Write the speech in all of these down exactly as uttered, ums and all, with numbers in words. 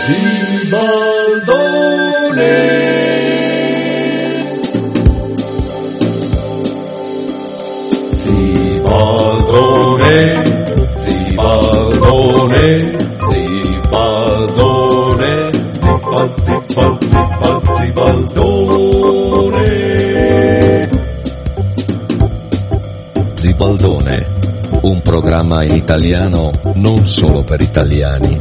Zibaldone, un programma in italiano non solo per italiani.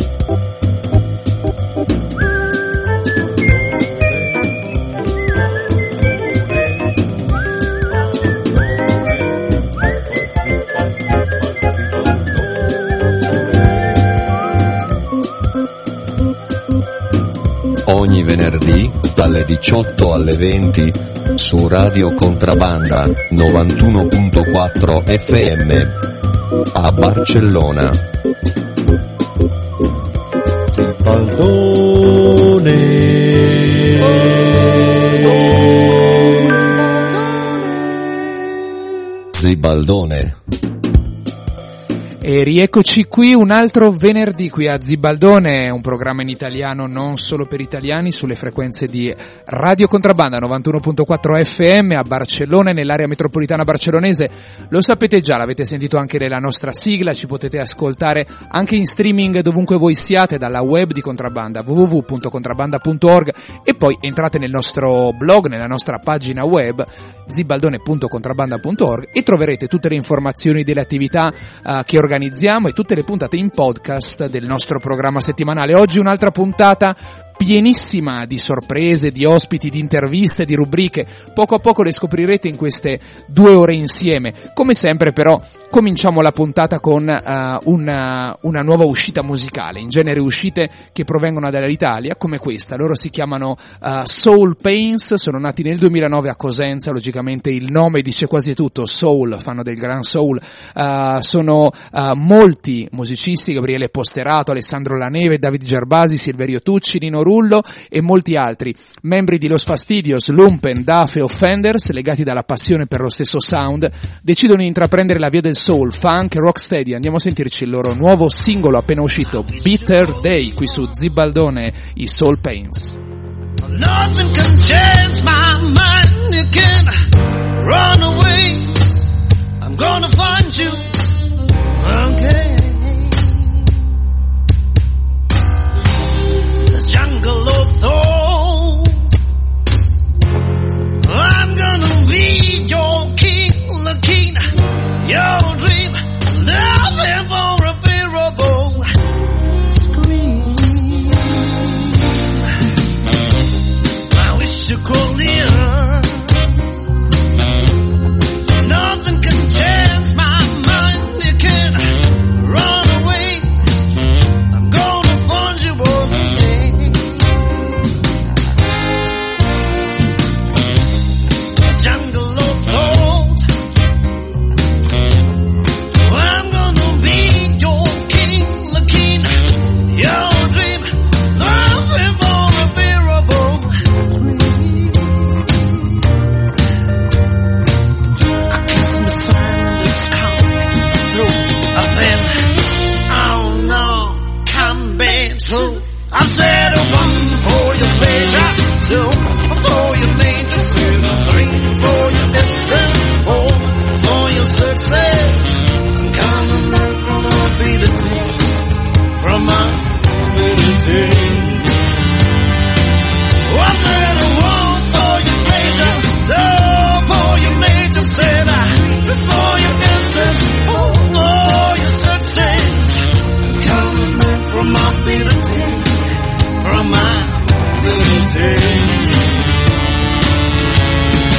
Ogni venerdì dalle diciotto alle venti su Radio Contrabbanda novantuno virgola quattro F M a Barcellona. Zibaldone. Zibaldone. E rieccoci qui un altro venerdì qui a Zibaldone, un programma in italiano non solo per italiani sulle frequenze di Radio Contrabbanda novantuno virgola quattro F M a Barcellona e nell'area metropolitana barcellonese. Lo sapete già, l'avete sentito anche nella nostra sigla, ci potete ascoltare anche in streaming dovunque voi siate dalla web di Contrabbanda w w w punto contrabbanda punto org e poi entrate nel nostro blog, nella nostra pagina web zibaldone punto contrabbanda punto org e troverete tutte le informazioni delle attività uh, che organizziamo organizziamo e tutte le puntate in podcast del nostro programma settimanale. Oggi un'altra puntata pienissima di sorprese, di ospiti, di interviste, di rubriche. Poco a poco le scoprirete in queste due ore insieme. Come sempre però cominciamo la puntata con uh, una, una nuova uscita musicale, in genere uscite che provengono dall'Italia come questa. Loro si chiamano uh, Soul Pains, sono nati nel duemilanove a Cosenza, logicamente il nome dice quasi tutto, soul, fanno del gran soul. Uh, sono uh, molti musicisti, Gabriele Posterato, Alessandro Laneve, David Gerbasi, Silverio Tucci, Nino Rullo e molti altri, membri di Los Fastidios, Lumpen, Dafe, Offenders, legati dalla passione per lo stesso sound, decidono di intraprendere la via del soul, funk e rocksteady. Andiamo a sentirci il loro nuovo singolo appena uscito, Bitter Day, qui su Zibaldone, i Soul Pains. Nothing can change my mind, you can run away, I'm gonna find you, okay. Jungle of thorns, I'm gonna be your king, the king, your dream, nothing more unbearable. Scream, I wish you could hear. Nothing can change my mind, you can't run away, I'm gonna find you one day. Jungle of thorns, I'm gonna be your king, the king, your dream, nothing more unbearable. I kiss my silence come through a thin, oh no, can be true. I said a one for your pleasure, two for your nature, two, three for your distance, four for your success. I'm coming back from my ability, from my ability. I said a one for your pleasure, two for your nature, said I, three for your distance, four for your success. I'm coming back from my ability, from my ability.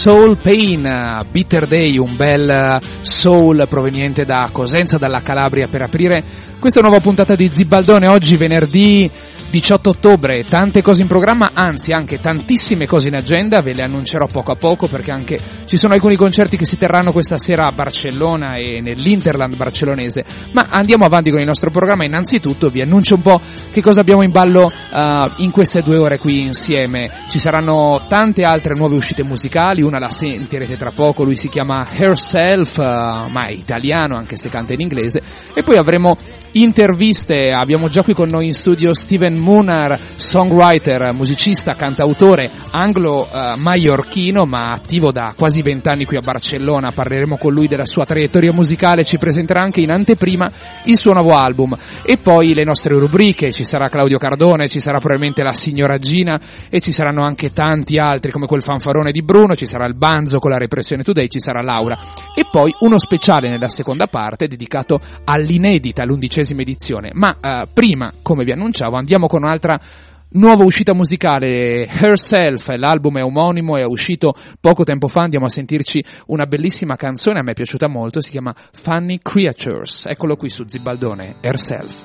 Soul Pain, Bitter Day, un bel soul proveniente da Cosenza, dalla Calabria, per aprire questa nuova puntata di Zibaldone. Oggi venerdì diciotto ottobre, tante cose in programma, anzi anche tantissime cose in agenda, ve le annuncerò poco a poco perché anche ci sono alcuni concerti che si terranno questa sera a Barcellona e nell'Interland barcellonese, ma andiamo avanti con il nostro programma. Innanzitutto vi annuncio un po' che cosa abbiamo in ballo uh, in queste due ore qui insieme. Ci saranno tante altre nuove uscite musicali, una la sentirete tra poco, lui si chiama Herself, uh, ma è italiano anche se canta in inglese, e poi avremo interviste. Abbiamo già qui con noi in studio Steven Munar, songwriter, musicista, cantautore anglo-maiorchino, uh, ma attivo da quasi vent'anni qui a Barcellona. Parleremo con lui della sua traiettoria musicale, ci presenterà anche in anteprima il suo nuovo album. E poi le nostre rubriche, ci sarà Claudio Cardone, ci sarà probabilmente la signora Gina e ci saranno anche tanti altri come quel fanfarone di Bruno, ci sarà il Banzo con la Repressione Today, ci sarà Laura e poi uno speciale nella seconda parte dedicato all'inedita, all'undicesima edizione. Ma uh, prima, come vi annunciavo, andiamo con un'altra nuova uscita musicale, Herself. L'album è omonimo, è uscito poco tempo fa, andiamo a sentirci una bellissima canzone, a me è piaciuta molto, si chiama Funny Creatures. Eccolo qui su Zibaldone, Herself.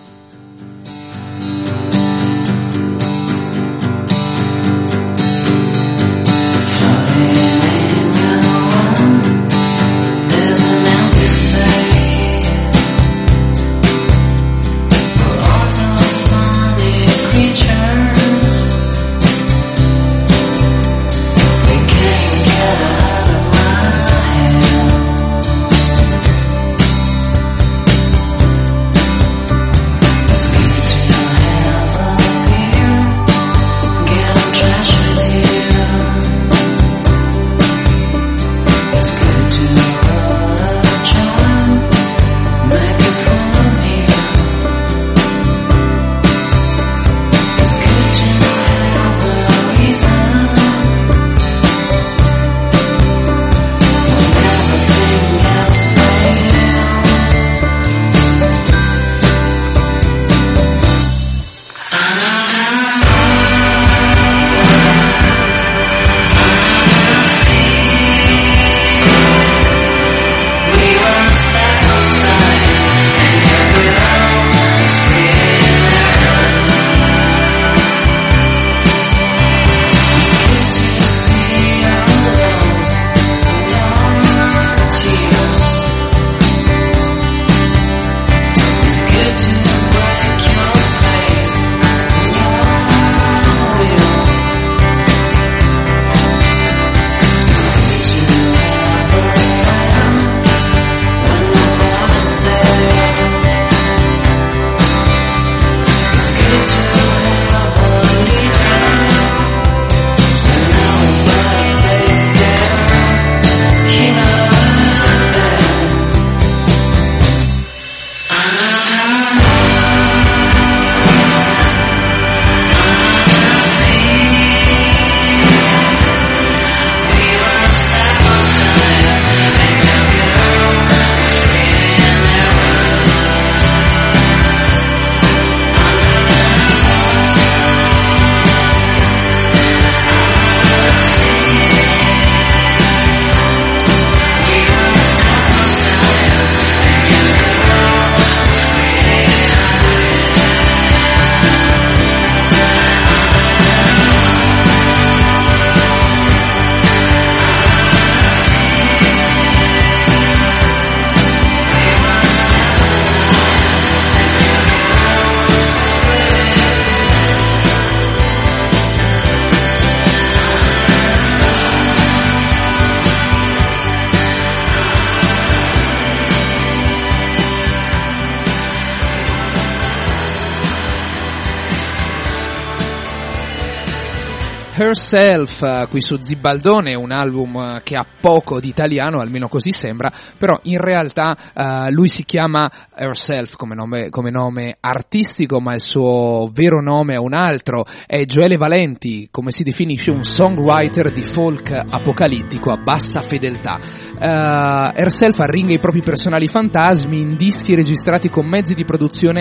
Herself, qui su Zibaldone, un album che ha poco di italiano, almeno così sembra, però in realtà uh, lui si chiama Herself come nome, come nome artistico, ma il suo vero nome è un altro, è Gioele Valenti, come si definisce un songwriter di folk apocalittico a bassa fedeltà. Uh, Herself arringa i propri personali fantasmi in dischi registrati con mezzi di produzione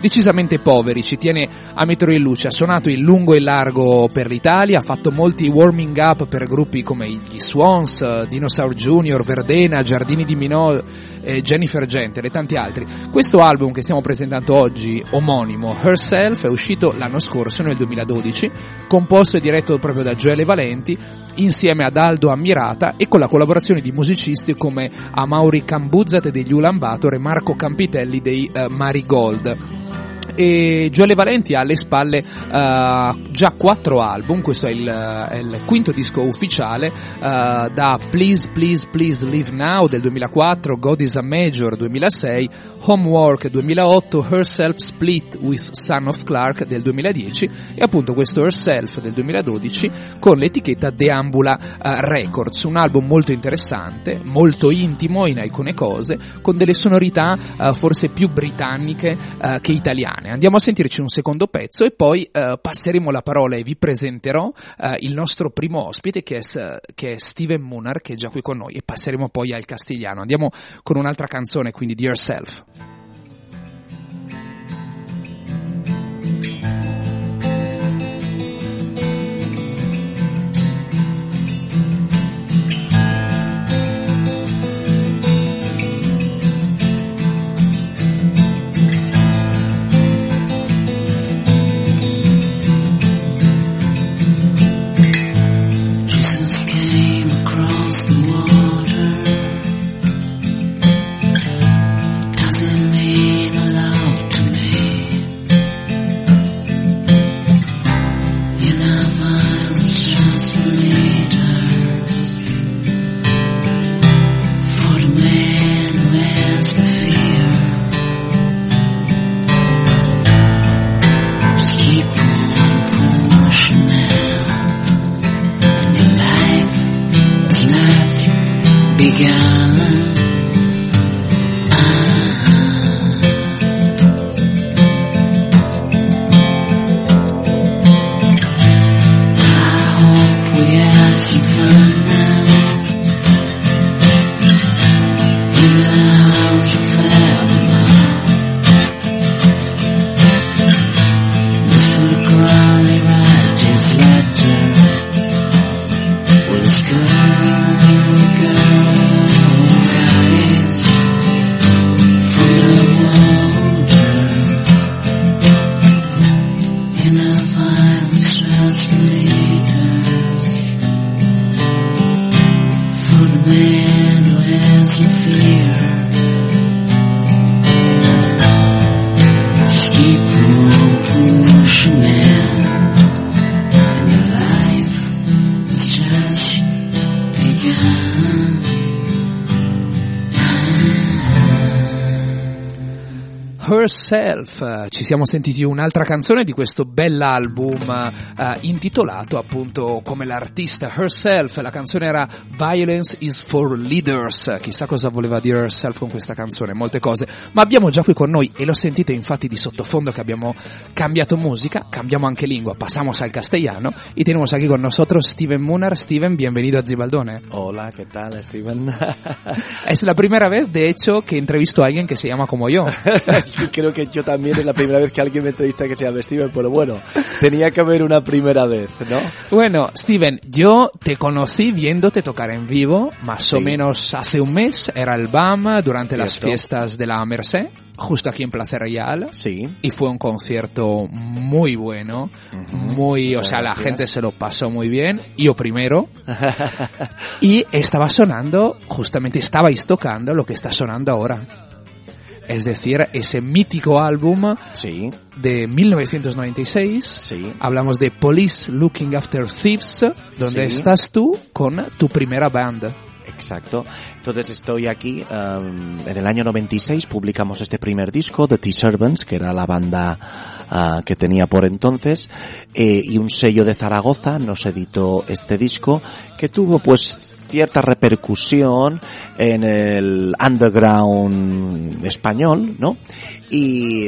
decisamente poveri, ci tiene a mettere in luce, ha suonato in lungo e largo per l'Italia, ha fatto molti warming up per gruppi come gli Swans, Dinosaur Junior, Verdena, Giardini di Minot, eh, Jennifer Gentle e tanti altri. Questo album che stiamo presentando oggi, omonimo, Herself, è uscito l'anno scorso, nel duemiladodici, composto e diretto proprio da Gioele Valenti, insieme ad Aldo Ammirata e con la collaborazione di musicisti come Amaury Cambuzzat degli Ulan Bator e Marco Campitelli dei uh, Marigold. E Gioele Valenti ha alle spalle uh, già quattro album, questo è il, è il quinto disco ufficiale, uh, da Please Please Please Live Now del duemilaquattro, God is a Major duemilasei, Homework duemilaotto, Herself Split with Son of Clark del duemiladieci e appunto questo Herself del duemiladodici con l'etichetta Deambula uh, Records, un album molto interessante, molto intimo in alcune cose, con delle sonorità uh, forse più britanniche uh, che italiane. Andiamo a sentirci un secondo pezzo e poi uh, passeremo la parola e vi presenterò uh, il nostro primo ospite che è, che è Steven Munar, che è già qui con noi, e passeremo poi al castigliano. Andiamo con un'altra canzone, quindi di Herself. Herself, ci siamo sentiti un'altra canzone di questo bell'album uh, intitolato appunto come l'artista Herself. La canzone era Violence is for Leaders, chissà cosa voleva dire Herself con questa canzone, molte cose, ma abbiamo già qui con noi, e lo sentite infatti di sottofondo che abbiamo cambiato musica, cambiamo anche lingua, passamos al castellano y tenemos aquí con nosotros Steven Munar. Steven, bienvenido a Zibaldone. Hola, ¿qué tal, Steven? Es la primera vez, de hecho, que entrevisto a alguien que se llama como yo. Creo que yo también es la primera vez que alguien me entrevista que se llama Steven, pero bueno, tenía que haber una primera vez, ¿no? Bueno, Steven, yo te conocí viéndote tocar en vivo, más sí. o menos hace un mes, era el B A M durante las Cierto. fiestas de la Merced, justo aquí en Plaza Real. Sí. Y fue un concierto muy bueno, uh-huh. muy, o sea, la gente se lo pasó muy bien, yo primero. Y estaba sonando, justamente estabais tocando lo que está sonando ahora. Es decir, ese mítico álbum sí. de mil novecientos noventa y seis. Sí. Hablamos de Police Looking After Thieves, donde sí. estás tú con tu primera banda. Exacto. Entonces estoy aquí, um, en el año noventa y seis publicamos este primer disco, The T-Servants, que era la banda uh, que tenía por entonces, eh, y un sello de Zaragoza nos editó este disco, que tuvo pues cierta repercusión en el underground español, ¿no? y,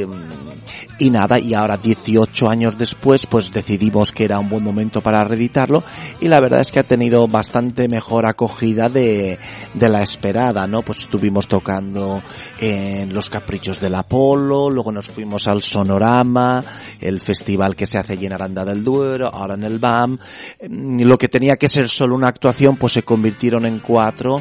y nada, y ahora dieciocho años después pues decidimos que era un buen momento para reeditarlo, y la verdad es que ha tenido bastante mejor acogida de, de la esperada, ¿no? Pues estuvimos tocando en los Caprichos del Apolo, luego nos fuimos al Sonorama, el festival que se hace allí en Aranda del Duero, ahora en el B A M. Lo que tenía que ser solo una actuación pues se convirtieron en cuatro,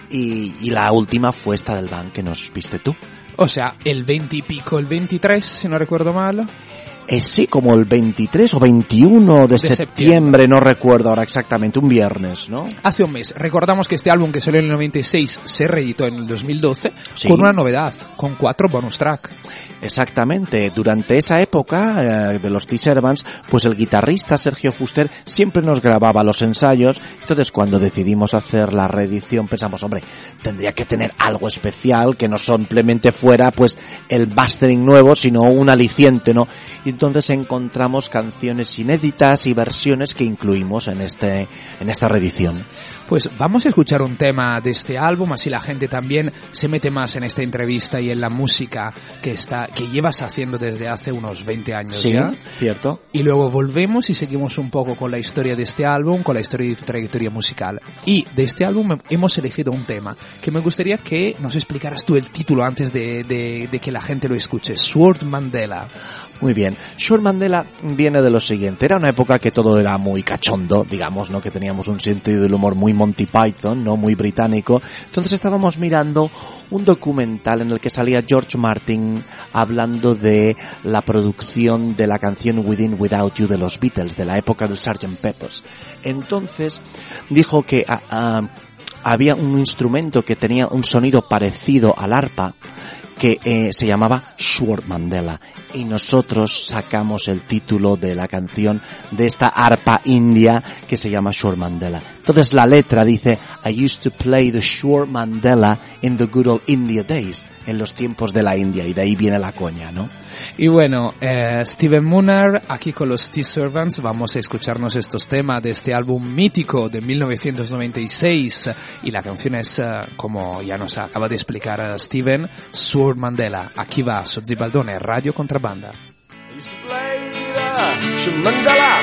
y, y la última fue esta del B A M que nos viste tú. O sea, el veinte y pico, el veintitrés, si no recuerdo mal. Eh, sí, como el veintitrés o veintiuno de, de septiembre, septiembre, no recuerdo ahora exactamente, un viernes, ¿no? Hace un mes. Recordamos que este álbum, que salió en el noventa y seis, se reeditó en el dos mil doce, sí, con una novedad, con cuatro bonus track. Exactamente. Durante esa época eh, de los T-Servants, pues el guitarrista Sergio Fuster siempre nos grababa los ensayos. Entonces, cuando decidimos hacer la reedición, pensamos, hombre, tendría que tener algo especial, que no simplemente fuera pues el mastering nuevo, sino un aliciente, ¿no? Y entonces encontramos canciones inéditas y versiones que incluimos en este en esta reedición. Pues vamos a escuchar un tema de este álbum, así la gente también se mete más en esta entrevista y en la música que está que llevas haciendo desde hace unos veinte años. Sí, ya. Cierto. Y luego volvemos y seguimos un poco con la historia de este álbum, con la historia de tu trayectoria musical. Y de este álbum hemos elegido un tema que me gustaría que nos explicaras tú el título antes de, de, de que la gente lo escuche. Sword Mandela. Muy bien. Sword Mandela viene de lo siguiente. Era una época que todo era muy cachondo, digamos, ¿no? Que teníamos un sentido del humor muy Monty Python, ¿no? Muy británico. Entonces estábamos mirando un documental en el que salía George Martin hablando de la producción de la canción Within Without You de los Beatles, de la época del sergeant Pepper's. Entonces dijo que a, a, había un instrumento que tenía un sonido parecido al arpa, que eh, se llamaba Sword Mandela, y nosotros sacamos el título de la canción de esta arpa india que se llama Sword Mandela. Entonces la letra dice: I used to play the Sword Mandela in the good old India days, en los tiempos de la India, y de ahí viene la coña, ¿no? Y bueno, eh, Steven Mooner, aquí con los T-Servants, vamos a escucharnos estos temas de este álbum mítico de mil novecientos noventa y seis, y la canción es, eh, como ya nos acaba de explicar uh, Steven, Sword Mandela. Aquí va, su Zibaldone, Radio Contrabanda. I used to play the Sword Mandela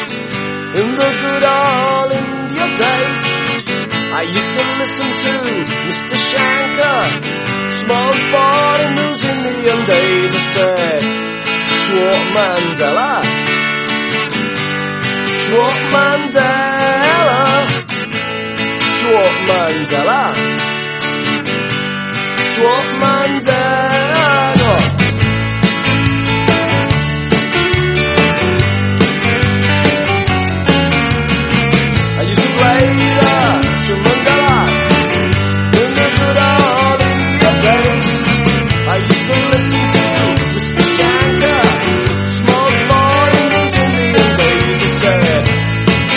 in the good old India days. I used to listen to Mister Shankar, smoke forty news Indian days. I said, Sword Mandela, Sword Mandela, Sword Mandela, Sword Mandela. I used to play the Sword Mandela in the good old India days. I used to listen to Mister Shankar, smoke forty news Indian days. I said,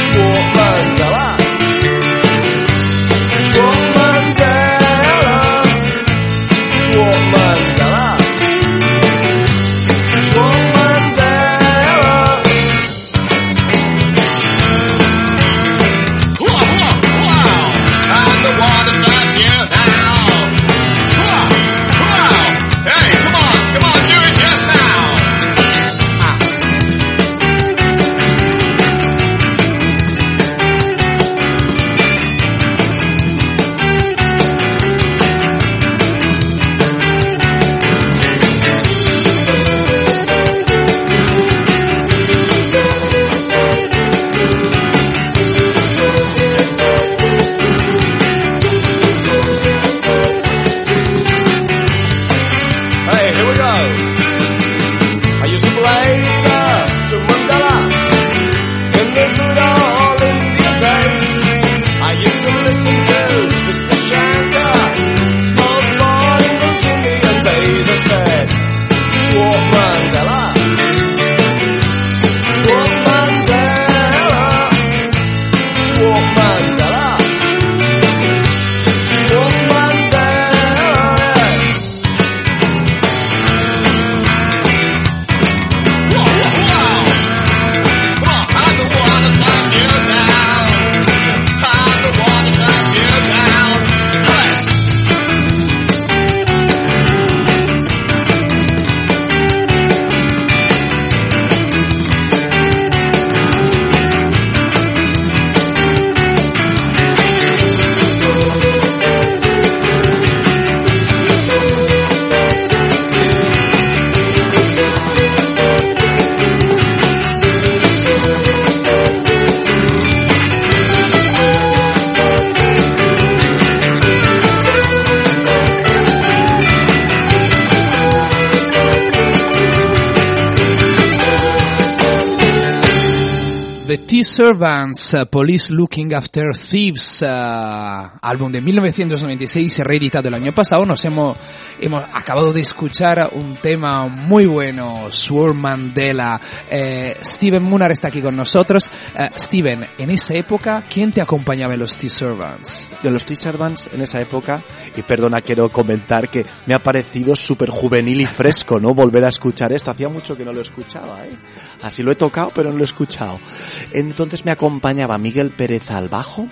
The T-Servants, uh, Police Looking After Thieves, uh, álbum de mil novecientos noventa y seis, reeditado el año pasado. Nos hemos, hemos acabado de escuchar un tema muy bueno, Swarm Mandela. Eh, Steven Munar está aquí con nosotros. Uh, Steven, en esa época, ¿quién te acompañaba en los T-Servants? De los T-Servants en esa época, y perdona, quiero comentar que me ha parecido súper juvenil y fresco, ¿no? Volver a escuchar esto. Hacía mucho que no lo escuchaba, ¿eh? Así lo he tocado, pero no lo he escuchado. Entonces me acompañaba Miguel Pérez al bajo,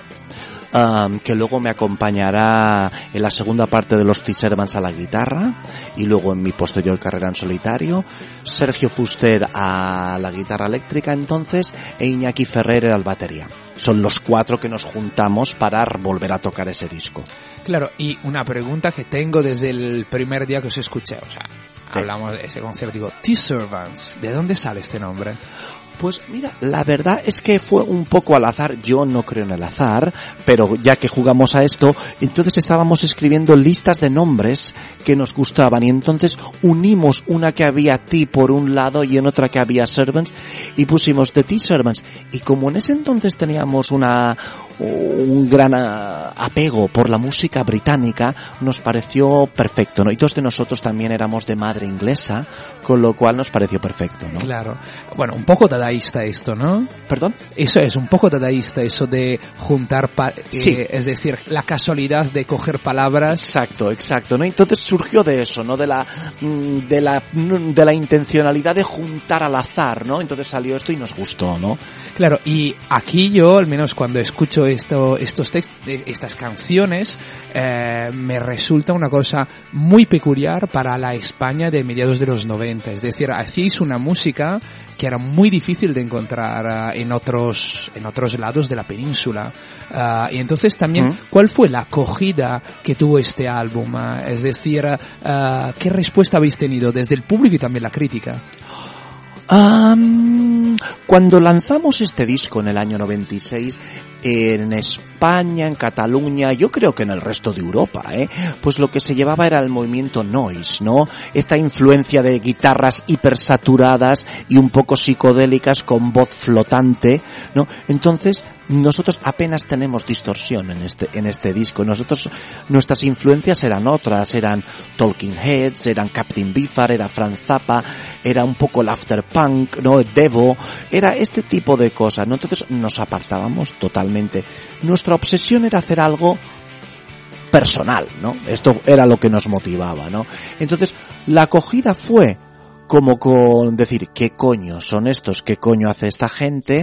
um, que luego me acompañará en la segunda parte de los T-Servants a la guitarra, y luego en mi posterior carrera en solitario, Sergio Fuster a la guitarra eléctrica entonces, e Iñaki Ferrer al batería. Son los cuatro que nos juntamos para volver a tocar ese disco. Claro, y una pregunta que tengo desde el primer día que os escuché, o sea, sí. Hablamos de ese concierto, digo, T-Servants, ¿de dónde sale este nombre? Pues mira, la verdad es que fue un poco al azar. Yo no creo en el azar, pero ya que jugamos a esto, entonces estábamos escribiendo listas de nombres que nos gustaban, y entonces unimos una que había T por un lado y en otra que había Servants, y pusimos The T-Servants. Y como en ese entonces teníamos una un gran apego por la música británica, nos pareció perfecto, ¿no? Y todos de nosotros también éramos de madre inglesa, con lo cual nos pareció perfecto, ¿no? Claro. Bueno, un poco dadaísta esto, ¿no? ¿Perdón? Eso es, un poco dadaísta, eso de juntar, pa- eh, sí. Es decir, la casualidad de coger palabras. Exacto, exacto, ¿no? Entonces surgió de eso, ¿no? De la, de la, de la intencionalidad de juntar al azar, ¿no? Entonces salió esto y nos gustó, ¿no? Claro, y aquí yo, al menos cuando escucho esto, estos textos, estas canciones, eh, me resulta una cosa muy peculiar para la España de mediados de los noventa. Es decir, hacíais una música que era muy difícil de encontrar uh, en otros en otros lados de la península. Uh, y entonces también, ¿Mm? ¿Cuál fue la acogida que tuvo este álbum? Uh, es decir, uh, ¿qué respuesta habéis tenido desde el público y también la crítica? Um, cuando lanzamos este disco en el año noventa y seis, en España, en Cataluña, yo creo que en el resto de Europa, ¿eh? Pues lo que se llevaba era el movimiento noise, ¿no? Esta influencia de guitarras hipersaturadas y un poco psicodélicas con voz flotante, ¿no? Entonces, nosotros apenas tenemos distorsión en este, en este disco. Nosotros, nuestras influencias eran otras, eran Talking Heads, eran Captain Beefheart, era Franz Zappa, era un poco el afterpunk, ¿no? Devo, era este tipo de cosas, ¿no? Entonces nos apartábamos totalmente. Nuestra obsesión era hacer algo personal, ¿no? Esto era lo que nos motivaba, ¿no? Entonces, la acogida fue como con decir, ¿qué coño son estos? ¿Qué coño hace esta gente?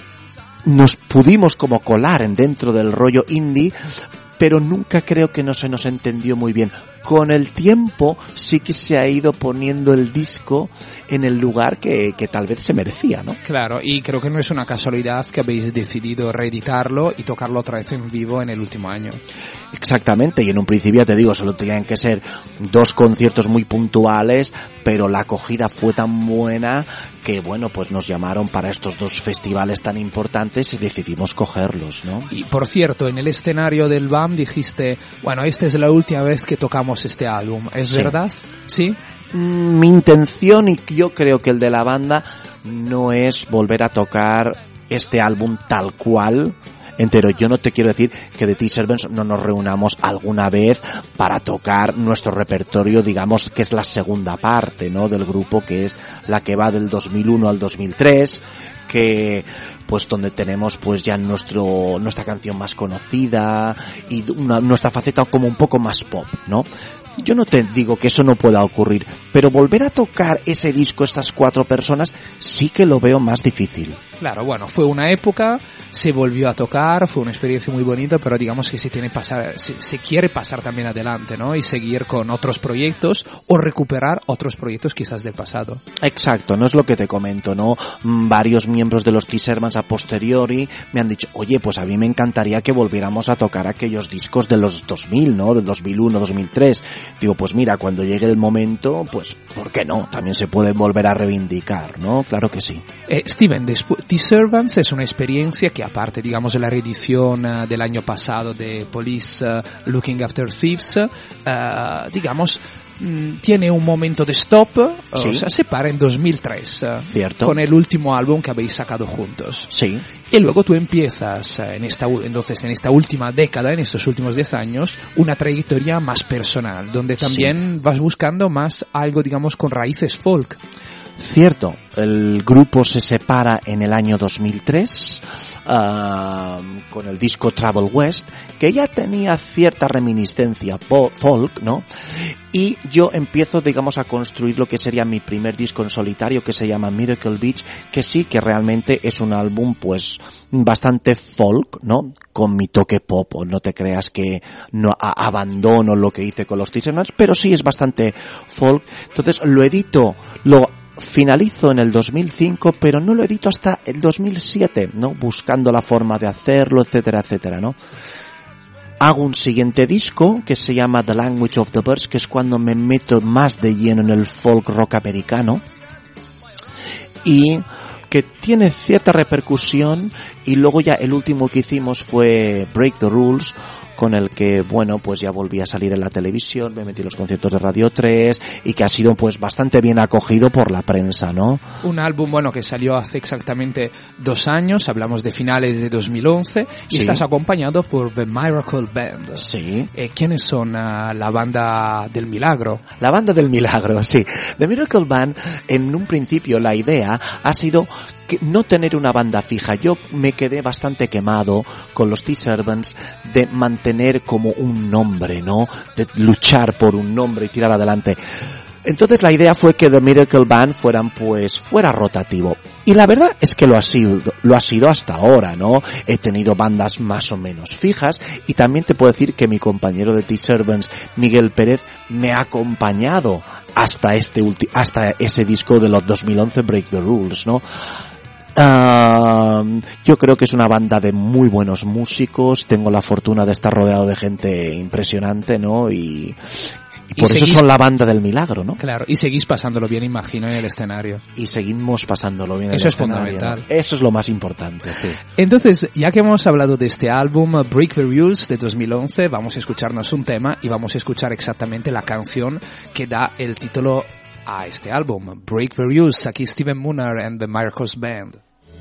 Nos pudimos como colar en dentro del rollo indie, pero nunca creo que no se nos entendió muy bien. Con el tiempo sí que se ha ido poniendo el disco en el lugar que, que tal vez se merecía, ¿no? Claro, y creo que no es una casualidad que habéis decidido reeditarlo y tocarlo otra vez en vivo en el último año. Exactamente, y en un principio ya te digo, solo tenían que ser dos conciertos muy puntuales, pero la acogida fue tan buena que, bueno, pues nos llamaron para estos dos festivales tan importantes y decidimos cogerlos, ¿no? Y por cierto, en el escenario del B A M dijiste, bueno, esta es la última vez que tocamos este álbum, ¿es sí. verdad? ¿Sí? Mi intención, y yo creo que el de la banda, no es volver a tocar este álbum tal cual entero. Yo no te quiero decir que de T-Servants no nos reunamos alguna vez para tocar nuestro repertorio, digamos que es la segunda parte, ¿no? Del grupo, que es la que va del dos mil uno al dos mil tres, que pues donde tenemos pues ya nuestro nuestra canción más conocida y una, nuestra faceta como un poco más pop, ¿no? Yo no te digo que eso no pueda ocurrir, pero volver a tocar ese disco, estas cuatro personas, sí que lo veo más difícil. Claro, bueno, fue una época, se volvió a tocar, fue una experiencia muy bonita, pero digamos que se tiene pasar, se, se quiere pasar también adelante, ¿no? Y seguir con otros proyectos o recuperar otros proyectos quizás del pasado. Exacto, no es lo que te comento, ¿no? Varios miembros de los T-Servants a posteriori me han dicho, oye, pues a mí me encantaría que volviéramos a tocar aquellos discos de los dos mil, ¿no? Del dos mil uno, dos mil tres. Digo, pues mira, cuando llegue el momento, pues, ¿por qué no? También se puede volver a reivindicar, ¿no? Claro que sí. Eh, Steven, T-Servants es una experiencia que, aparte, digamos, de la reedición uh, del año pasado de Police uh, Looking After Thieves, uh, digamos, mh, tiene un momento de stop, Sí. o sea, se para en dos mil tres, eh, Cierto. con el último álbum que habéis sacado juntos. Sí. Y luego tú empiezas eh, en esta, u- entonces, en esta última década, en estos últimos diez años, una trayectoria más personal, donde también vas buscando más algo, digamos, con raíces folk. Cierto, el grupo se separa en el año dos mil tres uh, con el disco Travel West, que ya tenía cierta reminiscencia po- folk, ¿no? Y yo empiezo, digamos, a construir lo que sería mi primer disco en solitario, que se llama Miracle Beach, que sí que realmente es un álbum, pues, bastante folk, ¿no? Con mi toque pop, no te creas que no a- abandono lo que hice con los T-Shirts, pero sí es bastante folk. Entonces lo edito, lo finalizo en el dos mil cinco, pero no lo edito hasta el dos mil siete, ¿no? Buscando la forma de hacerlo, etcétera, etcétera, ¿no? Hago un siguiente disco que se llama The Language of the Birds, que es cuando me meto más de lleno en el folk rock americano y que tiene cierta repercusión. Y luego ya el último que hicimos fue Break the Rules, con el que, bueno, pues ya volví a salir en la televisión, me metí en los conciertos de Radio tres y que ha sido pues bastante bien acogido por la prensa, ¿no? Un álbum, bueno, que salió hace exactamente dos años, hablamos de finales de dos mil once, y Sí. estás acompañado por The Miracle Band. Sí. Eh, ¿Quiénes son ah, la banda del milagro? La banda del milagro, sí. The Miracle Band, en un principio la idea ha sido que no tener una banda fija. Yo me quedé bastante quemado con los T-Servants de mantener como un nombre, ¿no? De luchar por un nombre y tirar adelante. Entonces la idea fue que The Miracle Band fueran, pues, fuera rotativo. Y la verdad es que lo ha sido, lo ha sido hasta ahora, ¿no? He tenido bandas más o menos fijas y también te puedo decir que mi compañero de T-Servants, Miguel Pérez, me ha acompañado hasta este ulti- hasta ese disco de los dos mil once, Break the Rules, ¿no? Uh, yo creo que es una banda de muy buenos músicos, tengo la fortuna de estar rodeado de gente impresionante, ¿no? Y, y por Y eso seguís- son la banda del milagro, ¿no? Claro, y seguís pasándolo bien, imagino, en el escenario. Y seguimos pasándolo bien en Eso el es escenario, fundamental. ¿no? Eso es lo más importante, sí. Entonces, ya que hemos hablado de este álbum, Break the Rules, de dos mil once, vamos a escucharnos un tema y vamos a escuchar exactamente la canción que da el título a este álbum, Break the Rules. Aquí Steven Mooner and the Miracles Band.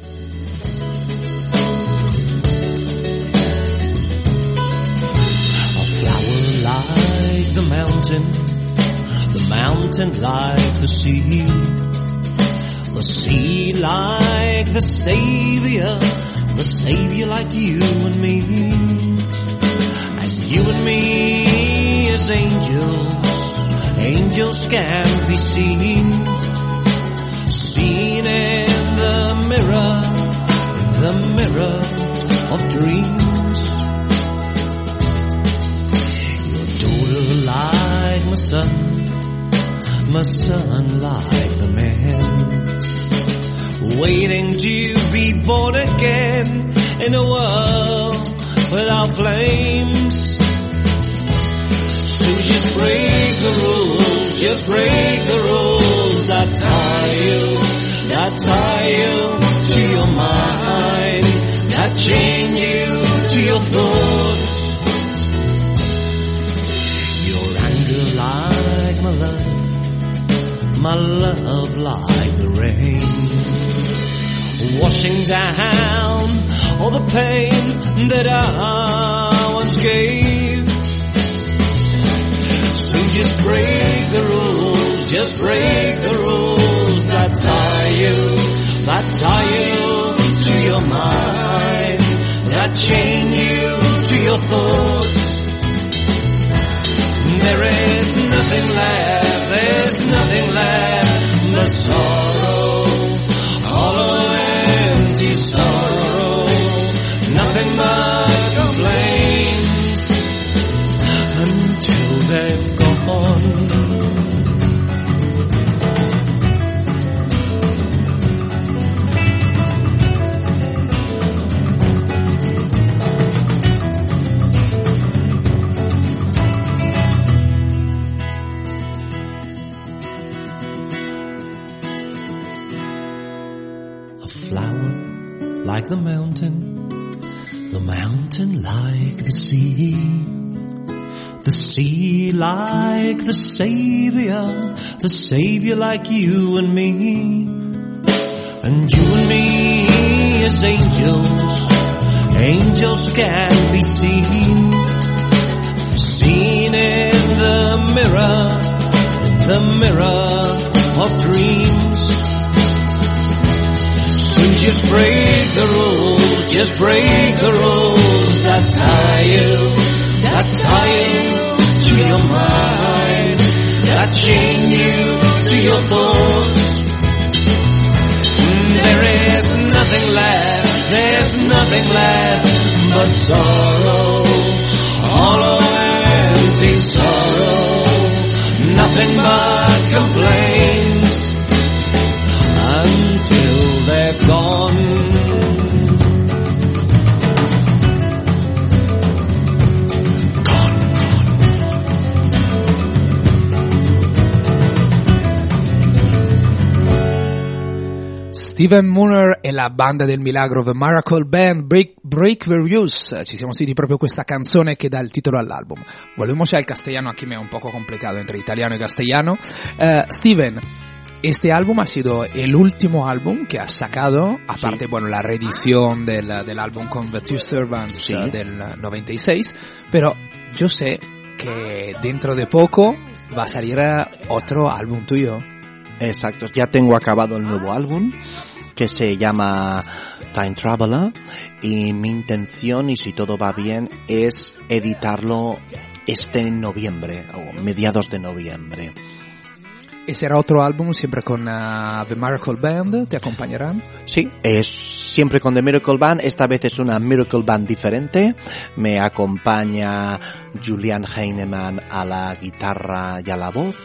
Like the mountain, the mountain like the sea, the sea like the Savior, the Savior like you and me, and you and me as angels, angels can be seen, seen in the mirror, in the mirror of dreams. Like my son, my son like the man, waiting to be born again in a world without flames. So just break the rules, just break the rules that tie you, that tie you to your mind, that chain you to your thoughts. Like my love, my love like the rain, washing down all the pain that I once gave. So just break the rules, just break the rules that tie you, that tie you to your mind, that chain you to your thoughts. There is nothing left, there's nothing left but sorrow, hollow empty sorrow, nothing but complaints until they've gone. Like the mountain, the mountain like the sea, The sea like the Savior, the Savior like you and me. And you and me as angels, angels can be seen. Seen in the mirror, the mirror of dreams. So just break the rules, just break the rules that tie you, that tie you to your mind, that chain you to your thoughts. There is nothing left, there's nothing left but sorrow, hollow empty sorrow, nothing but complaints until they're gone. Stephen Mooner e la banda del milagro The Miracle Band, Break, Break the Rules. Ci siamo sentiti proprio questa canzone che dà il titolo all'album. Volvemos al castellano, aquí me è un poco complicado entre italiano y castellano. Uh, Steven, este álbum ha sido el último álbum que has sacado, aparte, sí. bueno, la reedición del, del álbum con The Two Servants sí. uh, del noventa y seis, pero yo sé que dentro de poco va a salir otro álbum tuyo. Exacto, ya tengo acabado el nuevo álbum que se llama Time Traveler y mi intención, y si todo va bien, es editarlo este noviembre o mediados de noviembre. ¿Y será otro álbum siempre con uh, The Miracle Band? ¿Te acompañarán? Sí, es siempre con The Miracle Band. Esta vez es una Miracle Band diferente. Me acompaña Julian Heinemann a la guitarra y a la voz.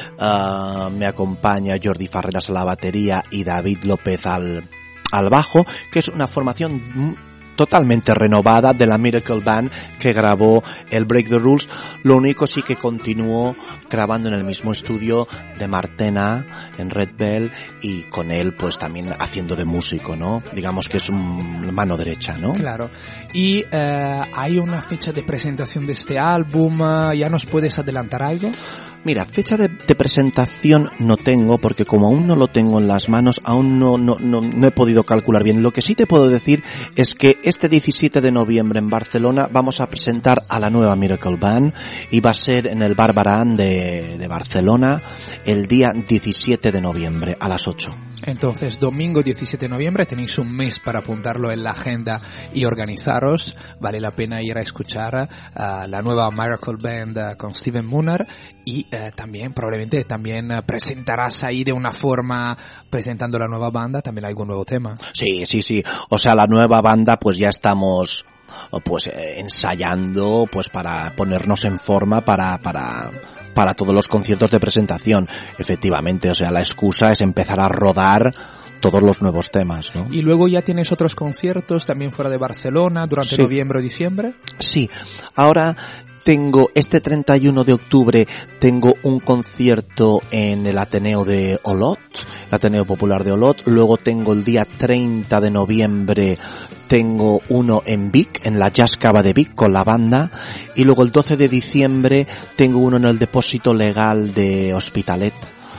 Uh, me acompaña Jordi Farreras a la batería y David López al, al bajo, que es una formación totalmente renovada de la Miracle Band que grabó el Break the Rules. Lo único sí que continuó grabando en el mismo estudio de Martena en Red Bell y con él pues también haciendo de músico, ¿no? Digamos que es un mano derecha, ¿no? Claro. Y eh, hay una fecha de presentación de este álbum, ¿ya nos puedes adelantar algo? Mira, fecha de, de presentación no tengo porque como aún no lo tengo en las manos, aún no, no, no, no he podido calcular bien. Lo que sí te puedo decir es que este diecisiete de noviembre en Barcelona vamos a presentar a la nueva Miracle Band y va a ser en el Barbarán de, de Barcelona el día diecisiete de noviembre a las ocho. Entonces, domingo diecisiete de noviembre, tenéis un mes para apuntarlo en la agenda y organizaros. Vale la pena ir a escuchar uh, la nueva Miracle Band uh, con Stephen Mooner y uh, también, probablemente también uh, presentarás ahí de una forma, presentando la nueva banda, también algún nuevo tema. Sí, sí, sí. O sea, la nueva banda pues ya estamos pues eh, ensayando pues para ponernos en forma para para para todos los conciertos de presentación. Efectivamente, o sea, la excusa es empezar a rodar todos los nuevos temas, ¿no? Y luego ya tienes otros conciertos también fuera de Barcelona durante sí. noviembre o diciembre. Sí, ahora tengo este treinta y uno de octubre tengo un concierto en el Ateneo de Olot, el Ateneo Popular de Olot. Luego tengo el día treinta de noviembre tengo uno en Vic, en la Jazz Cava de Vic con la banda, y luego el doce de diciembre tengo uno en el Depósito Legal de Hospitalet.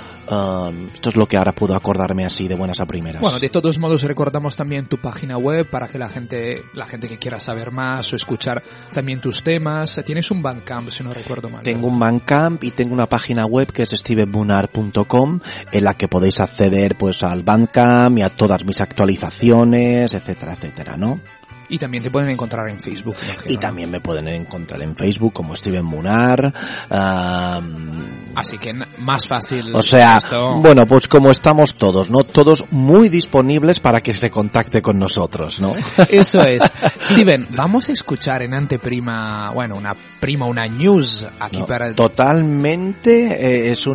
Um, esto es lo que ahora puedo acordarme así de buenas a primeras. Bueno, de todos modos recordamos también tu página web para que la gente la gente que quiera saber más o escuchar también tus temas. Tienes un Bandcamp, si no recuerdo mal. Tengo un Bandcamp y tengo una página web que es steven mooner punto com en la que podéis acceder pues al Bandcamp y a todas mis actualizaciones, etcétera, etcétera, ¿no? Y también te pueden encontrar en Facebook. Y ¿no? También me pueden encontrar en Facebook como Steven Mooner. Um, Así que más fácil. O sea, esto. Bueno, pues como estamos todos, ¿no? Todos muy disponibles para que se contacte con nosotros, ¿no? Eso es. Steven, vamos a escuchar en anteprima, bueno, una prima, una news aquí no, para... Totalmente, eh, es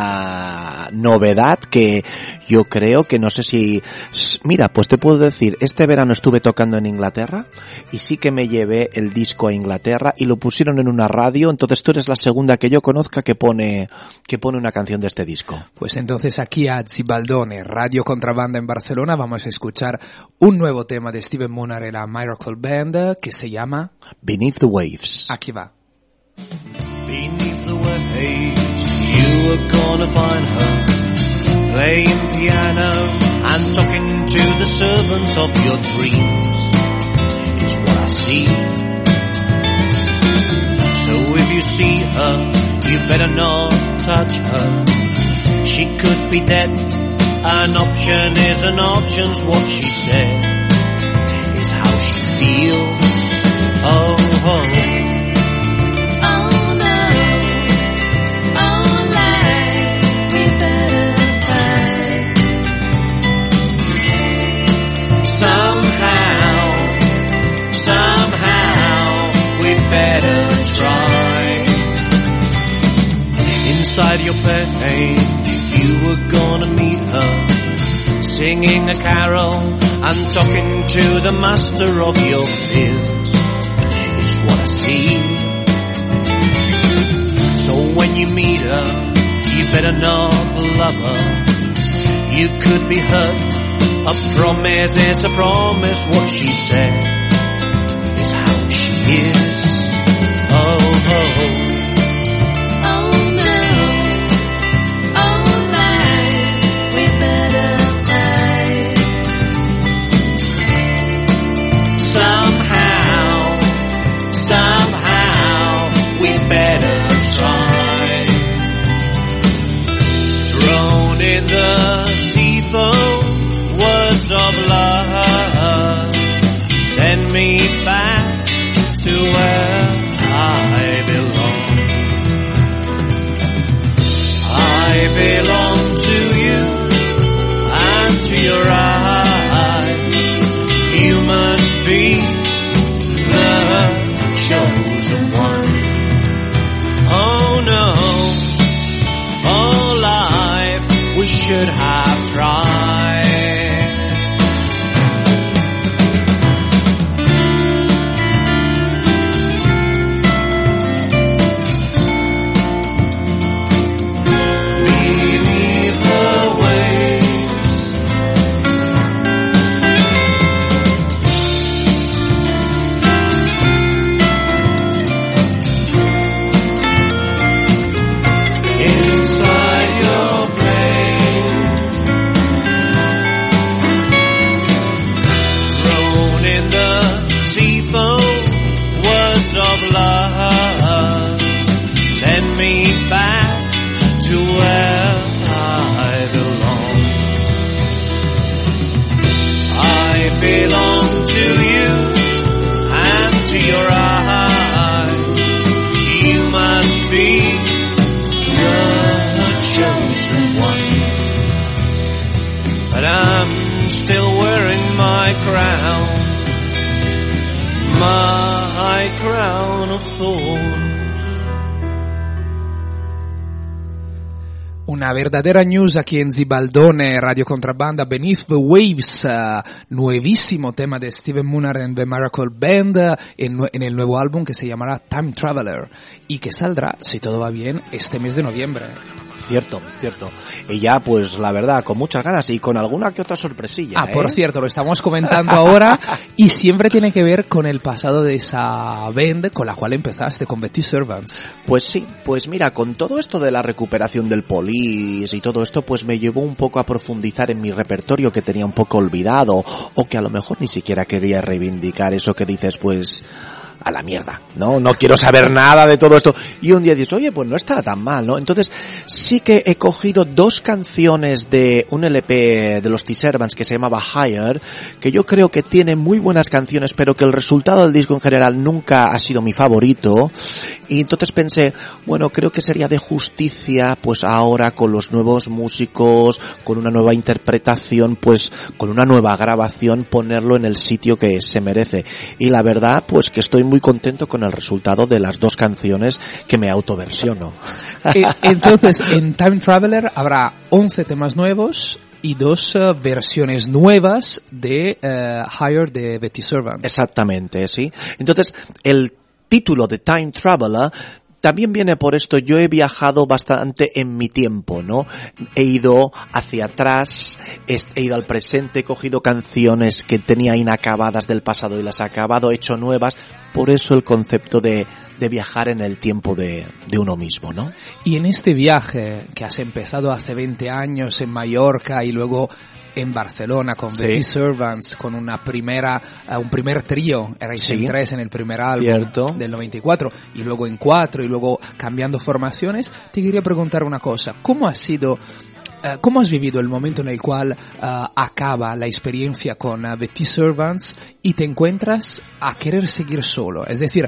una novedad que yo creo que no sé si... Mira, pues te puedo decir, este verano estuve tocando en Inglaterra y sí que me llevé el disco a Inglaterra y lo pusieron en una radio, entonces tú eres la segunda que yo conozca que pone que pone una canción de este disco. Pues entonces aquí a Zibaldone, Radio Contrabanda en Barcelona, vamos a escuchar un nuevo tema de Steven Mooner y la Miracle Band que se llama Beneath the Waves. Aquí va. ways, you are gonna find her playing piano and talking to the servant of your dreams. It's what I see. So if you see her, you better not touch her. She could be dead. An option is an option's what she said. Is how she feels. Oh, oh. Inside your pain, you were gonna meet her, singing a carol and talking to the master of your fears, is what I see. So when you meet her, you better not love her. You could be hurt. A promise is a promise. What she said is how she is. Oh, oh. The seafoam words of love send me back to where I belong. I belong to you and to your eyes. You must be the chosen one. Oh no, oh life, we should have tried. Beneath the waves, inside your brain, thrown in the seafoam words of love, send me back to where I belong. I belong to you and to your eyes. You must be the chosen one. But I'm still wearing my crown, my crown of thorns. Una verdadera news aquí en Zibaldone, Radio Contrabanda, Beneath the Waves, uh, nuevissimo tema de Steven Munar and the Miracle Band uh, en, en el nuevo álbum que se llamará Time Traveler y que saldrá, si todo va bien, este mes de noviembre. Cierto, cierto. Y ya, pues, la verdad, con muchas ganas y con alguna que otra sorpresilla. Ah, ¿eh? por cierto, lo estamos comentando ahora y siempre tiene que ver con el pasado de esa band con la cual empezaste, con The Servants. Pues sí, pues mira, con todo esto de la recuperación del Police y todo esto, pues me llevó un poco a profundizar en mi repertorio que tenía un poco olvidado o que a lo mejor ni siquiera quería reivindicar, eso que dices, pues... a la mierda, ¿no? No quiero saber nada de todo esto. Y un día dices, oye, pues no está tan mal, ¿no? Entonces, sí que he cogido dos canciones de un L P de los T-Servants que se llamaba Higher, que yo creo que tiene muy buenas canciones, pero que el resultado del disco en general nunca ha sido mi favorito. Y entonces pensé, bueno, creo que sería de justicia, pues ahora con los nuevos músicos, con una nueva interpretación, pues con una nueva grabación, ponerlo en el sitio que se merece. Y la verdad, pues que estoy muy contento con el resultado de las dos canciones que me autoversiono. Entonces, en Time Traveler habrá once temas nuevos y dos uh, versiones nuevas de uh, Higher de Betty Servants. Exactamente, sí. Entonces, el título de Time Traveler también viene por esto. Yo he viajado bastante en mi tiempo, ¿no? He ido hacia atrás, he ido al presente, he cogido canciones que tenía inacabadas del pasado y las he acabado, he hecho nuevas. Por eso el concepto de de viajar en el tiempo de, de uno mismo, ¿no? Y en este viaje que has empezado hace veinte años en Mallorca y luego en Barcelona con Sí. The T-Servants, con una primera, uh, un primer trío, erais Sí. en tres en el primer álbum Cierto. del noventa y cuatro, y luego en cuatro, y luego cambiando formaciones, te quería preguntar una cosa, ¿cómo ha sido, uh, cómo has vivido el momento en el cual uh, acaba la experiencia con uh, The T-Servants y te encuentras a querer seguir solo? Es decir,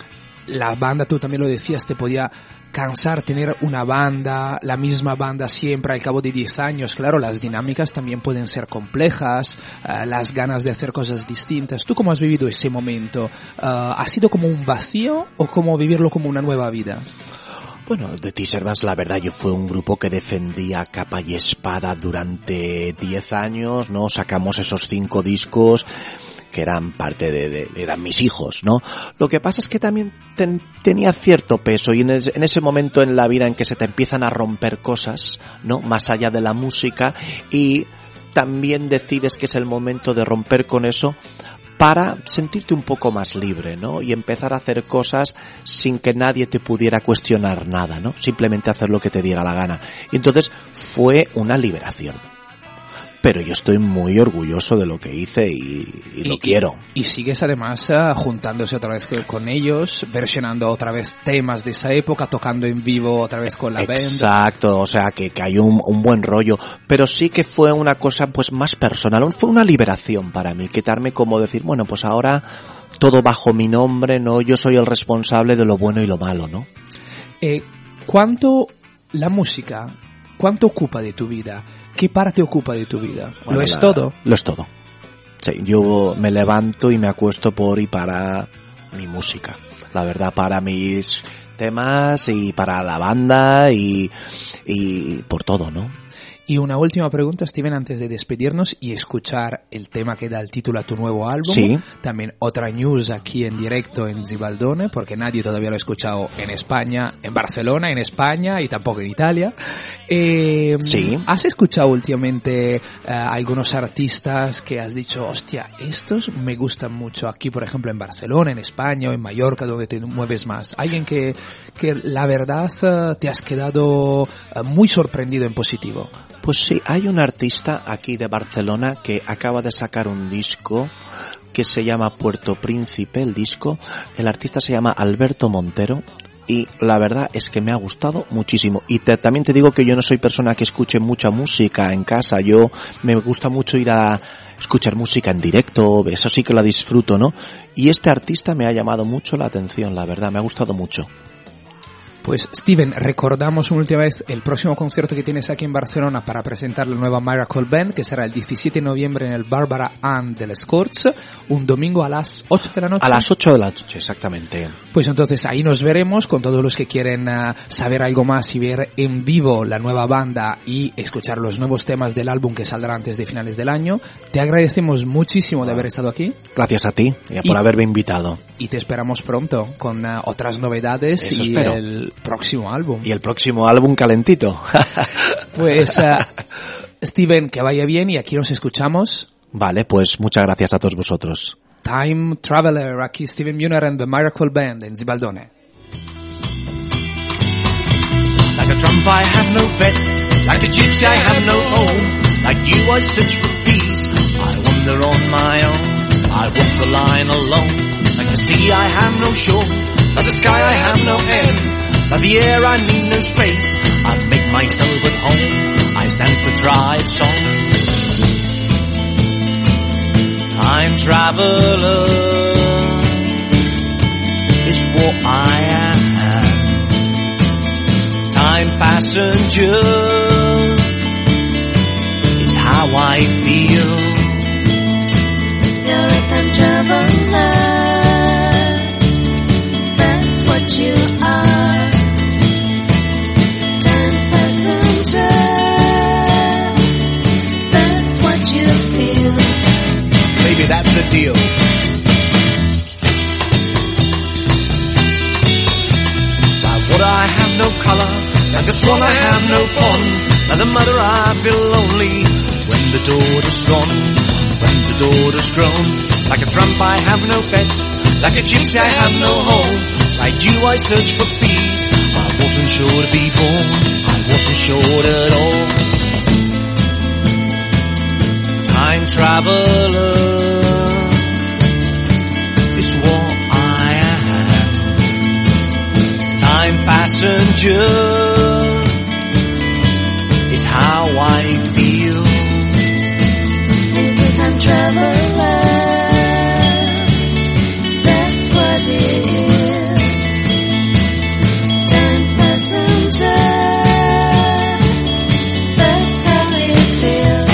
la banda, tú también lo decías, te podía cansar tener una banda, la misma banda siempre al cabo de diez años. Claro, las dinámicas también pueden ser complejas, uh, las ganas de hacer cosas distintas. ¿Tú cómo has vivido ese momento? Uh, ¿Ha sido como un vacío o como vivirlo como una nueva vida? Bueno, The T-Servants, la verdad, yo fue un grupo que defendía capa y espada durante diez años, ¿no? Sacamos esos cinco discos que eran parte de, de, eran mis hijos, ¿no? Lo que pasa es que también ten, tenía cierto peso y en, es, en ese momento en la vida en que se te empiezan a romper cosas, ¿no? Más allá de la música, y también decides que es el momento de romper con eso para sentirte un poco más libre, ¿no? Y empezar a hacer cosas sin que nadie te pudiera cuestionar nada, ¿no? Simplemente hacer lo que te diera la gana. Y entonces fue una liberación. Pero yo estoy muy orgulloso de lo que hice y, y lo y, quiero. Y, y sigues además uh, juntándose otra vez con ellos, versionando otra vez temas de esa época, tocando en vivo otra vez con la banda. Exacto, o sea que, que hay un, un buen rollo. Pero sí que fue una cosa pues más personal, fue una liberación para mí, quitarme como decir, bueno, pues ahora todo bajo mi nombre, ¿no? Yo soy el responsable de lo bueno y lo malo, ¿no? Eh, ¿Cuánto la música, cuánto ocupa de tu vida? ¿Qué parte ocupa de tu vida? Bueno, ¿Lo es la, todo? Lo es todo. Sí, yo me levanto y me acuesto por y para mi música. La verdad, para mis temas y para la banda y, y por todo, ¿no? Y una última pregunta, Steven, antes de despedirnos y escuchar el tema que da el título a tu nuevo álbum. Sí. También otra news aquí en directo en Zibaldone, porque nadie todavía lo ha escuchado en España, en Barcelona, en España y tampoco en Italia. Eh, Sí. ¿Has escuchado últimamente eh, algunos artistas que has dicho, hostia, estos me gustan mucho aquí, por ejemplo, en Barcelona, en España o en Mallorca, donde te mueves más? Alguien que, que la verdad eh, te has quedado eh, muy sorprendido en positivo. Pues sí, hay un artista aquí de Barcelona que acaba de sacar un disco que se llama Puerto Príncipe, el disco. El artista se llama Alberto Montero y la verdad es que me ha gustado muchísimo. Y te, también te digo que yo no soy persona que escuche mucha música en casa. Yo me gusta mucho ir a escuchar música en directo, eso sí que la disfruto, ¿no? Y este artista me ha llamado mucho la atención, la verdad, me ha gustado mucho. Pues Steven, recordamos una última vez el próximo concierto que tienes aquí en Barcelona para presentar la nueva Miracle Band, que será el diecisiete de noviembre en el Barbara Ann del Scorts, un domingo a las ocho de la noche. A las ocho de la noche, exactamente. Pues entonces ahí nos veremos con todos los que quieren uh, saber algo más y ver en vivo la nueva banda y escuchar los nuevos temas del álbum que saldrá antes de finales del año. Te agradecemos muchísimo de haber estado aquí. Gracias a ti y por Y- haberme invitado. Y te esperamos pronto con uh, otras novedades Eso y espero. el próximo álbum. Y el próximo álbum calentito. Pues, uh, Steven, que vaya bien y aquí nos escuchamos. Vale, pues muchas gracias a todos vosotros. Time Traveler, aquí Steven Muner and the Miracle Band en Zibaldone. Like a trump I have no bed, like a gypsy I have no home, like you I search for peace, I wander on my own, I walk the line alone, like the sea I have no shore, like the sky I have no end, like the air I need no space, I make myself at home, I dance the tribe song. Time traveler is what I am. Time passenger is how I feel. You're a time traveler, that's what you are. Time passenger, that's what you feel. Maybe that's the deal. Like water I have no color, like the swan I have no pond, like the mother I feel lonely when the daughter's gone, when the daughter's grown. Like a trump I have no bed, like a gypsy I have no home, I do, I search for peace. I wasn't sure to be born, I wasn't sure at all. Time traveler is what I am. Time passenger is how I feel. Mister Time Traveler, that's what it is. Time passenger, that's how it feels.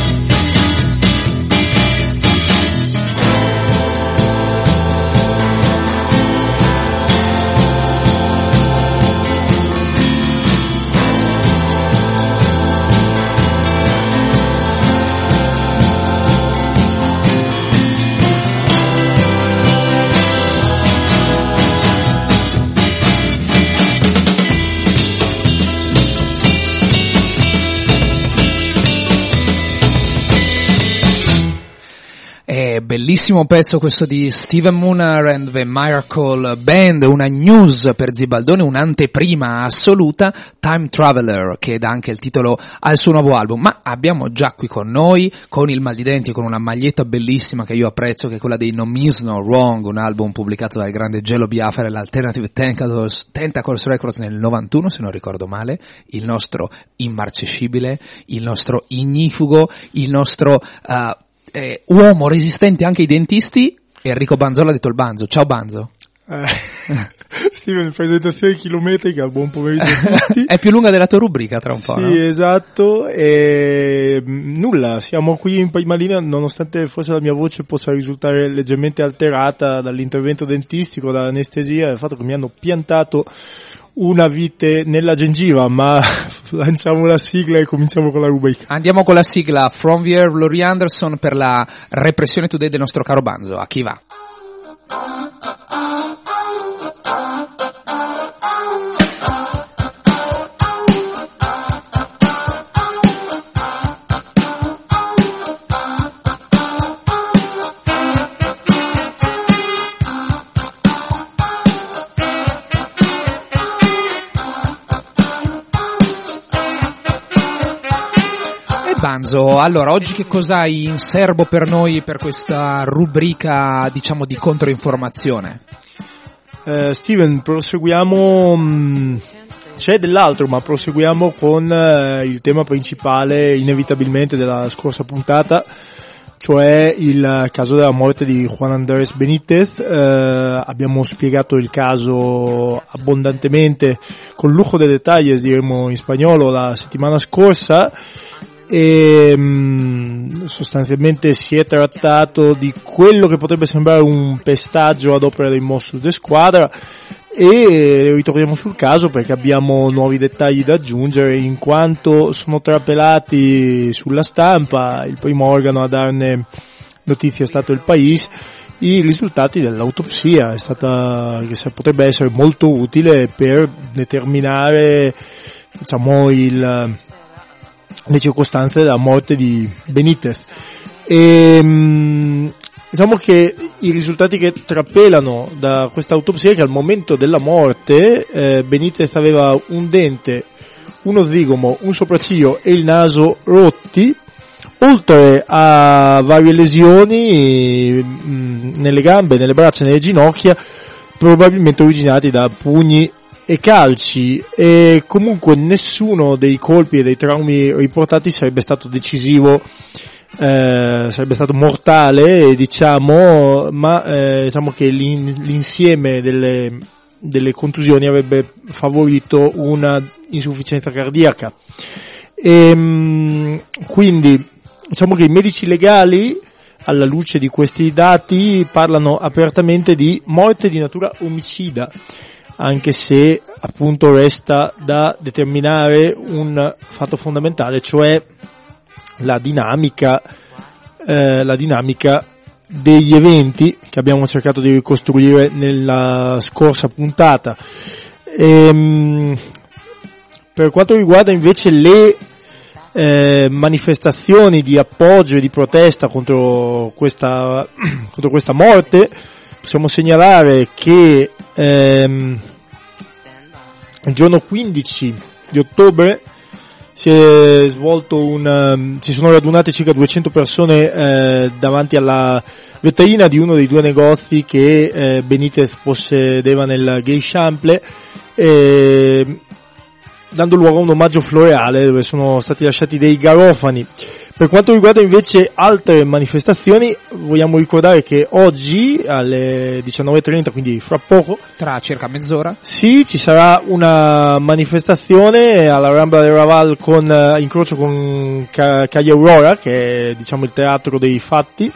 Bellissimo pezzo questo di Steven Mooner and the Miracle Band, una news per Zibaldone, un'anteprima assoluta, Time Traveler, che dà anche il titolo al suo nuovo album. Ma abbiamo già qui con noi, con il mal di denti, con una maglietta bellissima che io apprezzo, che è quella dei No Means No Wrong, un album pubblicato dal grande Jello Biafra e l'Alternative Tentacles, Tentacles Records nel novantuno, se non ricordo male, il nostro immarcescibile, il nostro ignifugo, il nostro uh, Eh, uomo resistente anche ai dentisti. Enrico Banzola ha detto il Banzo. Ciao Banzo. Eh, Steven, presentazione chilometrica, buon pomeriggio a tutti. È più lunga della tua rubrica tra un po', sì, no? Esatto, e nulla, siamo qui in prima linea, nonostante forse la mia voce possa risultare leggermente alterata dall'intervento dentistico, dall'anestesia, dal fatto che mi hanno piantato una vite nella gengiva, ma lanciamo la sigla e cominciamo con la rubrica. Andiamo con la sigla From the Air, Laurie Anderson, per la repressione today del nostro caro Banzo. A chi va? Banzo, allora oggi che cosa hai in serbo per noi per questa rubrica, diciamo, di controinformazione? Uh, Steven, proseguiamo, mh, c'è dell'altro, ma proseguiamo con uh, il tema principale inevitabilmente della scorsa puntata, cioè il caso della morte di Juan Andrés Benítez. Uh, abbiamo spiegato il caso abbondantemente, con lujo de detalles diremo in spagnolo, la settimana scorsa. E mh, sostanzialmente si è trattato di quello che potrebbe sembrare un pestaggio ad opera dei Mossos de Squadra, e ritorniamo sul caso perché abbiamo nuovi dettagli da aggiungere, in quanto sono trapelati sulla stampa, il primo organo a darne notizia è stato Il País, i risultati dell'autopsia, è stata, che potrebbe essere molto utile per determinare, diciamo, il le circostanze della morte di Benítez. E diciamo che i risultati che trapelano da questa autopsia è che al momento della morte eh, Benítez aveva un dente, uno zigomo, un sopracciglio e il naso rotti, oltre a varie lesioni mh, nelle gambe, nelle braccia e nelle ginocchia, probabilmente originati da pugni e calci, e comunque nessuno dei colpi e dei traumi riportati sarebbe stato decisivo, eh, sarebbe stato mortale, diciamo, ma eh, diciamo che l'insieme delle, delle contusioni avrebbe favorito una insufficienza cardiaca. E, mh, quindi diciamo che i medici legali, alla luce di questi dati, parlano apertamente di morte di natura omicida, anche se appunto resta da determinare un fatto fondamentale, cioè la dinamica, eh, la dinamica degli eventi che abbiamo cercato di ricostruire nella scorsa puntata. Ehm, per quanto riguarda invece le eh, manifestazioni di appoggio e di protesta contro questa, contro questa morte, possiamo segnalare che ehm, il giorno quindici di ottobre si è svolto un, um, si sono radunate circa duecento persone eh, davanti alla vetrina di uno dei due negozi che eh, Benitez possedeva nel Gay Chample, eh, dando luogo a un omaggio floreale dove sono stati lasciati dei garofani. Per quanto riguarda invece altre manifestazioni, vogliamo ricordare che oggi alle diciannove e trenta, quindi fra poco, tra circa mezz'ora, sì, ci sarà una manifestazione alla Rambla del Raval con uh, incrocio con Ca- Calle Aurora, che è diciamo il teatro dei fatti,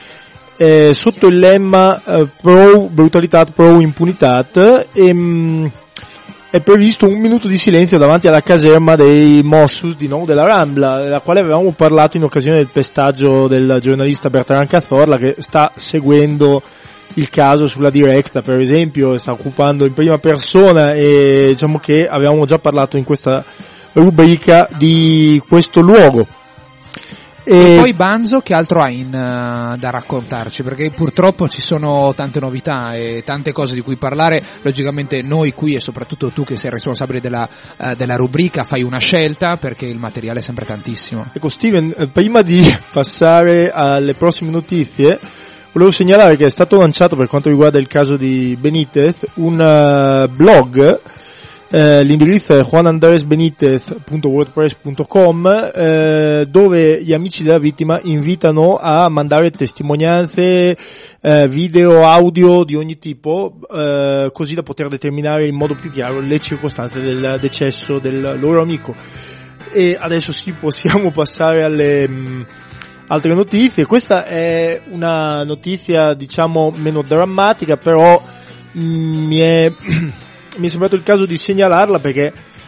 eh, sotto il lemma uh, pro brutalità, pro impunità, e mh, è previsto un minuto di silenzio davanti alla caserma dei Mossos di Nou della Rambla, della quale avevamo parlato in occasione del pestaggio del giornalista Bertrand Cazorla, che sta seguendo il caso sulla diretta, per esempio, sta occupando in prima persona, e diciamo che avevamo già parlato in questa rubrica di questo luogo. E, e poi Banzo, che altro ha in, uh, da raccontarci? Perché purtroppo ci sono tante novità e tante cose di cui parlare. Logicamente noi qui, e soprattutto tu che sei responsabile della, uh, della rubrica, fai una scelta, perché il materiale è sempre tantissimo. Ecco Steven, prima di passare alle prossime notizie, volevo segnalare che è stato lanciato, per quanto riguarda il caso di Benitez, un uh, blog. Eh, l'indirizzo è juan andres benitez punto wordpress punto com, eh, dove gli amici della vittima invitano a mandare testimonianze, eh, video, audio di ogni tipo, eh, così da poter determinare in modo più chiaro le circostanze del decesso del loro amico. E adesso sì, possiamo passare alle mh, altre notizie. Questa è una notizia diciamo meno drammatica, però mh, mi è mi è sembrato il caso di segnalarla perché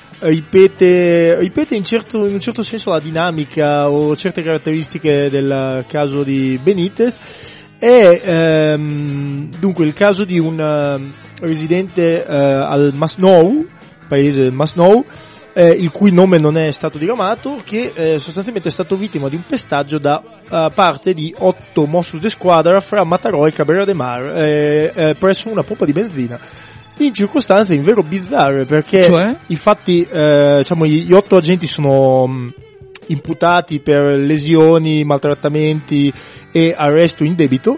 ripete, ripete in, certo, in un certo senso la dinamica o certe caratteristiche del caso di Benitez. È ehm, dunque il caso di un uh, residente uh, al Masnou, paese Masnou, eh, il cui nome non è stato diramato, che eh, sostanzialmente è stato vittima di un pestaggio da uh, parte di otto Mossos de Squadra fra Mataró e Cabrera de Mar, eh, eh, presso una pompa di benzina, in circostanze invero bizzarre, perché cioè? infatti eh, diciamo gli, gli otto agenti sono mh, imputati per lesioni, maltrattamenti e arresto in debito,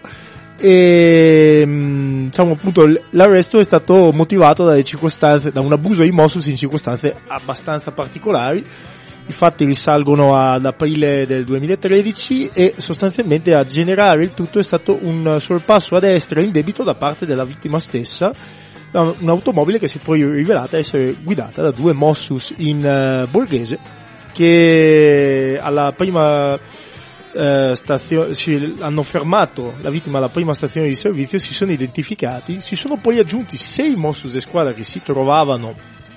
e mh, diciamo appunto l'arresto è stato motivato dalle circostanze, da un abuso ai Mossos in circostanze abbastanza particolari. I fatti risalgono ad aprile del duemilatredici e sostanzialmente a generare il tutto è stato un sorpasso a destra in debito da parte della vittima stessa, un'automobile che si è poi rivelata essere guidata da due Mossos in uh, borghese, che alla prima uh, stazione si hanno fermato la vittima alla prima stazione di servizio, si sono identificati, si sono poi aggiunti sei Mossos de Squadra che si trovavano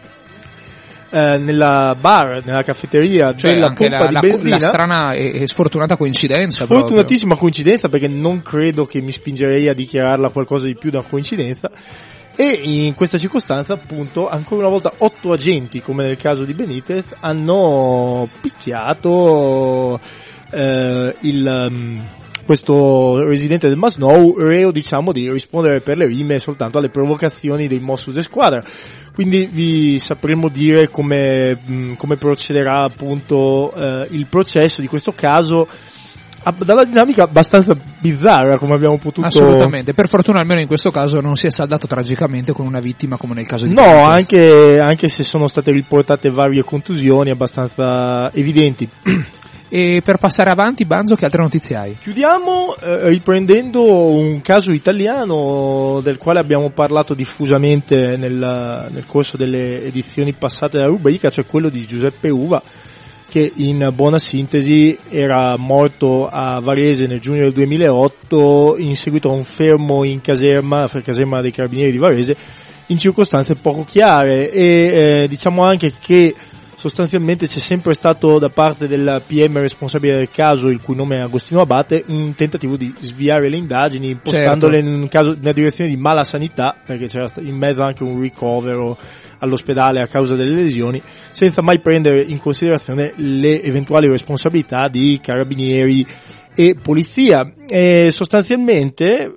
uh, nella bar, nella caffetteria, cioè della anche pompa la, di la, benzina. la strana e, e sfortunata coincidenza. Sfortunatissima proprio. Coincidenza, perché non credo che mi spingerei a dichiararla qualcosa di più da coincidenza. E in questa circostanza, appunto, ancora una volta otto agenti, come nel caso di Benitez, hanno picchiato eh, il, um, questo residente del Masnou, reo diciamo di rispondere per le rime soltanto alle provocazioni dei Mossos de Squadra. Quindi vi sapremo dire come, mh, come procederà appunto eh, il processo di questo caso, dalla dinamica abbastanza bizzarra, come abbiamo potuto. Assolutamente, per fortuna almeno in questo caso non si è saldato tragicamente con una vittima come nel caso di no Benitez. anche, anche se sono state riportate varie contusioni abbastanza evidenti. E per passare avanti, Banzo, che altre notizie hai? Chiudiamo eh, riprendendo un caso italiano del quale abbiamo parlato diffusamente nel, nel corso delle edizioni passate della rubrica, cioè quello di Giuseppe Uva, che in buona sintesi era morto a Varese nel giugno del duemilaotto in seguito a un fermo in caserma, caserma dei Carabinieri di Varese, in circostanze poco chiare, e eh, diciamo anche che sostanzialmente c'è sempre stato da parte del P M responsabile del caso, il cui nome è Agostino Abate, un tentativo di sviare le indagini, impostandole certo. in un caso nella direzione di mala sanità, perché c'era in mezzo anche un ricovero all'ospedale a causa delle lesioni, senza mai prendere in considerazione le eventuali responsabilità di carabinieri e polizia. E sostanzialmente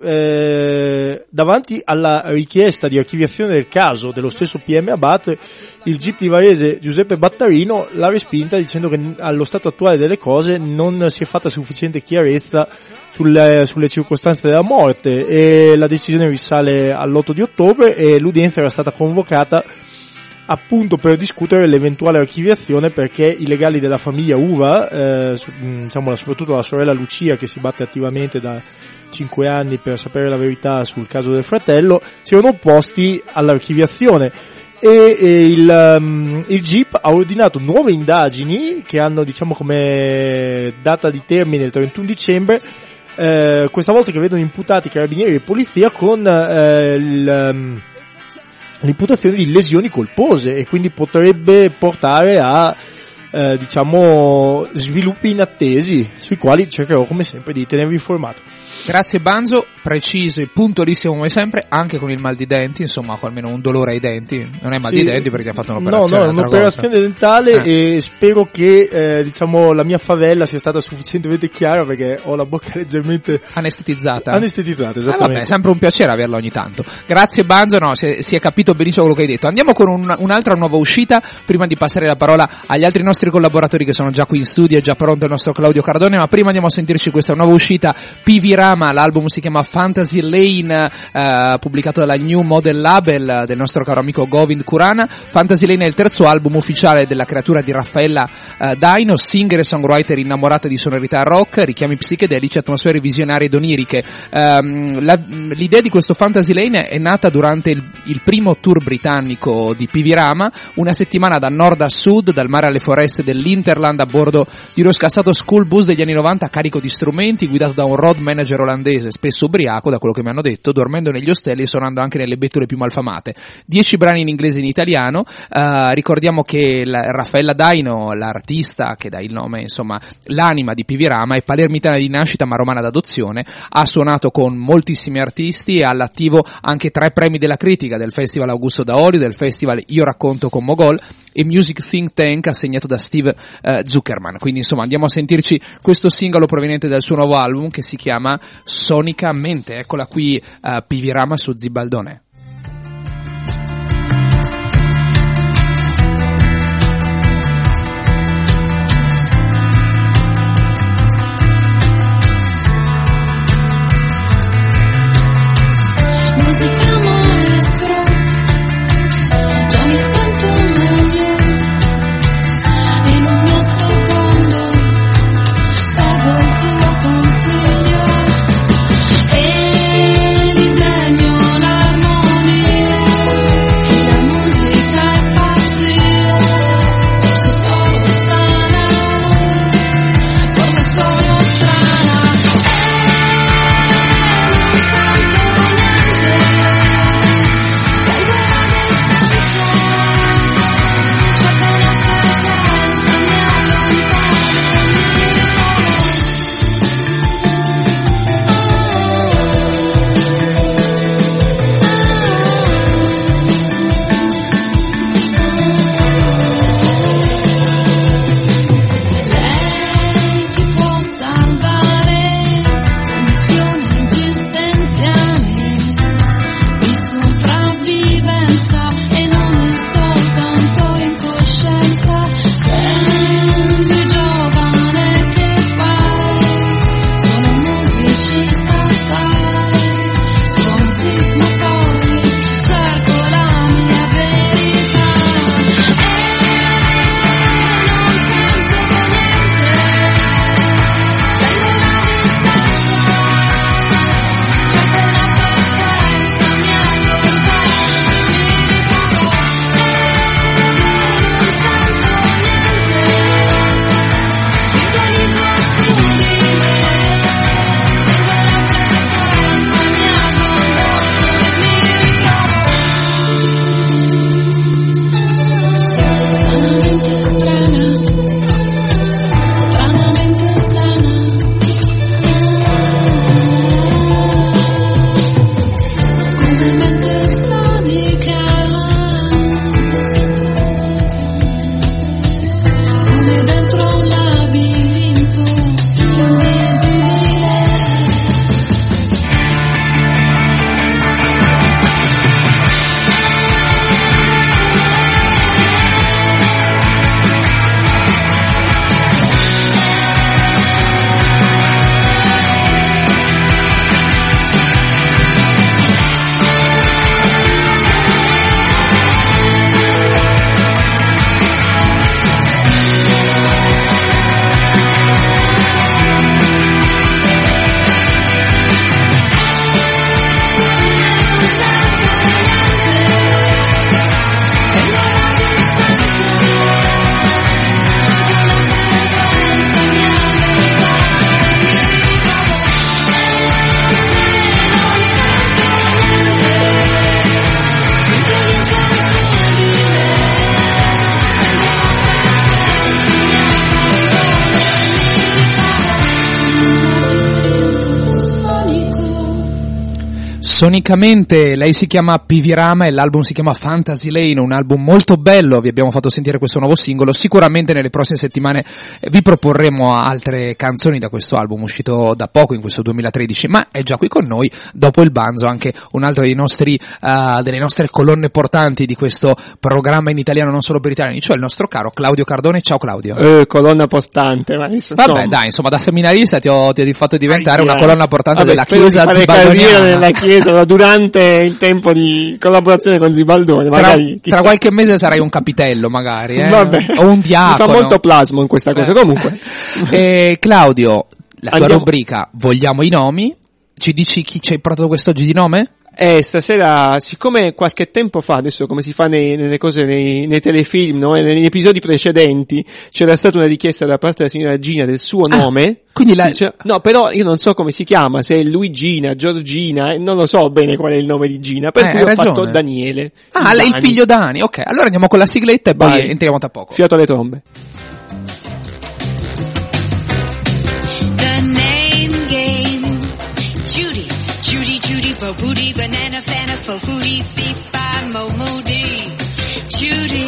eh, davanti alla richiesta di archiviazione del caso dello stesso P M Abate, il G I P di Varese Giuseppe Battarino l'ha respinta dicendo che allo stato attuale delle cose non si è fatta sufficiente chiarezza sulle, sulle circostanze della morte, e la decisione risale all'otto di ottobre e l'udienza era stata convocata appunto per discutere l'eventuale archiviazione, perché i legali della famiglia Uva, eh, diciamo soprattutto la sorella Lucia, che si batte attivamente da cinque anni per sapere la verità sul caso del fratello, si erano opposti all'archiviazione, e, e il, um, il G I P ha ordinato nuove indagini che hanno diciamo come data di termine il trentuno dicembre, eh, questa volta che vedono imputati carabinieri e polizia con eh, il um, l'imputazione di lesioni colpose, e quindi potrebbe portare a eh, diciamo sviluppi inattesi sui quali cercherò come sempre di tenervi informato. Grazie Banzo, preciso e puntualissimo come sempre, anche con il mal di denti, insomma, o almeno un dolore ai denti. Non è mal sì. di denti perché ti ha fatto un'operazione. No, no, è un'operazione cosa. dentale eh. E spero che eh, diciamo la mia favella sia stata sufficientemente chiara, perché ho la bocca leggermente anestetizzata. Anestetizzata, esattamente. Eh, vabbè, è sempre un piacere averlo ogni tanto. Grazie Banzo, no, si è, si è capito benissimo quello che hai detto. Andiamo con un, un'altra nuova uscita, prima di passare la parola agli altri nostri collaboratori che sono già qui in studio, è già pronto il nostro Claudio Cardone, ma prima andiamo a sentirci questa nuova uscita, P V Rama, l'album si chiama Fantasy Lane, eh, pubblicato dalla New Model Label del nostro caro amico Govind Kurana. Fantasy Lane è il terzo album ufficiale della creatura di Raffaella eh, Daino, singer e songwriter innamorata di sonorità rock, richiami psichedelici, atmosfere visionarie ed oniriche. Um, la, l'idea di questo Fantasy Lane è nata durante il, il primo tour britannico di P V Rama, una settimana da nord a sud, dal mare alle foreste dell'Interland, a bordo di uno scassato school bus degli anni novanta carico di strumenti, guidato da un road manager olandese, spesso ubriaco, da quello che mi hanno detto, dormendo negli ostelli e suonando anche nelle bettole più malfamate. Dieci brani in inglese e in italiano. Uh, ricordiamo che la, Raffaella Daino, l'artista che dà il nome, insomma, l'anima di P V Rama, è palermitana di nascita ma romana d'adozione, ha suonato con moltissimi artisti e ha all'attivo anche tre premi della critica, del Festival Augusto Daolio, del Festival Io Racconto con Mogol e Music Think Tank assegnato da Steve uh, Zuckerman. Quindi insomma andiamo a sentirci questo singolo proveniente dal suo nuovo album che si chiama Sonicamente. Eccola qui, uh, P V Rama su Zibaldone. Consiglio e disegno l'armonia. Sonicamente lei si chiama P V Rama e l'album si chiama Fantasy Lane, un album molto bello, vi abbiamo fatto sentire questo nuovo singolo, sicuramente nelle prossime settimane vi proporremo altre canzoni da questo album uscito da poco in questo duemilatredici, ma è già qui con noi dopo il Banzo anche un altro dei nostri uh, delle nostre colonne portanti di questo programma in italiano non solo per italiani, cioè il nostro caro Claudio Cardone. Ciao Claudio. Eh, colonna portante, ma insomma. Vabbè dai, insomma da seminarista ti ho, ti ho fatto diventare Ai, una eh. colonna portante Vabbè, della spero chiesa di fare zibaldoniana. carriera nella chiesa durante il tempo di collaborazione con Zibaldone, magari Tra, tra qualche mese sarai un capitello magari, eh? Vabbè. O un Mi diacono. fa molto plasmo in questa cosa, Eh. comunque. Eh, Claudio, la tua Andiamo- rubrica Vogliamo i nomi? Ci dici chi ci hai portato quest'oggi di nome? Eh, stasera, siccome qualche tempo fa, adesso come si fa nei, nelle cose, nei, nei telefilm, no? E negli episodi precedenti, c'era stata una richiesta da parte della signora Gina del suo Ah, nome. quindi la- Cioè, no, però io non so come si chiama, se è Luigina, Giorgina, eh, non lo so bene qual è il nome di Gina, per Eh, cui hai ho fatto ragione. Daniele. Ah, lei il Dani. figlio Dani. Ok, allora andiamo con la sigletta e poi Vai. entriamo tra poco. Fiato alle trombe. The name game. Judy, Judy, Judy, bo booty, banana, fana, fo foodie, fee, fi, mo, moody. Judy.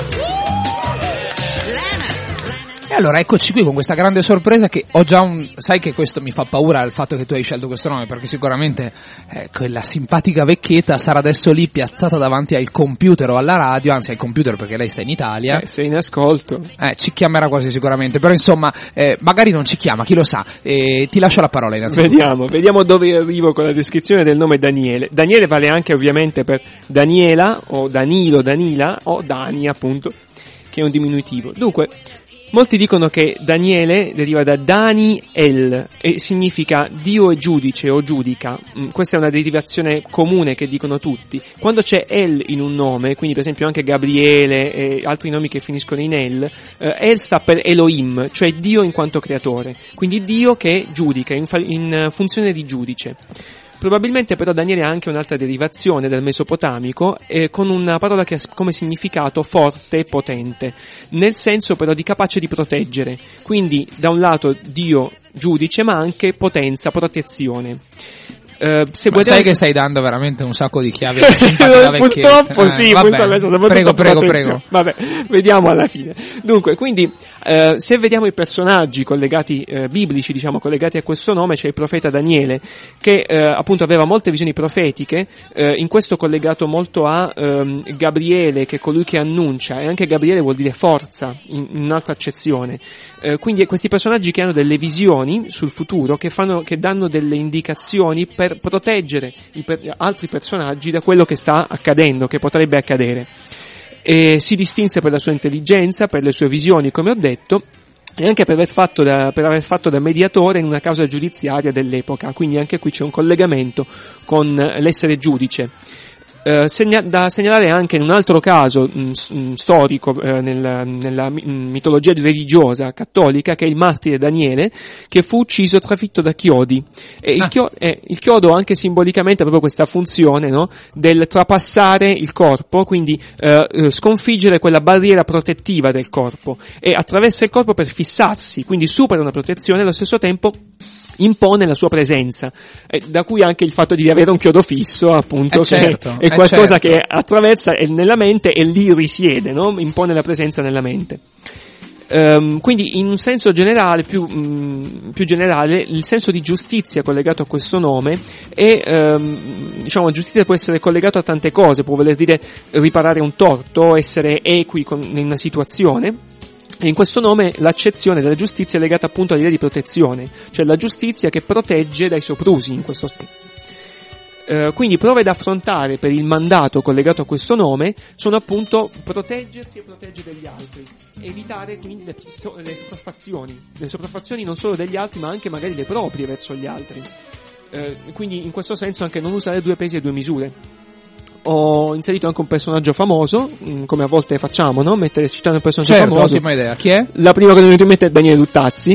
Lana, Lana. E allora eccoci qui con questa grande sorpresa che ho già un... Sai che questo mi fa paura il fatto che tu hai scelto questo nome, perché sicuramente eh, quella simpatica vecchietta sarà adesso lì piazzata davanti al computer o alla radio, anzi al computer perché lei sta in Italia. Eh, sei in ascolto. Eh, ci chiamerà quasi sicuramente, però insomma, eh, magari non ci chiama, chi lo sa. Eh, ti lascio la parola innanzitutto. Vediamo, vediamo dove arrivo con la descrizione del nome Daniele. Daniele vale anche ovviamente per Daniela, o Danilo, Danila, o Dani appunto, che è un diminutivo. Dunque, molti dicono che Daniele deriva da Daniel e significa Dio è giudice o giudica. Mm, Questa è una derivazione comune che dicono tutti. Quando c'è El in un nome, quindi per esempio anche Gabriele e altri nomi che finiscono in El, eh, El sta per Elohim, cioè Dio in quanto creatore. Quindi Dio che giudica, in, fa- in eh, funzione di giudice. Probabilmente però Daniele ha anche un'altra derivazione del mesopotamico, eh, con una parola che ha s- come significato forte e potente, nel senso però di capace di proteggere, quindi da un lato Dio giudice ma anche potenza, protezione. Eh, se Ma vuoi sai dare- che stai dando veramente un sacco di chiavi alla simpatica vecchietta. Purtroppo Eh, sì, vabbè. questo adesso soprattutto Prego, prego, protezione. prego. Vabbè, vediamo alla fine. Dunque, quindi, eh, se vediamo i personaggi collegati, eh, biblici, diciamo, collegati a questo nome, c'è il profeta Daniele, che, eh, appunto aveva molte visioni profetiche, eh, in questo collegato molto a, ehm, Gabriele, che è colui che annuncia, e anche Gabriele vuol dire forza, in, in un'altra accezione. Eh, quindi questi personaggi che hanno delle visioni sul futuro, che fanno, che danno delle indicazioni per proteggere i per- altri personaggi da quello che sta accadendo, che potrebbe accadere. E si distinse per la sua intelligenza, per le sue visioni, come ho detto, e anche per aver fatto da, per aver fatto da mediatore in una causa giudiziaria dell'epoca. Quindi anche qui c'è un collegamento con l'essere giudice. Eh, segna- da segnalare anche in un altro caso mh, s- mh, storico eh, nella, nella mi- mitologia religiosa cattolica, che è il martire Daniele, che fu ucciso trafitto da chiodi. E il, Ah. chio- eh, il chiodo anche simbolicamente ha proprio questa funzione, no? Del trapassare il corpo, quindi eh, eh, sconfiggere quella barriera protettiva del corpo, e attraversa il corpo per fissarsi, quindi supera una protezione e allo stesso tempo impone la sua presenza, eh, da cui anche il fatto di avere un chiodo fisso, appunto, Eh che certo, è eh qualcosa certo. che attraversa e nella mente e lì risiede, no? Impone la presenza nella mente. Ehm, quindi in un senso generale, più, mh, più generale, il senso di giustizia collegato a questo nome è, ehm, diciamo, giustizia può essere collegato a tante cose, può voler dire riparare un torto, essere equi con, in una situazione. E in questo nome l'accezione della giustizia è legata appunto all'idea di protezione, cioè la giustizia che protegge dai soprusi in questo senso. Eh, quindi prove da affrontare per il mandato collegato a questo nome sono appunto proteggersi e proteggere degli altri, evitare quindi le, le sopraffazioni, le sopraffazioni non solo degli altri ma anche magari le proprie verso gli altri. Eh, quindi in questo senso anche non usare due pesi e due misure. Ho inserito anche un personaggio famoso, mh, come a volte facciamo, no? Mettere, citare un personaggio Certo, famoso. ottima idea. Chi è? La prima che mi è venuta in mente è Daniele Luttazzi. Ah.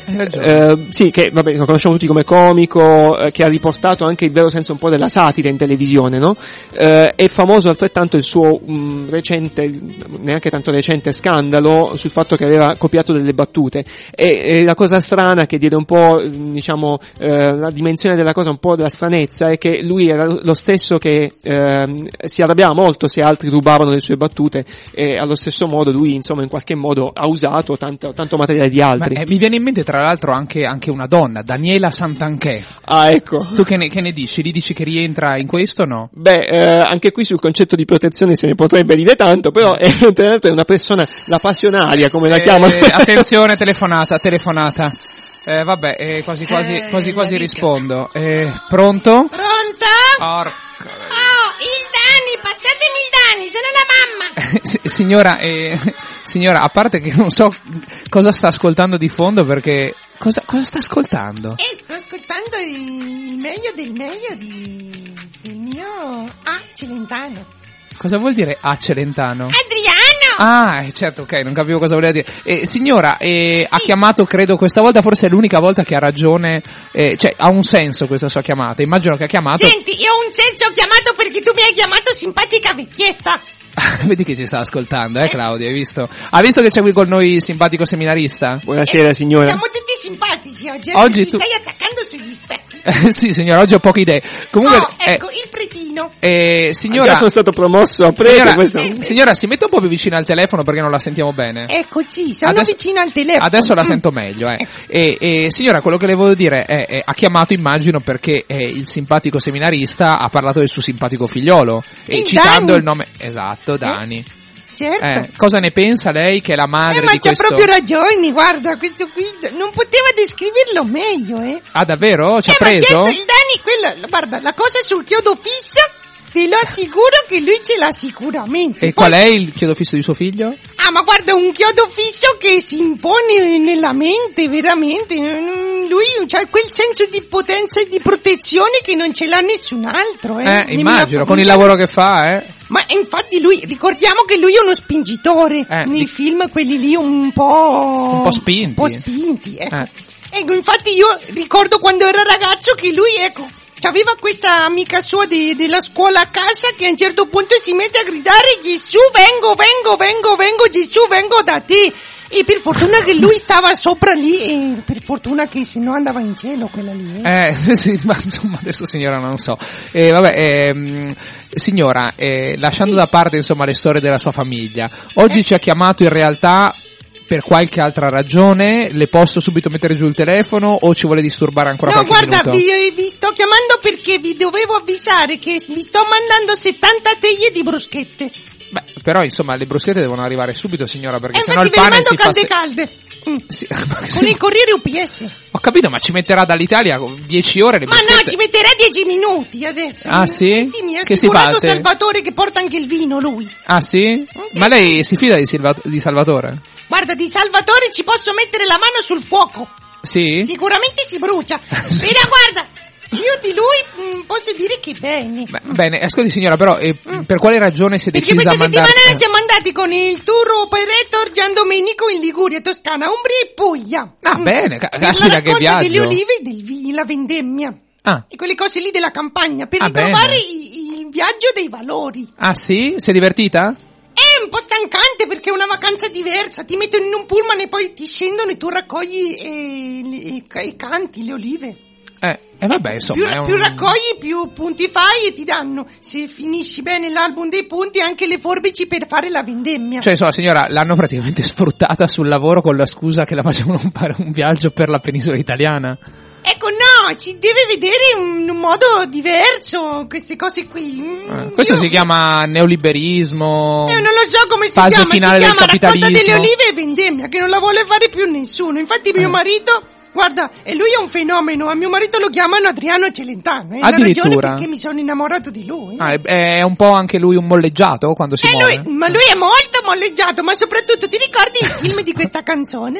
Hai ragione. Eh, sì, che vabbè, lo conosciamo tutti come comico, eh, che ha riportato anche il vero senso un po' della satira in televisione, no? Eh, è famoso altrettanto il suo mh, recente, neanche tanto recente scandalo sul fatto che aveva copiato delle battute. E, e la cosa strana che diede un po', diciamo, eh, la dimensione della cosa, un po' della stranezza, è che lui era lo stesso che eh, si arrabbiava molto se altri rubavano le sue battute, e allo stesso modo lui, insomma, in qualche modo ha usato tanto, tanto materiale di altri. Ma, eh, mi viene in mente tra l'altro anche, anche una donna, Daniela Santanchè. Ah, ecco. Tu che ne, che ne dici? Gli dici che rientra in questo o no? Beh, eh, anche qui sul concetto di protezione se ne potrebbe dire tanto, però è, tra l'altro è una persona, la passionaria, come la Eh, chiamano. attenzione, telefonata, telefonata. Eh, vabbè, eh, quasi quasi, Eh, quasi quasi la vita. rispondo. Eh, pronto? Pronto? Porca. Oh, il Dani, passatemi il Dani, sono la mamma. S- signora, eh, signora, a parte che non so cosa sta ascoltando di fondo, perché cosa, cosa sta ascoltando? E sto ascoltando il meglio del meglio di, del mio A Celentano. Cosa vuol dire A Celentano? Adriano! Ah, eh, certo, ok, non capivo cosa voleva dire. Eh, signora, eh, ha chiamato, credo, questa volta, forse è l'unica volta che ha ragione, eh, cioè ha un senso questa sua chiamata. Immagino che ha chiamato. Senti, io ho un senso, ho chiamato perché tu mi hai chiamato simpatica vecchietta. Vedi che ci sta ascoltando, eh, Claudia, hai visto? Ha visto che c'è qui con noi il simpatico seminarista? Buonasera, signora. Siamo tutti simpatici oggi, eh, Oggi ti tu- stai attaccando sugli specchi. Eh, sì, signora, oggi ho poche idee. Comunque, Oh, eh, ecco, il pretino. eh, Già signora, sono stato promosso a prete. signora, questo- signora, si mette un po' più vicino al telefono perché non la sentiamo bene. Ecco, sì, sono Adesso- vicino al telefono. Adesso la Mm. sento meglio, eh. E, e, signora, quello che le volevo dire è, è ha chiamato, immagino, perché eh, il simpatico seminarista ha parlato del suo simpatico figliolo, e Il citando Dani. il nome, esatto, Dani. Certo. Eh, cosa ne pensa lei, che è la madre Eh, ma di c'ha questo? proprio ragione, guarda, questo qui non poteva descriverlo meglio, eh. Ah, davvero? Ci ha eh, ma preso? certo, il Dani, quello, guarda, la cosa sul chiodo fisso, te lo assicuro che lui ce l'ha sicuramente. E Poi- qual è il chiodo fisso di suo figlio? Ah, ma guarda, un chiodo fisso che si impone nella mente, veramente. Mm, Lui c'ha quel senso di potenza e di protezione che non ce l'ha nessun altro, eh. Eh, Nemmeno immagino, la con il famiglia. lavoro che fa, eh. Ma infatti lui, ricordiamo che lui è uno spingitore, Eh, nei di- film quelli lì un po'... Un po' spinti. Un po' spinti, ecco. Eh. Ecco, infatti io ricordo quando era ragazzo che lui, ecco, aveva questa amica sua di- della scuola a casa che a un certo punto si mette a gridare: Gesù, vengo, vengo, vengo, vengo, Gesù, vengo da te. E per fortuna che lui stava sopra lì, e per fortuna che se no andava in cielo quella lì. Eh. Eh, sì, ma insomma adesso signora non so. Eh, vabbè, ehm, signora, eh, lasciando Sì. da parte insomma le storie della sua famiglia, oggi Eh. ci ha chiamato in realtà per qualche altra ragione. Le posso subito mettere giù il telefono o ci vuole disturbare ancora No, qualche guarda, minuto? vi, vi sto chiamando perché vi dovevo avvisare che vi sto mandando settanta teglie di bruschette. Beh, però insomma le bruschette devono arrivare subito, signora, perché E sennò il infatti ve le pane mando si fa... calde se- calde. Mm. Sì, ma Con sì, il corriere U P S. ho capito, ma ci metterà dall'Italia dieci ore le Ma no, bruschette? ci metterà dieci minuti adesso. Ah, sì? Eh sì, mi ha Che si assicurato fa, te? Salvatore che porta anche il vino, lui. Ah sì? Ok. Ma lei si fida di, Silva- di Salvatore? Guarda, di Salvatore ci posso mettere la mano sul fuoco. Sì? Sicuramente si brucia. Però guarda, io di lui mh, posso dire che bene. Beh, bene, ascolti signora, però eh, per quale ragione si è Perché decisa a questa mandare... settimana siamo andati con il tour operator Gian Domenico in Liguria, Toscana, Umbria e Puglia. Ah, Mm. bene, ca- Per caspita, la che raccolta viaggio. delle olive e del vino, la vendemmia. Ah, E quelle cose lì della campagna, per Ah, ritrovare bene. il, il viaggio dei valori. ah sì? Si è divertita? È un po' stancante perché è una vacanza diversa, ti mettono in un pullman e poi ti scendono e tu raccogli e, e, e canti le olive. Eh, e vabbè, insomma, più, è un... più raccogli, più punti fai e ti danno, se finisci bene l'album dei punti, anche le forbici per fare la vendemmia. Cioè, insomma, signora, l'hanno praticamente sfruttata sul lavoro con la scusa che la facevano fare un viaggio per la penisola italiana. Ecco, no, si deve vedere in un modo diverso queste cose qui. Eh, questo Io- si chiama neoliberismo... Eh, non lo so come si fase chiama, finale si del chiama raccolta capitalismo. delle olive e vendemmia, che non la vuole fare più nessuno. Infatti mio Eh. marito, guarda, e lui è un fenomeno, a mio marito lo chiamano Adriano Celentano, è la Addirittura? ragione perché mi sono innamorato di lui. Ah, è, è un po' anche lui un molleggiato quando si E muove? lui, ma lui è molto molleggiato, ma soprattutto ti ricordi il film di questa canzone?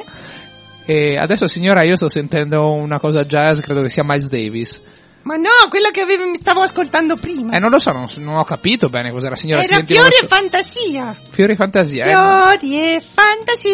E adesso, signora, io sto sentendo una cosa jazz, credo che sia Miles Davis. Ma no, quella che avevo, mi stavo ascoltando prima. Eh, non lo so, non, non ho capito bene cos'era, signora. si Era sentiva Fiori e questo- Fantasia. Fiori e fantasia, eh? Fiori e Fantasia.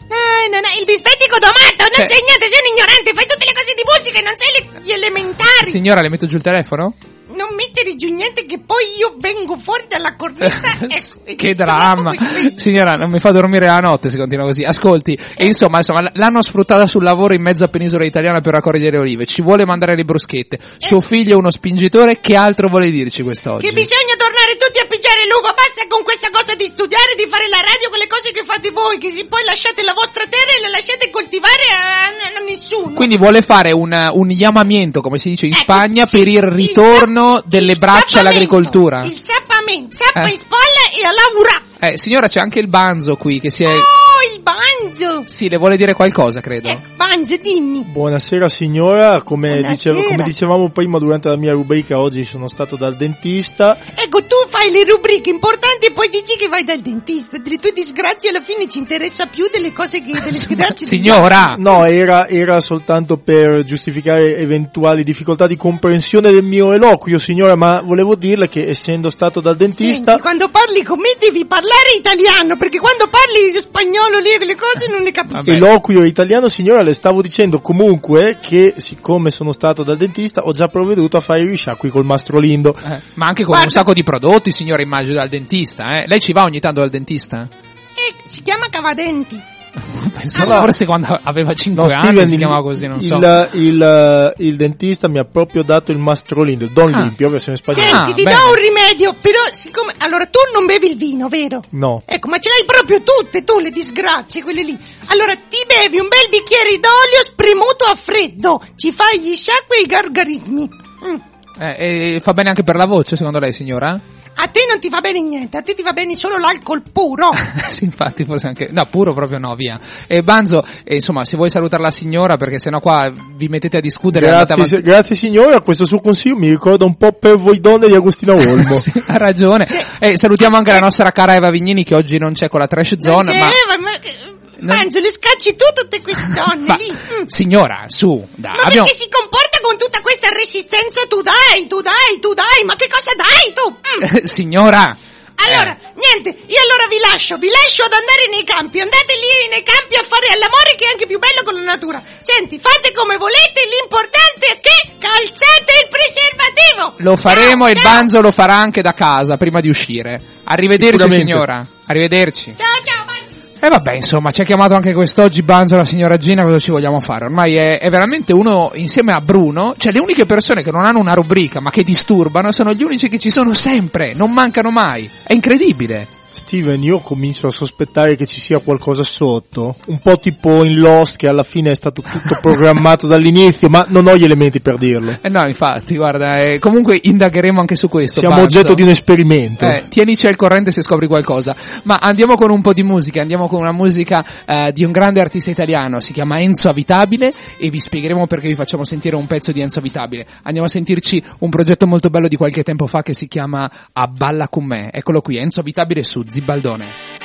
Eh, no, no, il bispettico domato, non Cioè- sai niente, sei un ignorante, fai tutte le cose di musica e non sai le- gli elementari. Signora, le metto giù il telefono? Non mettere giù niente che poi io vengo fuori dalla cornetta e, e Che distruggo dramma. questi- Signora, non mi fa dormire la notte se continua così. Ascolti, e insomma, insomma, l- l'hanno sfruttata sul lavoro in mezza penisola italiana per raccogliere olive. Ci vuole mandare le bruschette. Suo figlio è uno spingitore. Che altro vuole dirci quest'oggi? Che bisogna tornare tutti a pigiare l'ugo, basta con questa cosa di studiare, di fare la radio, quelle cose che fate voi, che se poi lasciate la vostra terra e la lasciate coltivare a, a nessuno. Quindi vuole fare un, un chiamamento, come si dice in Ecco, Spagna, sì, per il ritorno zap- delle il braccia zappamento, all'agricoltura. Il zappamento, zappa Eh. in spalla e a lavorare. Eh, signora, c'è anche il Banzo qui, che si è... Oh, il banjo. Sì, le vuole dire qualcosa, credo. Eh, banjo, dimmi. Buonasera signora, come, Buonasera. dicevo, come dicevamo prima durante la mia rubrica, oggi sono stato dal dentista. Ecco, tu fai le rubriche importanti e poi dici che vai dal dentista. Delle tue disgrazie alla fine ci interessa più delle cose che delle disgrazie. Signora! No, era, era soltanto per giustificare eventuali difficoltà di comprensione del mio eloquio, signora, ma volevo dirle che essendo stato dal dentista... Senti, quando parli con me devi parlare italiano, perché quando parli spagnolo lì e le cose non ne capisco. Eloquio italiano, signora, le stavo dicendo comunque che siccome sono stato dal dentista ho già provveduto a fare i risciacqui col Mastro Lindo. Eh, ma anche con Guarda- un sacco di prodotti, signora, immagino, dal dentista, eh. Lei ci va ogni tanto dal dentista? Eh, si chiama cavadenti. Pensavo Allora- forse quando aveva cinque No, anni Steven, si il- chiamava così, non so. il, il, il dentista mi ha proprio dato il Mastro Lindo, il Don Ah. Limpio, versione spagnola. Senti, Ah, ti bene. do un rimedio, però siccome... Allora, tu non bevi il vino, vero? No. Ecco, ma ce l'hai proprio tutte, tu, le disgrazie, quelle lì. Allora, ti bevi un bel bicchiere d'olio spremuto a freddo. Ci fai gli sciacqui e i gargarismi. Mm. Eh, e fa bene anche per la voce, secondo lei, signora? A te non ti va bene niente, a te ti va bene solo l'alcol puro. Sì, infatti, forse anche... No, puro proprio no, via. E Banzo, eh, insomma, se vuoi salutare la signora, perché sennò qua vi mettete a discutere... e andate Grazie, avanti- se- grazie signora, questo suo consiglio mi ricorda un po' Per voi donne di Agostino Olmo. Sì, ha ragione. E salutiamo anche la nostra cara Eva Vignini, che oggi non c'è con la trash Non zone, c'è, ma... ma... ma Manzo, le scacci tu tutte queste donne Ma, lì. Mm. signora, su, dai, Ma abbiamo... perché si comporta con tutta questa resistenza? Tu dai, tu dai, tu dai, ma che cosa dai tu? Mm. signora! Allora, niente, io allora vi lascio, vi lascio ad andare nei campi, andate lì nei campi a fare l'amore che è anche più bello con la natura. Senti, fate come volete, l'importante è che calzate il preservativo. Lo faremo Ciao, e il ciao. Banzo lo farà anche da casa, prima di uscire. Arrivederci, Sicuramente. signora. Arrivederci. Ciao, ciao, Manzo. E vabbè, insomma, ci ha chiamato anche quest'oggi Banzo la signora Gina, cosa ci vogliamo fare? Ormai è, è veramente uno, insieme a Bruno, cioè le uniche persone che non hanno una rubrica ma che disturbano sono gli unici che ci sono sempre, non mancano mai. È incredibile. Steven, io comincio a sospettare che ci sia qualcosa sotto, un po' tipo in Lost che alla fine è stato tutto programmato dall'inizio, ma non ho gli elementi per dirlo. Eh no, infatti, guarda, eh, comunque indagheremo anche su questo. Siamo Banzo. oggetto di un esperimento. Eh, tienici al corrente se scopri qualcosa. Ma andiamo con un po' di musica, andiamo con una musica eh, di un grande artista italiano, si chiama Enzo Avitabile e vi spiegheremo perché vi facciamo sentire un pezzo di Enzo Avitabile. Andiamo a sentirci un progetto molto bello di qualche tempo fa che si chiama A Balla con me. Eccolo qui, Enzo Avitabile su Zibaldone.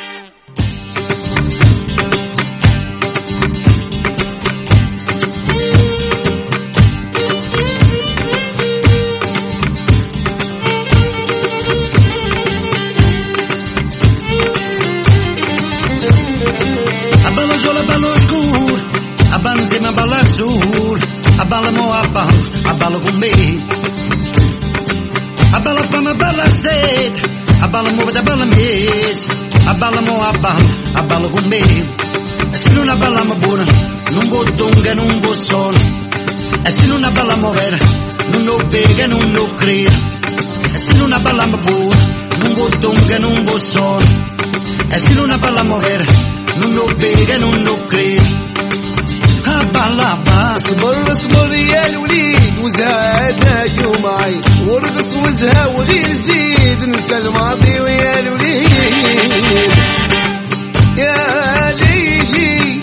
Abballo solo, abballo scuro, abballo insieme a ballo azzurro, abballo mo abballo, abballo con me. Abballo fame, abballo sete, abballo muovete, abballo mezzo, abballo mo abballo, abballo con me. E se non abballiamo buono, non può dunque, non può solo. E se non abballiamo vera, non lo vega, non lo crede. E se non abballiamo buono, non può dunque, non può solo. E se non abballiamo vera, non lo vega, non lo crede. Abballa, abballa. صبر صبر يا الوليد وزادك ومعي ورقص وزها وغير زيد ننسى الماضي ويا الوليد يا ليلي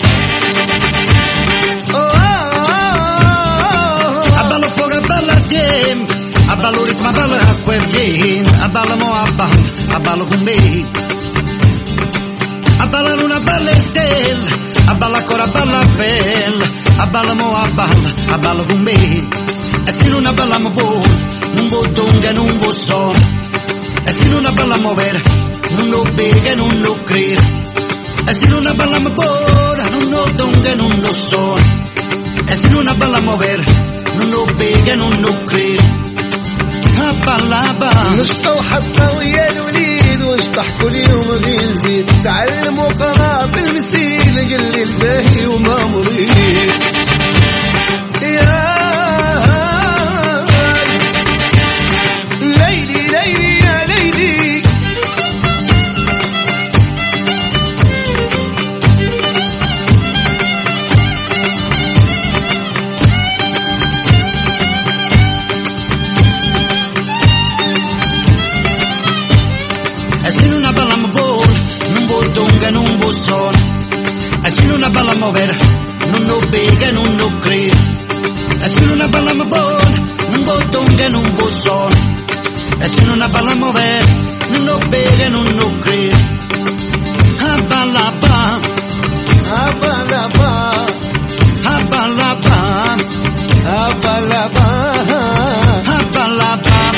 Abballo fuoco, abballa tempo, abballo ritmo, abballo acqua e vino, abballo mo abballo, abballo con me. Abballa luna, abballa stella, abballa ancora, abballa bella, abballa mo abballa, abballa con me. E se non abballiamo buono, non può dunque, non può solo. E se non abballiamo vera, non lo vega, non lo crede. E se non abballiamo buono, non non lo donga, non lo so. E se non balla a muovere, non lo bega, non lo crede. A ballaba نشطة وحطة ويا الوليد واش ضحكوا اليوم غير نزيد تعلموا قراء بالمثيل قل لي الزاهي وما مريد يا ليلي ليلي يا ليلي se non balla a bor, non vuol donga, non vuol son. E se non balla a muovere, non lo bega, non lo crede. E se non balla a bor, non vuol donga, non vuol son. E se non balla a muovere, non lo bega, non lo crede. A balla ba, a balla ba, a balla ba, a balla ba, a balla ba.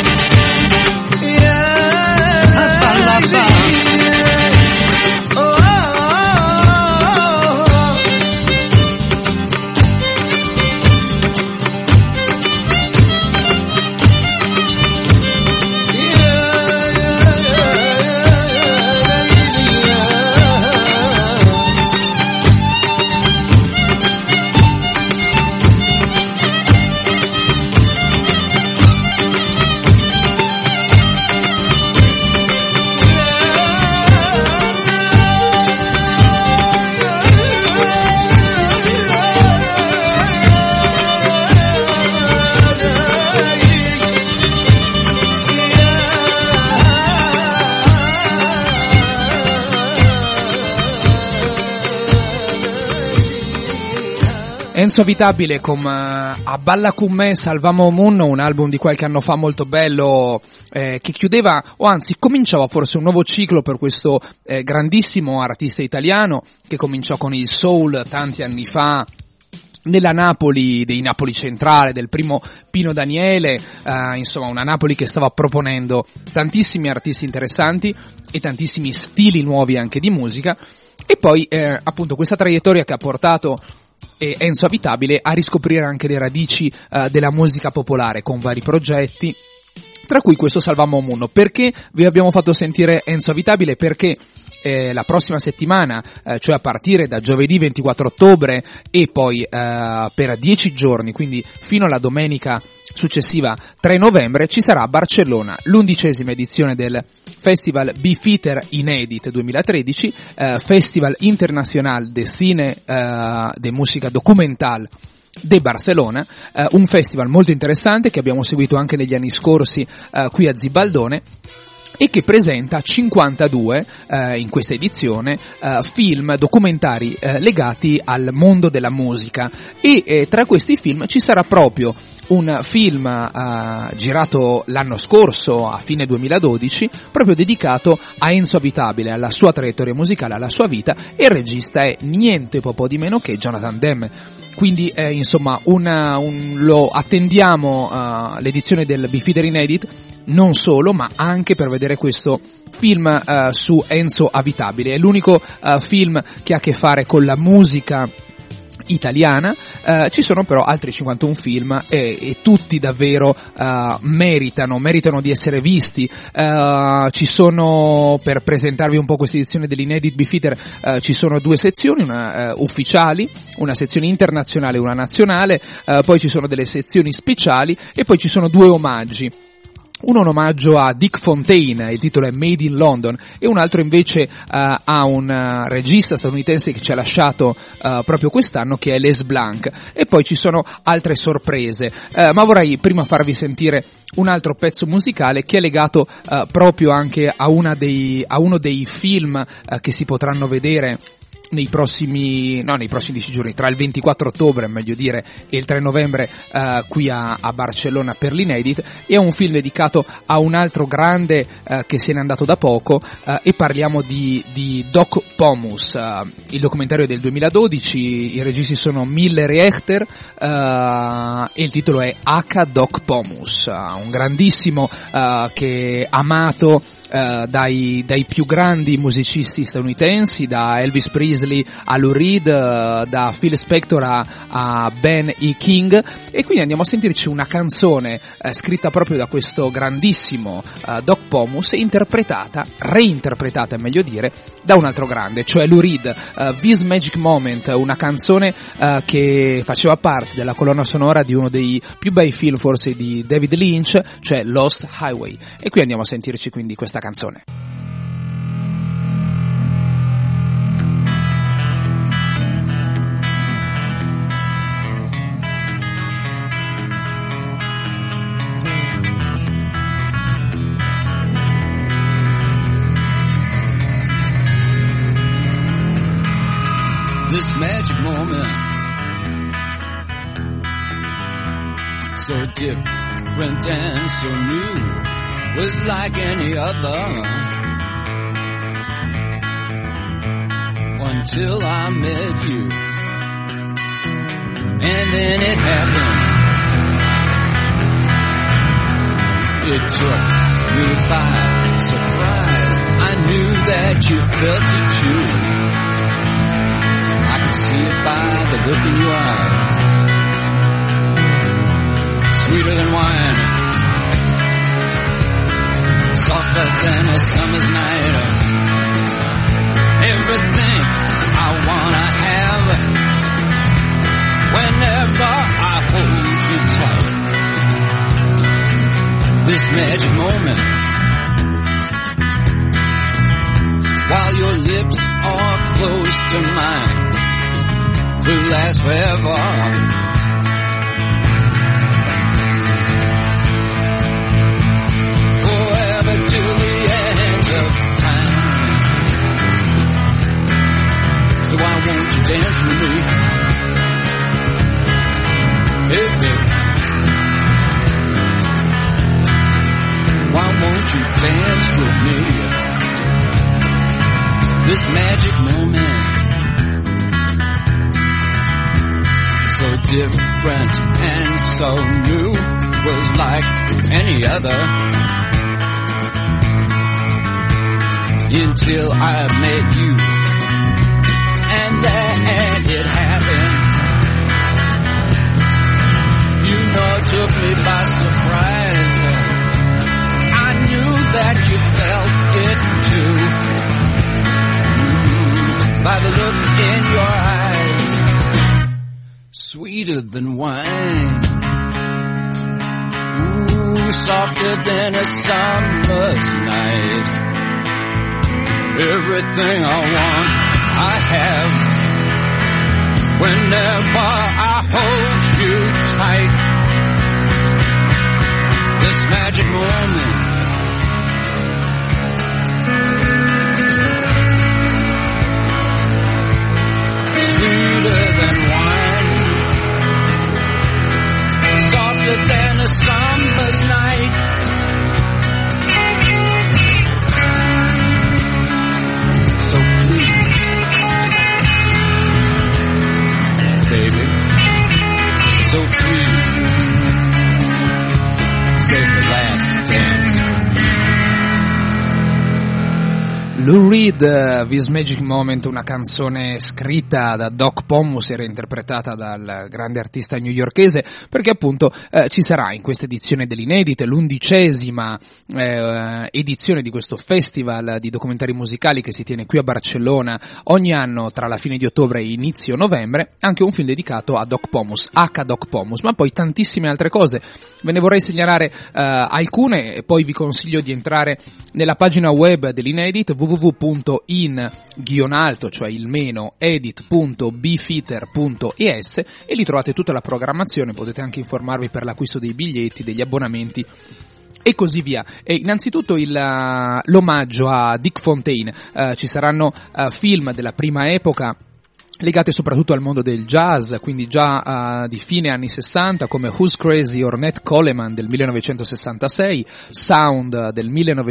Enzo Abitabile con uh, A balla con me Salvamo Moon, un album di qualche anno fa molto bello, eh, che chiudeva, o anzi cominciava forse un nuovo ciclo per questo eh, grandissimo artista italiano che cominciò con il soul tanti anni fa, nella Napoli, dei Napoli centrale, del primo Pino Daniele, eh, insomma una Napoli che stava proponendo tantissimi artisti interessanti e tantissimi stili nuovi anche di musica, e poi eh, appunto questa traiettoria che ha portato e Enzo Abitabile a riscoprire anche le radici uh, della musica popolare con vari progetti, tra cui questo Salvamo Moon. Perché vi abbiamo fatto sentire Enzo Abitabile? Perché eh, la prossima settimana, eh, cioè a partire da giovedì ventiquattro ottobre e poi eh, per dieci giorni, quindi fino alla domenica successiva tre novembre, ci sarà a Barcellona l'undicesima edizione del Festival Beefeater Inédit duemilatredici, eh, Festival Internacional de Cine eh, de Música Documental de Barcelona, eh, un festival molto interessante che abbiamo seguito anche negli anni scorsi eh, qui a Zibaldone, e che presenta cinquantadue eh, in questa edizione eh, film documentari eh, legati al mondo della musica, e eh, tra questi film ci sarà proprio un film eh, girato l'anno scorso a fine duemiladodici proprio dedicato a Enzo Abitabile, alla sua traiettoria musicale, alla sua vita, e il regista è niente po' di meno che Jonathan Demme. Quindi eh, insomma una, un, lo attendiamo uh, l'edizione del Beefeater Inédit non solo, ma anche per vedere questo film uh, su Enzo Abitabile. È l'unico uh, film che ha a che fare con la musica italiana. Uh, ci sono però altri cinquantuno film e, e tutti davvero uh, meritano meritano di essere visti. Uh, ci sono, per presentarvi un po' questa edizione dell'Inedit Beefeater, uh, ci sono due sezioni, una uh, ufficiali, una sezione internazionale e una nazionale, uh, poi ci sono delle sezioni speciali e poi ci sono due omaggi. Uno un omaggio a Dick Fontaine, il titolo è Made in London, e un altro invece uh, a un uh, regista statunitense che ci ha lasciato uh, proprio quest'anno, che è Les Blanc. E poi ci sono altre sorprese, uh, ma vorrei prima farvi sentire un altro pezzo musicale che è legato uh, proprio anche a, una dei, a uno dei film uh, che si potranno vedere nei prossimi, no, nei prossimi dieci giorni, tra il ventiquattro ottobre, meglio dire, e il tre novembre, eh, qui a, a Barcellona per l'Inedit. È un film dedicato a un altro grande eh, che se n'è andato da poco, eh, e parliamo di, di Doc Pomus. Eh, il documentario è del duemiladodici, i registi sono Miller e Echter, eh, e il titolo è H. Doc Pomus, eh, un grandissimo eh, che amato uh, dai, dai più grandi musicisti statunitensi, da Elvis Presley a Lou Reed, uh, da Phil Spector a, a Ben E. King, e quindi andiamo a sentirci una canzone uh, scritta proprio da questo grandissimo uh, Doc Pomus, interpretata, reinterpretata meglio dire, da un altro grande, cioè Lou Reed. uh, This Magic Moment, una canzone uh, che faceva parte della colonna sonora di uno dei più bei film forse di David Lynch, cioè Lost Highway, e qui andiamo a sentirci quindi questa canzone. This magic moment, so different and so new, was like any other, until I met you, and then it happened. It took me by surprise. I knew that you felt it too. I could see it by the look in your eyes. Sweeter than wine, softer than a summer's night. Everything I wanna have whenever I hold you tight. This magic moment, while your lips are close to mine, will last forever. Till the end of time. So why won't you dance with me? Hey, baby. Why won't you dance with me? This magic moment, so different and so new, was like any other, until I met you, and then it happened. You know it took me by surprise. I knew that you felt it too, mm, by the look in your eyes, sweeter than wine, ooh, softer than a summer's night. Everything I want, I have, whenever I hold you tight. This magic moment, sweeter than wine, softer than a summer's night. Baby, so please, save the last dance for me. Lou Reed, This Magic Moment, una canzone scritta da Doc Pomus e reinterpretata dal grande artista newyorkese, perché appunto eh, ci sarà in questa edizione dell'Inedit, l'undicesima eh, edizione di questo festival di documentari musicali che si tiene qui a Barcellona ogni anno tra la fine di ottobre e inizio novembre, anche un film dedicato a Doc Pomus, H. Doc Pomus, ma poi tantissime altre cose. Ve ne vorrei segnalare eh, alcune e poi vi consiglio di entrare nella pagina web dell'Inedit, w w w punto in alto, cioè il meno, edit punto b fitter punto e s, e lì trovate tutta la programmazione, potete anche informarvi per l'acquisto dei biglietti, degli abbonamenti e così via. E innanzitutto il, l'omaggio a Dick Fontaine, uh, ci saranno uh, film della prima epoca legate soprattutto al mondo del jazz, quindi già uh, di fine anni sessanta, come Who's Crazy, Ornette Coleman del millenovecentosessantasei, Sound del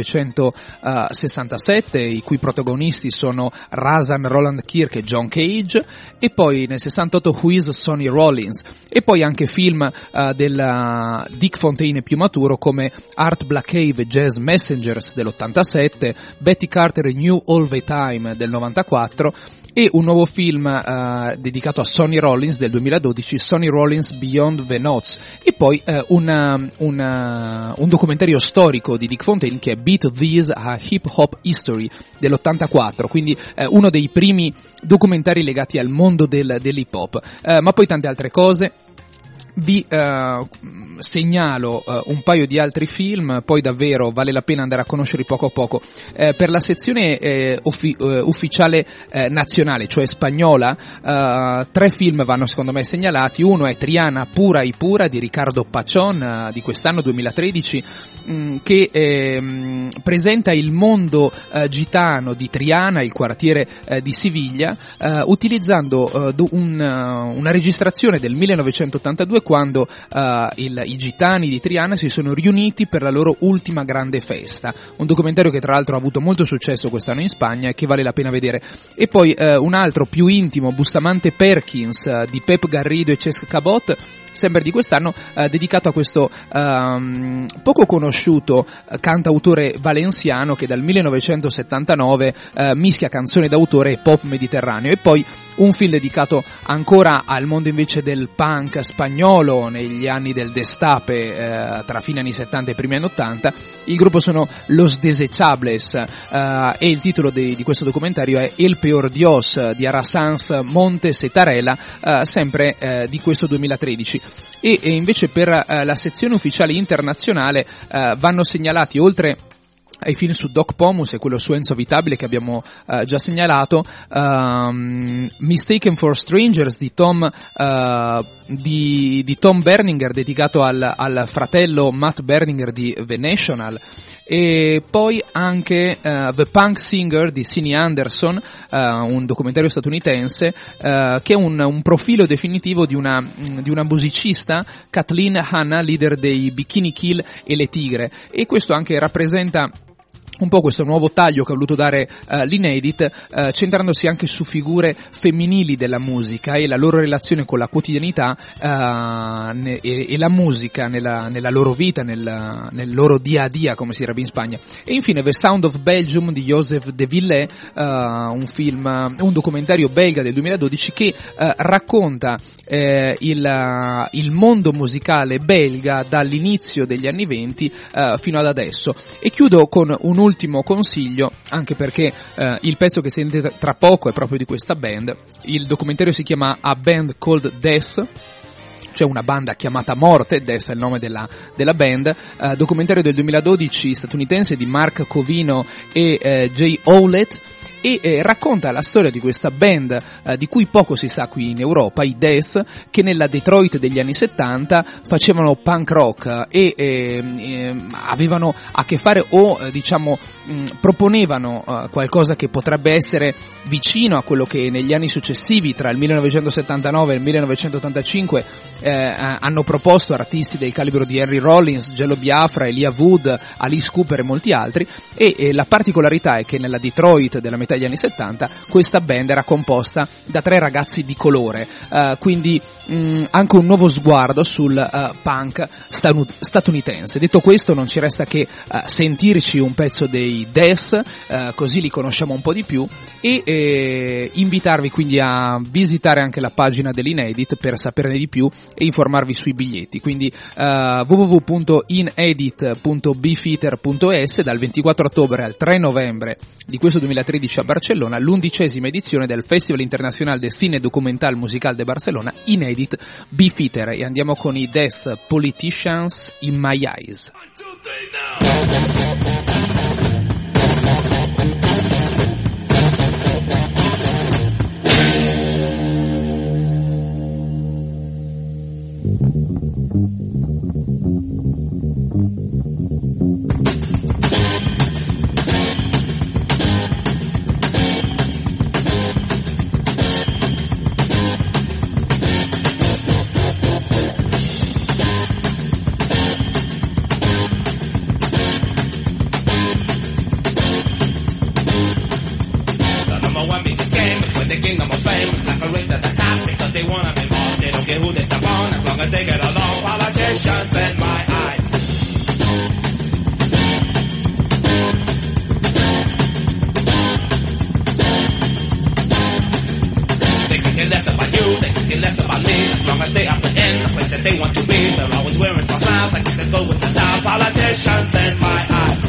millenovecentosessantasette, i cui protagonisti sono Razan Roland Kirk e John Cage, e poi nel sessantotto Who is Sonny Rollins, e poi anche film uh, del uh, Dick Fontaine più maturo come Art Blakave Jazz Messengers dell'ottantasette, Betty Carter New All the Time del novantaquattro, e un nuovo film uh, dedicato a Sonny Rollins del duemiladodici, Sonny Rollins Beyond the Notes, e poi uh, una, una, un documentario storico di Dick Fontaine che è Beat These a Hip Hop History dell'ottantaquattro, quindi uh, uno dei primi documentari legati al mondo del, dell'hip hop, uh, ma poi tante altre cose. Vi uh, segnalo uh, un paio di altri film, poi davvero vale la pena andare a conoscerli poco a poco. Eh, per la sezione eh, uffi- uh, ufficiale eh, nazionale, cioè spagnola, uh, tre film vanno secondo me segnalati. Uno è Triana pura y pura di Ricardo Pachón, uh, di quest'anno duemilatredici, mh, che eh, mh, presenta il mondo uh, gitano di Triana, il quartiere uh, di Siviglia, uh, utilizzando uh, un, uh, una registrazione del millenovecentottantadue, quando uh, il, i gitani di Triana si sono riuniti per la loro ultima grande festa. Un documentario che tra l'altro ha avuto molto successo quest'anno in Spagna e che vale la pena vedere. E poi uh, un altro più intimo, Bustamante Perkins, uh, di Pep Garrido e Cesc Cabot, sempre di quest'anno, uh, dedicato a questo um, poco conosciuto uh, cantautore valenziano che dal millenovecentosettantanove uh, mischia canzone d'autore e pop mediterraneo. E poi un film dedicato ancora al mondo invece del punk spagnolo negli anni del destape, eh, tra fine anni settanta e primi anni ottanta. Il gruppo sono Los Desechables, eh, e il titolo di, di questo documentario è El Peor Dios di Arasanz Montes e Tarela, eh, sempre eh, di questo duemilatredici. E, e invece per eh, la sezione ufficiale internazionale eh, vanno segnalati, oltre ai film su Doc Pomus e quello su Enzo Vitabile che abbiamo uh, già segnalato, um, Mistaken for Strangers di Tom uh, di, di Tom Berninger, dedicato al, al fratello Matt Berninger di The National, e poi anche uh, The Punk Singer di Sidney Anderson, uh, un documentario statunitense uh, che è un, un profilo definitivo di una, di una musicista, Kathleen Hanna, leader dei Bikini Kill e le Tigre, e questo anche rappresenta un po' questo nuovo taglio che ha voluto dare uh, l'Inedit, uh, centrandosi anche su figure femminili della musica e la loro relazione con la quotidianità uh, ne- e-, e la musica nella, nella loro vita, nel, nel loro dia a dia, come si direbbe in Spagna. E infine The Sound of Belgium di Joseph de Villet, uh, un film, un documentario belga del duemiladodici che uh, racconta eh, il, uh, il mondo musicale belga dall'inizio degli anni venti uh, fino ad adesso. E chiudo con un ultimo consiglio, anche perché eh, il pezzo che sentite tra poco è proprio di questa band. Il documentario si chiama A Band Called Death, cioè una banda chiamata Morte, Death è il nome della, della band, eh, documentario del duemiladodici statunitense di Mark Covino e eh, Jay Howlett, e eh, racconta la storia di questa band eh, di cui poco si sa qui in Europa, i Death, che nella Detroit degli anni settanta facevano punk rock e eh, eh, avevano a che fare o eh, diciamo mh, proponevano eh, qualcosa che potrebbe essere vicino a quello che negli anni successivi, tra il millenovecentosettantanove e il millenovecentottantacinque, eh, hanno proposto artisti del calibro di Henry Rollins, Jello Biafra, Elijah Wood, Alice Cooper e molti altri. E eh, la particolarità è che nella Detroit della metà degli anni settanta questa band era composta da tre ragazzi di colore, uh, quindi mh, anche un nuovo sguardo sul uh, punk stanu- statunitense. Detto questo, non ci resta che uh, sentirci un pezzo dei Death, uh, così li conosciamo un po' di più, e eh, invitarvi quindi a visitare anche la pagina dell'Inedit per saperne di più e informarvi sui biglietti. Quindi uh, w w w punto inedit punto beefeater punto e s. Dal ventiquattro ottobre al tre novembre di questo duemilatredici a Barcellona, l'undicesima edizione del Festival Internacional de Cine Documental Musical de Barcelona, Inedit Beefeater. E andiamo con i Death, Politicians in My Eyes. kingdom of fame. It's like a race to the top because they wanna be boss. They don't care who they step on as long as they get along. Politicians in my eyes. They can care less about you, they can care less about me. As long as they are in the place that they want to be. They're always wearing some smiles like they go with the style. Politicians in my eyes.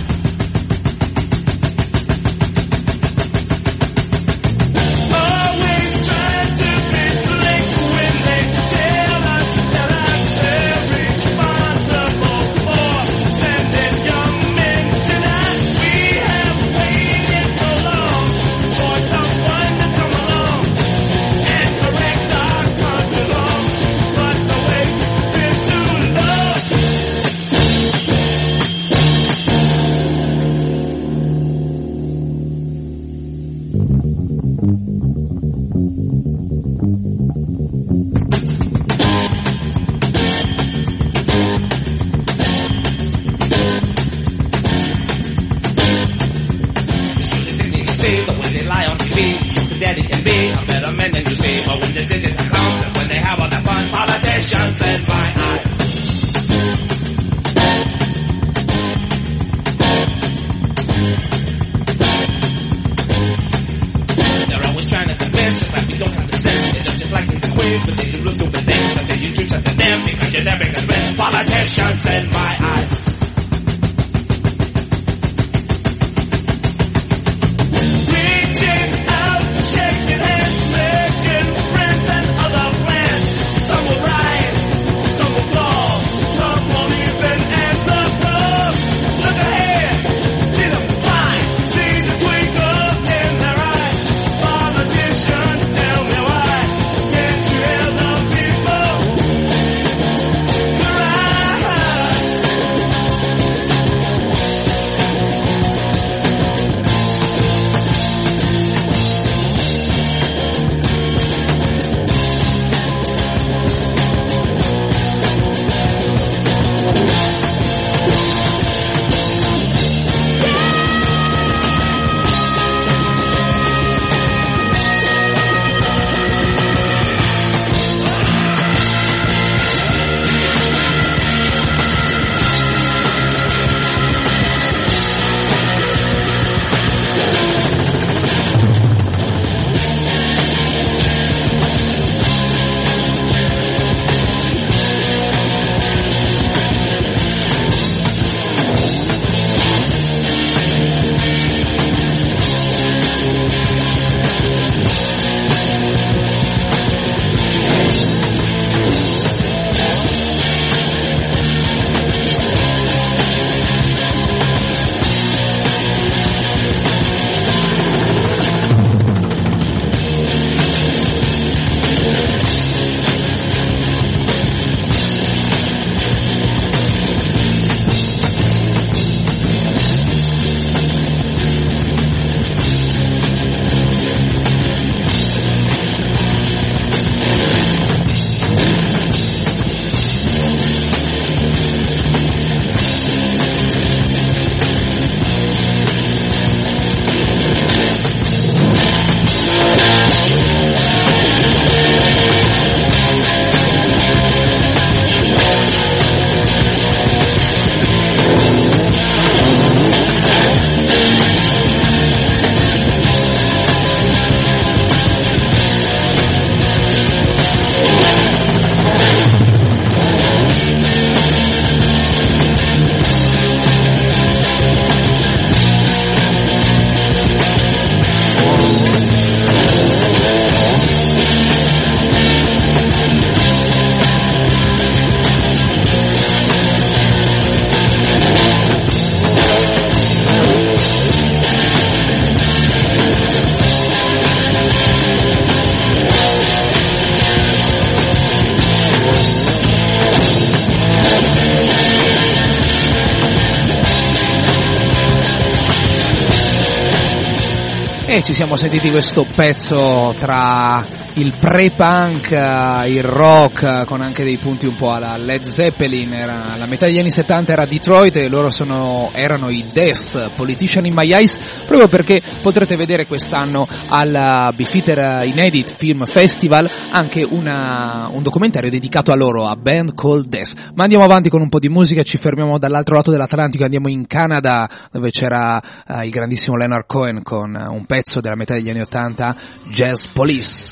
E ci siamo sentiti questo pezzo tra il pre-punk, il rock, con anche dei punti un po' alla Led Zeppelin. Era, la metà degli anni settanta era Detroit e loro sono, erano i Death, Politician in My Eyes, proprio perché potrete vedere quest'anno al Beefeater Inedit Film Festival anche una, un documentario dedicato a loro, a Band Called Death. Ma andiamo avanti con un po' di musica, ci fermiamo dall'altro lato dell'Atlantico, andiamo in Canada dove c'era uh, il grandissimo Leonard Cohen con uh, un pezzo della metà degli anni ottanta, Jazz Police.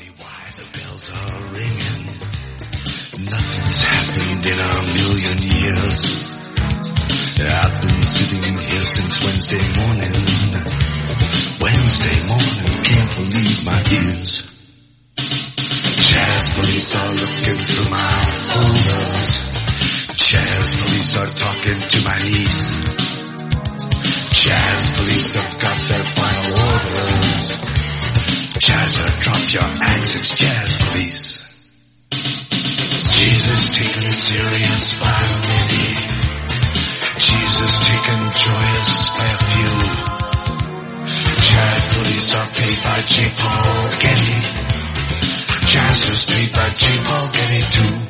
Nothing's happened in a million years. I've been sitting here since Wednesday morning. Wednesday morning, can't believe my ears. Jazz police are looking through my folders. Jazz police are talking to my niece. Jazz police have got their final orders. Jazzer, drop your axes, jazz police. Jesus taken serious by many. Jesus taken joyous by a few. Jazz police are paid by J. Paul Getty. Jazzers paid by J. Paul Getty too.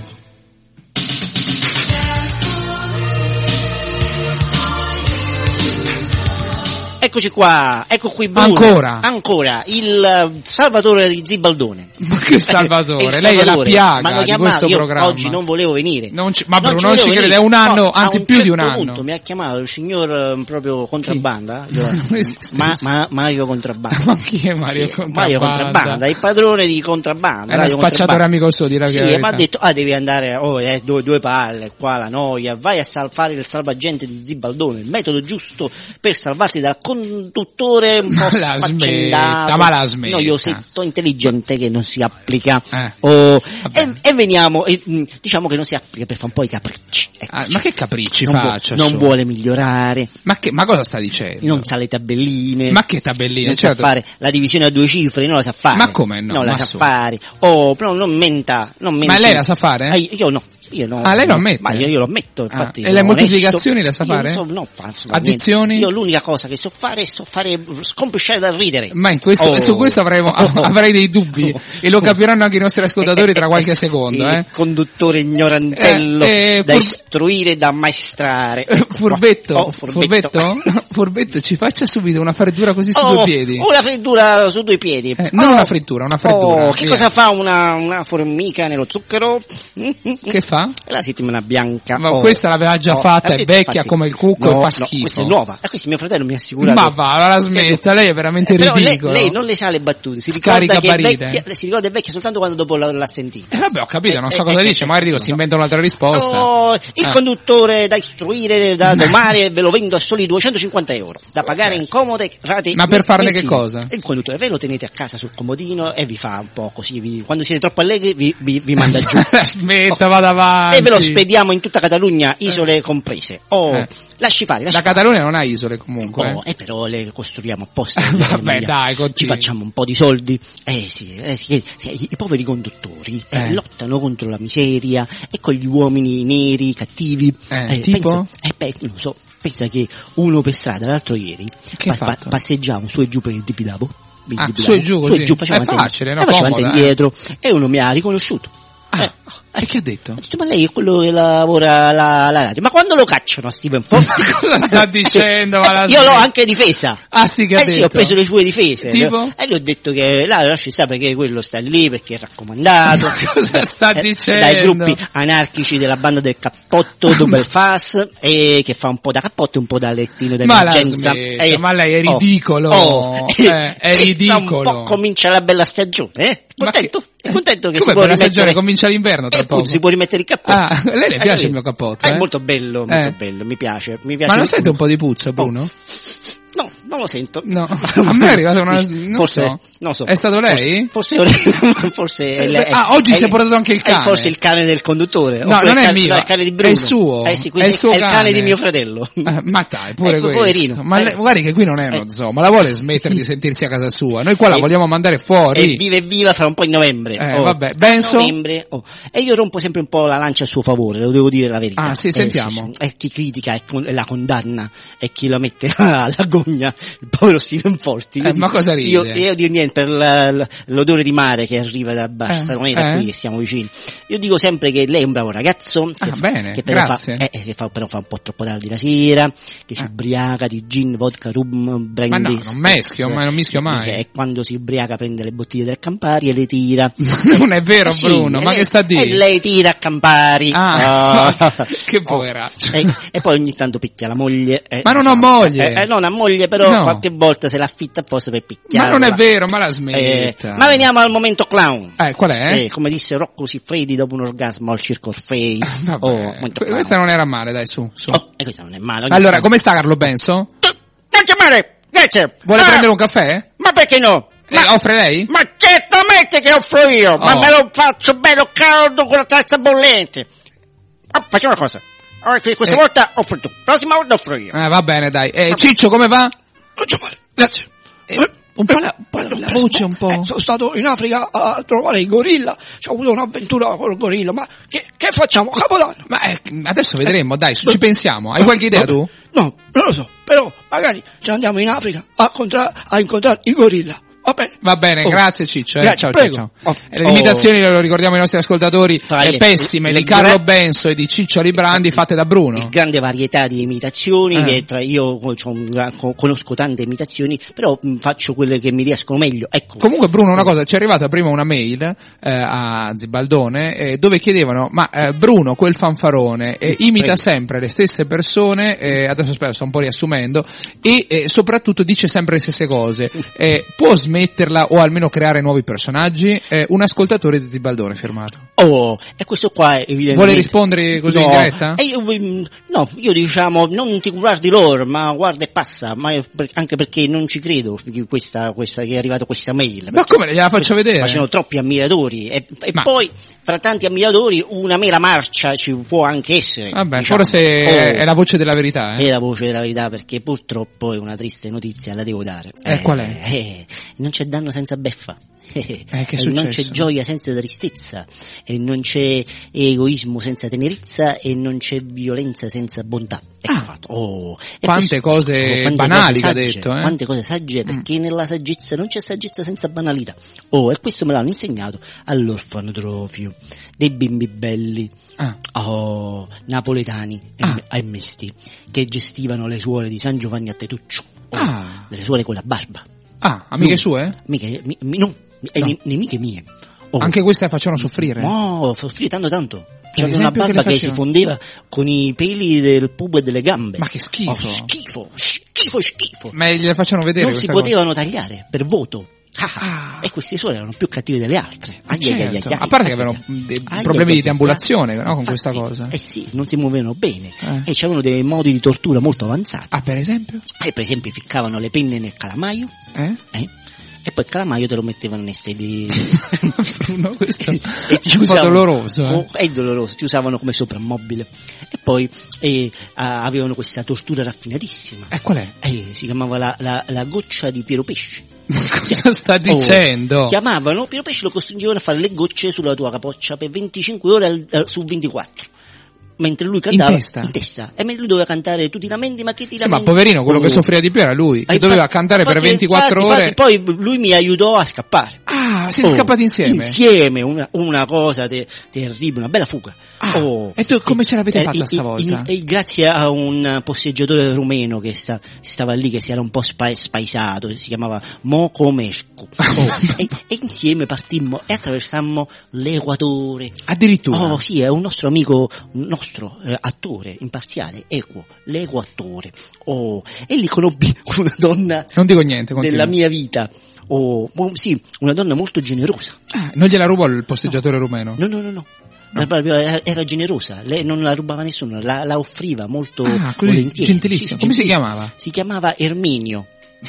Eccoci qua, ecco qui Bruno. Ancora? Ancora, il salvatore di Zibaldone. Ma che salvatore? Eh, Lei è la piaga Ma di questo io programma. oggi non volevo venire. Non ci, ma non Bruno ci non ci venire. crede, è un anno, No, anzi a un più certo di un anno. punto mi ha chiamato il signor eh, proprio Contrabbanda. Io- Non esiste. ma, ma, Mario Contrabbanda. Ma chi è Mario Sì, Contrabbanda? Mario Contrabbanda, il padrone di Contrabbanda. È uno Radio spacciatore Contrabbanda. amico suo, dirà Sì, che e è mi ha verità. detto, ah devi andare, oh eh, due, due palle, qua la noia, vai a sal- fare il salvagente di Zibaldone, il metodo giusto per salvarti dal conduttore un po' La sfaccendato. smetta, ma la smetta. Noiosetto intelligente che non si applica. Eh. Oh, e, e veniamo, e, mh, diciamo che non si applica per fare un po' i capricci. Ecco. Ah, ma che capricci non, faccia? vu- non su? vuole migliorare, Ma, che, ma cosa sta dicendo? non sa le tabelline. Ma che tabelline? Non Certo. sa fare la divisione a due cifre, non la sa fare. Ma come no? Non la Ma sa su. fare. Oh, però non menta, non menta. Ma lei la sa fare? Ah, io, io no. Io no. Ah, lei lo no, ammette? Ma io, io lo ammetto, Ah, infatti. e le sono moltiplicazioni onesto. le sa fare? Io non so, no, faccio Addizioni? niente. Io l'unica cosa che so fare è so fare scompisciare dal ridere. Ma in questo, Oh. su questo avremo, Oh. avrei dei dubbi e lo capiranno anche i nostri ascoltatori tra qualche secondo. Il Eh. conduttore ignorantello Eh, eh, da fur- istruire e da ammaestrare. Eh, Furbetto, Oh, furbetto, furbetto, ci faccia subito una freddura così su Oh, due piedi. una freddura su due piedi. Eh, non Oh. una frittura, una freddura. Oh, che via. cosa fa una, una formica nello zucchero? Che fa? La settimana bianca. Ma Oh. questa l'aveva già Oh, fatta, è eh, vecchia infatti- come il cucco no, e fa no, schifo. questa è nuova. E questo mio fratello mi ha assicurato. Ma va, la smetta, lei è veramente Eh, però lei, ridicolo. lei non le sa le battute, si Scarica ricorda che è barite. vecchia, si ricorda è vecchia soltanto quando dopo la- l'ha sentita. Eh, vabbè, ho capito, non so Eh, cosa eh, dice, eh, magari dico, si inventa un'altra risposta. Oh, il Ah. conduttore da istruire, da domare, ve lo vendo a soli duecentocinquanta euro, da pagare in comode rate. Ma per farne mensili. che cosa? Il conduttore ve lo tenete a casa sul comodino e vi fa un po' così, vi- quando siete troppo allegri vi, vi, vi manda giù. Smetta, vada avanti. E ve lo spediamo in tutta Catalogna, isole comprese. Oh, Eh. lasci fare, lasci La fare. Catalogna non ha isole comunque. Oh, eh. eh, però le costruiamo apposta. Vabbè, Emilia. dai, Ci continui. facciamo un po' di soldi. Eh sì, eh, sì, sì, i, i poveri conduttori eh, Eh. lottano contro la miseria e con gli uomini neri, cattivi. Eh, tipo? Pensa, eh, beh, non lo so, pensa che uno per strada l'altro ieri Che ha fatto? passeggiamo su e giù per il Dipidavo. il Ah, Dipidavo, su e giù così? facciamo È avanti- facile, no? eh, facciamo avanti e Comoda, eh. indietro e uno mi ha riconosciuto. Ah, e che ha detto? Ho detto, ma lei è quello che lavora alla, alla radio. Ma quando lo cacciano a Steven Fox? Cosa sta dicendo? Ma la Io l'ho smetta. anche difesa. Ah sì, che ha Eh sì, ho detto? preso le sue difese. Tipo? E gli ho detto che là lasci stare perché quello sta lì, perché è raccomandato. Cosa sta Eh, dicendo? Dai gruppi anarchici della banda del cappotto, Double Fast, e che fa un po' da cappotto e un po' da lettino Ma la d'emergenza. smetta, Eh, ma lei è oh, ridicolo. oh, Eh, è e ridicolo. Tra un po' comincia la bella stagione, eh? Ma Contento? che- È contento che Come si può per la rimettere... stagione comincia l'inverno tra Eh, poco. appunto, si può rimettere il cappotto. Ah, a lei le Hai piace capito? il mio cappotto, È eh? molto bello, molto Eh. bello, mi piace, mi piace. Ma non di sente più. un po' di puzza, Bruno? No, non lo sento. No, a me è arrivata una... non forse, so. non so. È stato lei? Forse, forse, forse è lei- Ah, oggi è- si è portato anche il è cane. forse il cane del conduttore. No, oppure non il è cane, mio, no, il cane di Bruno. è il suo. Eh sì, È questo il suo è il cane cane. di mio fratello. Eh, ma dai, pure Ecco, questo. poverino. Ma Eh. lei- guardi che qui non è uno Eh. zoo, ma la vuole smettere di sentirsi a casa sua. Noi qua la E- vogliamo mandare E fuori. vive viva fra un po' in novembre. Eh, Oh. vabbè, Benzo? Novembre, oh. E io rompo sempre un po' la lancia a suo favore, lo devo dire la verità. Ah, sì, Eh, sentiamo. sì, sì. E chi critica e con- la condanna e chi la mette alla go- vergogna il povero Steven Forti. Eh, ma cosa ride? Io, io dico niente per la, la, l'odore di mare che arriva da Barceloneta, eh, qui eh. che siamo vicini. Io dico sempre che lei è un bravo ragazzo, che, ah, bene, che però, grazie. fa, eh, che fa, però fa un po' troppo tardi la sera, che si Eh. ubriaca di gin, vodka, rum, brandy. Ma no, non meschio, ma non mischio mai. E quando si ubriaca prende le bottiglie del Campari e le tira. Non è vero, Eh sì, Bruno, ma lei- che sta a dire? E lei tira a Campari. Ah, Ah. che poveraccio. E, e poi ogni tanto picchia la moglie. eh, Ma non ho moglie. Eh, eh, non ha moglie, però No. qualche volta se l'affitta apposta per Ma picchiare. non è vero, ma la smetta. ma veniamo al momento clown. Eh, qual è? Sì, come disse Rocco Siffredi dopo un orgasmo al Circo Orfei. Vabbè, Oh, momento que- clown. questa non era male, dai, su, su. Oh, e questa non è male. ogni Allora, tanto- come sta Carlo Benso? Non chiamare! Grazie! Vuole Ah, prendere un caffè? Ma perché no? Eh, offre lei? Ma certamente che offro io! Ma Oh. me lo faccio bello caldo con la tazza bollente! Ah, facciamo una cosa. Allora, questa Eh. volta offro tu, prossima volta offro io. Eh, va bene, dai. Eh, Ciccio, come va? Non c'è male, grazie. Eh, un po' la, un po' la voce, un po'. Eh, sono stato in Africa a trovare il gorilla, ci ho avuto un'avventura con il gorilla, ma che, che facciamo? Capodanno! Ma eh, adesso vedremo, dai, su, ci pensiamo. Hai qualche idea tu? No, non lo so, però magari ci andiamo in Africa a, contra- a incontrare il gorilla. Va bene. Va bene, Oh. grazie Ciccio. Eh. Grazie, ciao, prego. ciao, ciao. Oh. E le imitazioni, lo ricordiamo ai nostri ascoltatori, Tra eh, le- pessime le di Carlo gra- Benso e di Ciccio Librandi fatte da Bruno. Grande varietà di imitazioni, Eh. che tra io c'ho un gra- co- conosco tante imitazioni, però mh, faccio quelle che mi riescono meglio. Ecco. Comunque Bruno, una cosa, ci è arrivata prima una mail eh, a Zibaldone eh, dove chiedevano, ma eh, Bruno, quel fanfarone, eh, imita Prego. sempre le stesse persone, eh, adesso aspetta, sto un po' riassumendo, e eh, soprattutto dice sempre le stesse cose. Eh, può smetterla o almeno creare nuovi personaggi? Eh, un ascoltatore di Zibaldone firmato. Oh, e questo qua evidentemente... Vuole rispondere così no, in diretta? e io, mm, no, io diciamo, non ti curare di loro, ma guarda e passa, ma io- per- anche perché non ci credo che questa, questa, che è arrivata questa mail. Ma come, gliela faccio vedere? Ma ci sono troppi ammiratori, e, e Ma- poi, fra tanti ammiratori, una mera marcia ci può anche essere. Vabbè, diciamo. forse Oh, è la voce della verità, eh? è la voce della verità, perché purtroppo è una triste notizia, la devo dare. Eh, qual è? eh, non c'è danno senza beffa. Eh, che è E non c'è successo? gioia senza tristezza, e non c'è egoismo senza tenerezza, e non c'è violenza senza bontà. Ecco Ah. fatto. Oh, e Quante cose quante banali cose che ha sagge, detto, eh? Quante cose sagge, perché nella saggezza non c'è saggezza senza banalità. Oh, e questo me l'hanno insegnato all'orfanotrofio dei bimbi belli. Ah. Oh, napoletani e, Ah. e misti, che gestivano le suore di San Giovanni a Tetuccio. Oh, Ah. delle suore con la barba. Ah, amiche No. sue? Miche, mi, mi- no, e No. ne- nemiche mie. Oh. Anche queste facevano soffrire? No, soffrire tanto tanto. C'era una esempio, che barba le che, si facevano? fondeva con i peli del pubblico e delle gambe. Ma che schifo. Oh, schifo, schifo, schifo. Ma gliele facevano vedere Non si questa cosa? potevano tagliare per voto. Ah, Ah. E queste suore erano più cattive delle altre. Ah, Ai, ai, ai, certo. ai, A parte ai, che avevano ai, dei ai, problemi ai, di deambulazione, ai, no, con infatti, questa cosa. Eh sì, non si muovevano bene. Eh. E c'erano dei modi di tortura molto avanzati. Ah, per esempio? E per esempio ficcavano le penne nel calamaio, Eh? eh? E poi il calamaio te lo mettevano nei sedili. Bruno, questo e è ti un po' usavano- doloroso. Eh? oh, è doloroso, ti usavano come soprammobile. E poi eh, ah, avevano questa tortura raffinatissima. E qual è? Eh, si chiamava la, la, la goccia di Piero Pesce. Cosa sta dicendo? Oh, chiamavano Piero Pesce, lo costringevano a fare le gocce sulla tua capoccia per venticinque ore al- eh, su ventiquattro. Mentre lui cantava In testa? in testa. E mentre lui doveva cantare tu ti lamenti, ma che ti Sì, lamenti? ma poverino, quello che Oh. soffriva di più era lui, che Eh, doveva infatti- cantare per infatti- ventiquattro infatti- ore. infatti poi lui mi aiutò a scappare. Ah, siete Oh, scappati insieme? Insieme, una, una cosa te- terribile, una bella fuga. Ah, Oh. e tu come ce l'avete Eh, fatta in- stavolta? in- in- grazie a un posteggiatore rumeno che sta, stava lì, che si era un po' spa- spaisato, si chiamava Mocomescu. Oh, e, e insieme partimmo e attraversammo l'Equatore. Addirittura? Oh sì, è un nostro amico, un nostro eh, attore imparziale, equo, l'Equatore. Oh, e lì conobbi una donna Non dico niente, continua. della mia vita. Oh, mo- sì, una donna molto generosa. Ah, non gliela rubò il posteggiatore rumeno? No, no, no, no. Ma proprio Era, era generosa, lei non la rubava nessuno, la, la offriva molto Ah, così, volentieri. gentilissimo. Sì, Come si gentilissimo. chiamava? Si chiamava Erminio.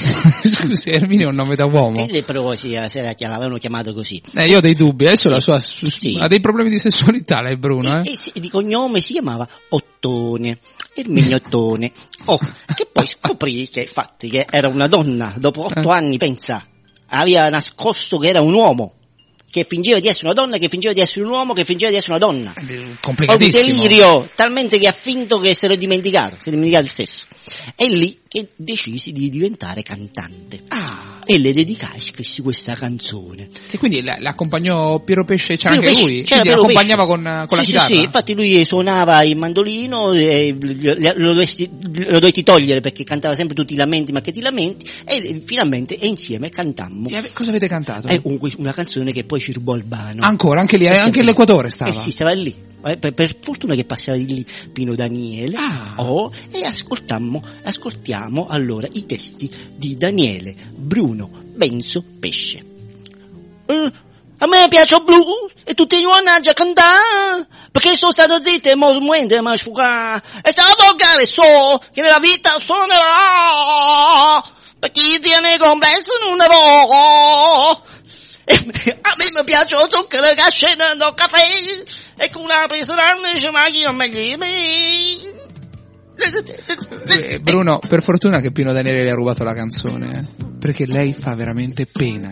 Scusi, Erminio è un nome da uomo. E lei però si, si era, l'avevano chiamato così. Eh, io ho dei dubbi, adesso la sua Sì. ha dei problemi di sessualità lei Bruno, eh? E, e si- di cognome si chiamava Ottone, Erminio Ottone. Oh, che poi scoprì che infatti che era una donna, dopo otto Eh. anni, pensa, aveva nascosto che era un uomo. che fingeva di essere una donna, che fingeva di essere un uomo, che fingeva di essere una donna. Complicatissimo. Un delirio, talmente che ha finto che se lo dimenticato, si è dimenticato il stesso. È lì che decisi di diventare cantante. Ah. E le dedicai scrissi questa canzone. E quindi l'accompagnò Piero Pesce, c'era Piero anche Pesce, lui? c'era Quindi Piero l'accompagnava Pesce. con, con la sì, chitarra? Sì, sì, infatti lui suonava il mandolino, e lo dovetti, lo dovetti togliere perché cantava sempre tutti i lamenti, ma che ti lamenti, e finalmente e insieme cantammo. E ave- cosa avete cantato? È un, una canzone che poi ci rubò Albano. Ancora, anche lì, anche l'Equatore stava? Eh sì, stava lì. Per, per fortuna che passava di lì Pino Daniele, ah. oh, e ascoltammo, ascoltiamo allora i testi di Daniele Bruno Benzo Pesce. Uh, a me piace il blues e tutti quanti a cantare perché sono stato zitto e mo muente ma asciugare e se la toccare so che nella vita suonerò per chi tiene complesso non ne può. E a me mi piace il zucchero che scende nel caffè e con una presa c'è ma io meglio eh, Bruno, per fortuna che Pino Daniele le ha rubato la canzone, eh? Perché lei fa veramente pena.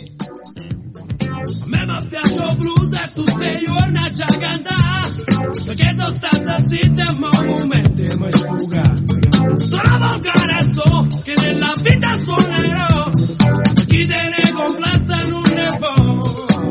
A me mi piace il blues e tutti i giorni a cantare perché sono stata zitta e ma un momento mi sfuga. Sono volgare so che nella vita suonerò chi te ne complessa non ne può.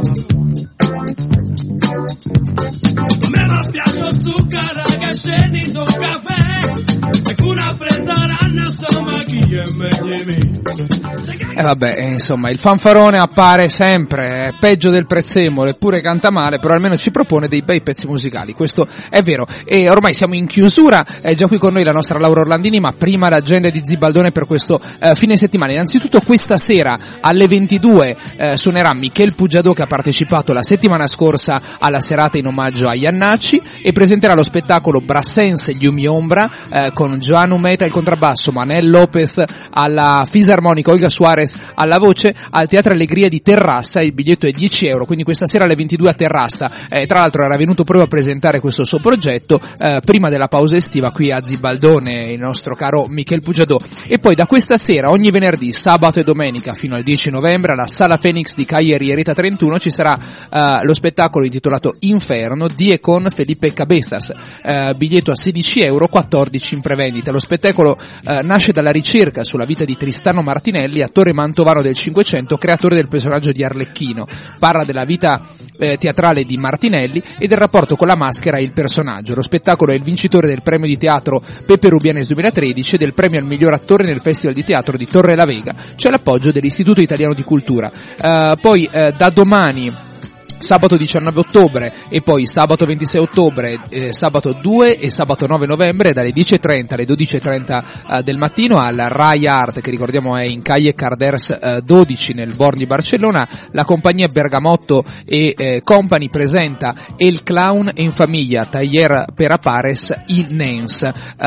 A me mi piace il zucchero che scende in un caffè e con una presa ranna insomma chi è meglio me. E eh vabbè, eh, insomma, il fanfarone appare sempre, è peggio del prezzemolo, eppure canta male, però almeno ci propone dei bei pezzi musicali, questo è vero. E ormai siamo in chiusura, è già qui con noi la nostra Laura Orlandini, ma prima l'agenda di Zibaldone per questo eh, fine settimana. Innanzitutto questa sera alle ventidue eh, suonerà Michel Pugiadò, che ha partecipato la settimana scorsa alla serata in omaggio a Iannacci, e presenterà lo spettacolo Brassens Gli Umi Ombra eh, con Joan Umeta al contrabbasso, Manel Lopez alla fisarmonica, Olga Suarez alla voce, al Teatro Allegria di Terrassa. Il biglietto è dieci euro, quindi questa sera alle ventidue a Terrassa. Eh, tra l'altro era venuto proprio a presentare questo suo progetto eh, prima della pausa estiva qui a Zibaldone, il nostro caro Michel Pugiadò. E poi da questa sera, ogni venerdì, sabato e domenica fino al dieci novembre, alla Sala Phoenix di Cagliari Reta trentuno ci sarà eh, lo spettacolo intitolato Inferno di e con Felipe Cabezas. Eh, biglietto a sedici euro, quattordici in prevendita. Lo spettacolo eh, nasce dalla ricerca sulla vita di Tristano Martinelli, attore mantovano del Cinquecento, creatore del personaggio di Arlecchino. Parla della vita eh, teatrale di Martinelli e del rapporto con la maschera e il personaggio. Lo spettacolo è il vincitore del premio di teatro Pepe Rubianes duemilatredici e del premio al miglior attore nel Festival di Teatro di Torre la Vega. C'è l'appoggio dell'Istituto Italiano di Cultura. Uh, poi uh, da domani, sabato diciannove ottobre e poi sabato ventisei ottobre, eh, sabato due e sabato nove novembre dalle dieci e trenta alle dodici e trenta eh, del mattino al Rai Art, che ricordiamo è in Calle Carders eh, dodici nel Born di Barcellona. La compagnia Bergamotto e eh, Company presenta El Clown en Famiglia, Taller per Apares in Nens, uh,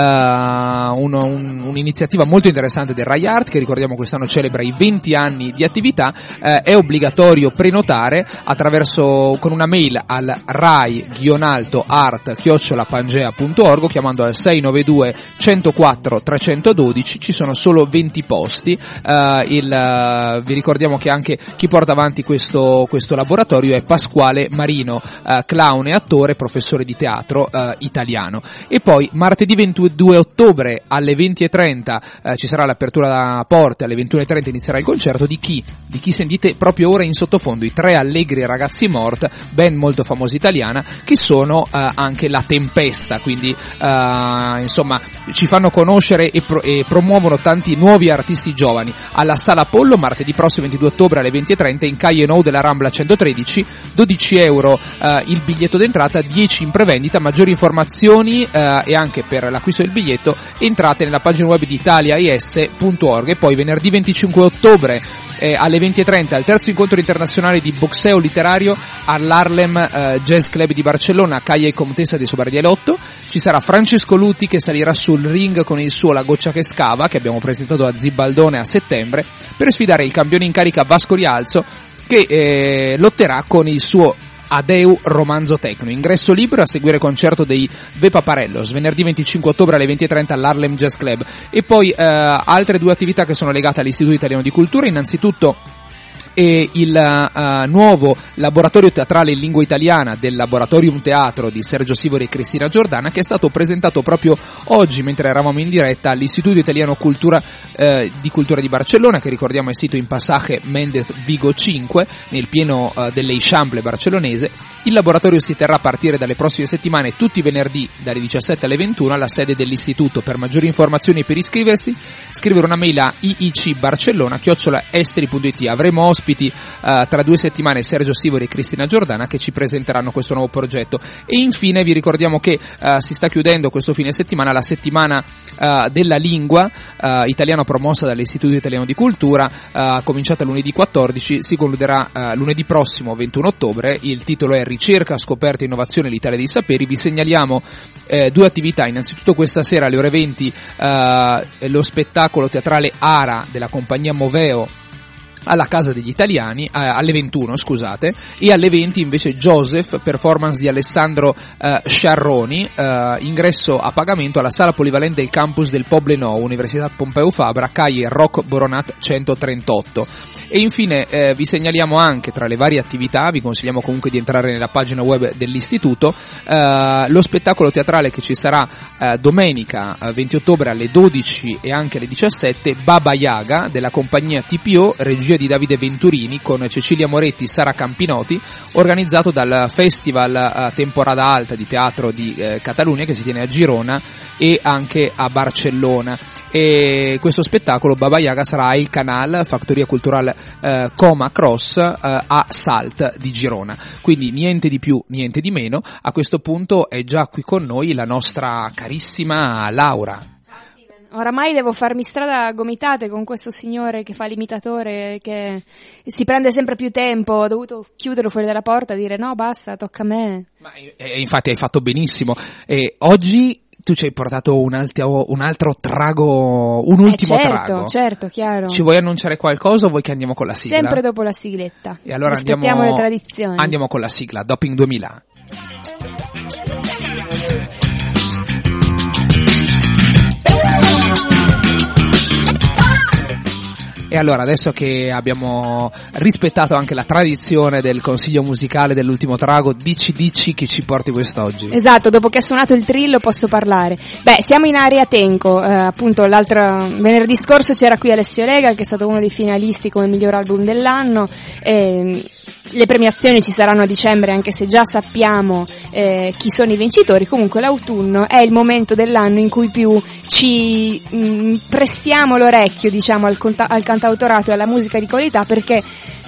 un, un, un'iniziativa molto interessante del Rai Art che ricordiamo quest'anno celebra i venti anni di attività. Eh, è obbligatorio prenotare attraverso con una mail al rai-art chiocciola pangea punto org, chiamando al sei nove due centoquattro trecentododici. Ci sono solo venti posti. Uh, il, uh, vi ricordiamo che anche chi porta avanti questo, questo laboratorio è Pasquale Marino, uh, clown e attore, professore di teatro uh, italiano. E poi martedì ventidue ottobre alle venti e trenta uh, ci sarà l'apertura da porte, alle ventuno e trenta inizierà il concerto di chi? Di chi sentite proprio ora in sottofondo, i Tre Allegri Ragazzi Mort, band molto famosa italiana, che sono uh, anche La Tempesta, quindi uh, insomma ci fanno conoscere e, pro- e promuovono tanti nuovi artisti giovani. Alla Sala Apollo martedì prossimo ventidue ottobre alle venti e trenta in Calle Nou della Rambla centotredici, dodici euro uh, il biglietto d'entrata, dieci in prevendita. Maggiori informazioni uh, e anche per l'acquisto del biglietto entrate nella pagina web di italia i s punto org. E poi venerdì venticinque ottobre eh, alle venti e trenta al terzo incontro internazionale di boxeo letterario all'Harlem eh, Jazz Club di Barcellona, Calle Comtessa de Sobradielotto. Ci sarà Francesco Luti che salirà sul ring con il suo La Goccia che Scava, che abbiamo presentato a Zibaldone a settembre, per sfidare il campione in carica Vasco Rialzo, che eh, lotterà con il suo Adeu romanzo tecno. Ingresso libero, a seguire concerto dei Ve Paparellos venerdì venticinque ottobre alle venti e trenta all'Harlem Jazz Club. E poi eh, altre due attività che sono legate all'Istituto Italiano di Cultura. Innanzitutto e il uh, nuovo laboratorio teatrale in lingua italiana del Laboratorium Teatro di Sergio Sivori e Cristina Giordana, che è stato presentato proprio oggi mentre eravamo in diretta all'Istituto Italiano Cultura, eh, di Cultura di Barcellona, che ricordiamo è sito in Passaje Mendez Vigo cinque, nel pieno uh, dell'Eixample barcellonese. Il laboratorio si terrà a partire dalle prossime settimane tutti i venerdì dalle diciassette alle ventuno alla sede dell'istituto. Per maggiori informazioni e per iscriversi scrivere una mail a iicbarcellona chiocciola esteri punto it. Avremo ospiti uh, tra due settimane Sergio Sivori e Cristina Giordana, che ci presenteranno questo nuovo progetto. E infine vi ricordiamo che uh, si sta chiudendo questo fine settimana la settimana uh, della lingua uh, italiana promossa dall'Istituto Italiano di Cultura, uh, cominciata lunedì quattordici, si concluderà uh, lunedì prossimo ventuno ottobre. Il titolo è Ricerca, scoperta e innovazione, l'Italia dei saperi. Vi segnaliamo eh, due attività. Innanzitutto questa sera alle ore venti uh, lo spettacolo teatrale Ara della compagnia Moveo alla Casa degli Italiani, eh, alle ventuno scusate, e alle venti invece Joseph, performance di Alessandro eh, Sciarroni, eh, ingresso a pagamento alla sala polivalente del campus del Poblenou, Università Pompeu Fabra, Calle Roc Boronat centotrentotto. E infine eh, vi segnaliamo anche tra le varie attività, vi consigliamo comunque di entrare nella pagina web dell'istituto, eh, lo spettacolo teatrale che ci sarà eh, domenica eh, venti ottobre alle dodici e anche alle diciassette, Baba Yaga della compagnia T P O, regia di Davide Venturini, con Cecilia Moretti, Sara Campinotti, organizzato dal Festival uh, Temporada Alta di Teatro di eh, Catalunya, che si tiene a Girona e anche a Barcellona. E questo spettacolo Baba Yaga sarà il Canal Factoria Cultural eh, Coma Cross eh, a Salt di Girona. Quindi niente di più, niente di meno. A questo punto è già qui con noi la nostra carissima Laura. Oramai devo farmi strada a gomitate con questo signore che fa l'imitatore, che si prende sempre più tempo. Ho dovuto chiuderlo fuori dalla porta e dire no, basta, tocca a me. Ma, eh, infatti hai fatto benissimo. E oggi tu ci hai portato un altro, un altro trago, un ultimo eh certo, trago. Certo, chiaro. Ci vuoi annunciare qualcosa o vuoi che andiamo con la sigla? Sempre dopo la sigletta. E allora rispettiamo andiamo, le tradizioni. Andiamo con la sigla, Doping duemila. E allora, adesso che abbiamo rispettato anche la tradizione del consiglio musicale dell'ultimo trago, dici dici chi ci porti quest'oggi. Esatto, dopo che ha suonato il trillo posso parlare. Beh, siamo in area Tenco, eh, appunto l'altro venerdì scorso c'era qui Alessio Rega, che è stato uno dei finalisti come miglior album dell'anno. Eh, le premiazioni ci saranno a dicembre, anche se già sappiamo eh, chi sono i vincitori. Comunque l'autunno è il momento dell'anno in cui più ci mh, prestiamo l'orecchio, diciamo, al, conta- al cantautorato e alla musica di qualità, perché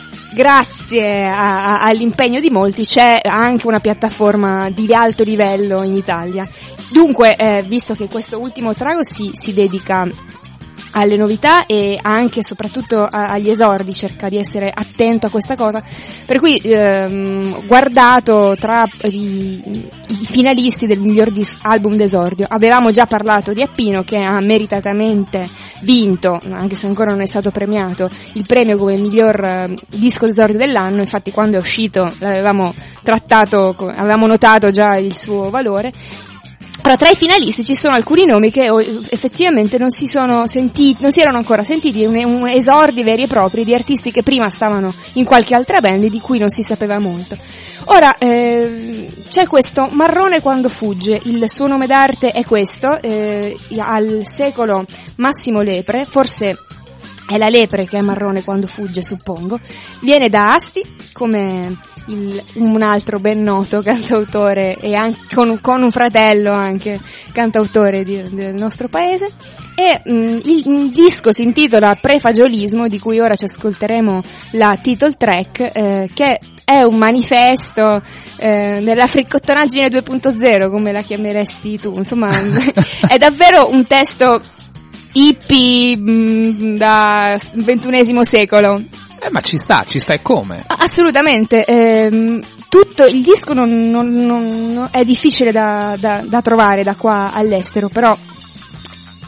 grazie a, a, all'impegno di molti c'è anche una piattaforma di alto livello in Italia. Dunque, eh, visto che questo ultimo trago si, si dedica alle novità e anche e soprattutto a, agli esordi, cerca di essere attento a questa cosa, per cui ehm, guardato tra i, i finalisti del miglior dis- album d'esordio. Avevamo già parlato di Appino, che ha meritatamente vinto, anche se ancora non è stato premiato, il premio come miglior eh, disco d'esordio dell'anno. Infatti quando è uscito l'avevamo trattato, avevamo notato già il suo valore. Però tra i finalisti ci sono alcuni nomi che effettivamente non si sono sentiti, non si erano ancora sentiti, un, un esordi veri e propri di artisti che prima stavano in qualche altra band e di cui non si sapeva molto. Ora, eh, c'è questo Marrone quando fugge, il suo nome d'arte è questo, eh, al secolo Massimo Lepre, forse è la lepre che è marrone quando fugge, suppongo. Viene da Asti, come il, un altro ben noto cantautore, e anche con, con un fratello anche cantautore di, del nostro paese. E mh, il, il disco si intitola Prefagiolismo, di cui ora ci ascolteremo la title track, eh, che è un manifesto eh, della fricottonaggine due punto zero, come la chiameresti tu. Insomma, è davvero un testo hippie mh, da ventunesimo secolo. Eh, ma ci sta, ci sta e come? Assolutamente. Ehm, tutto il disco non, non, non, non è difficile da, da, da trovare da qua all'estero, però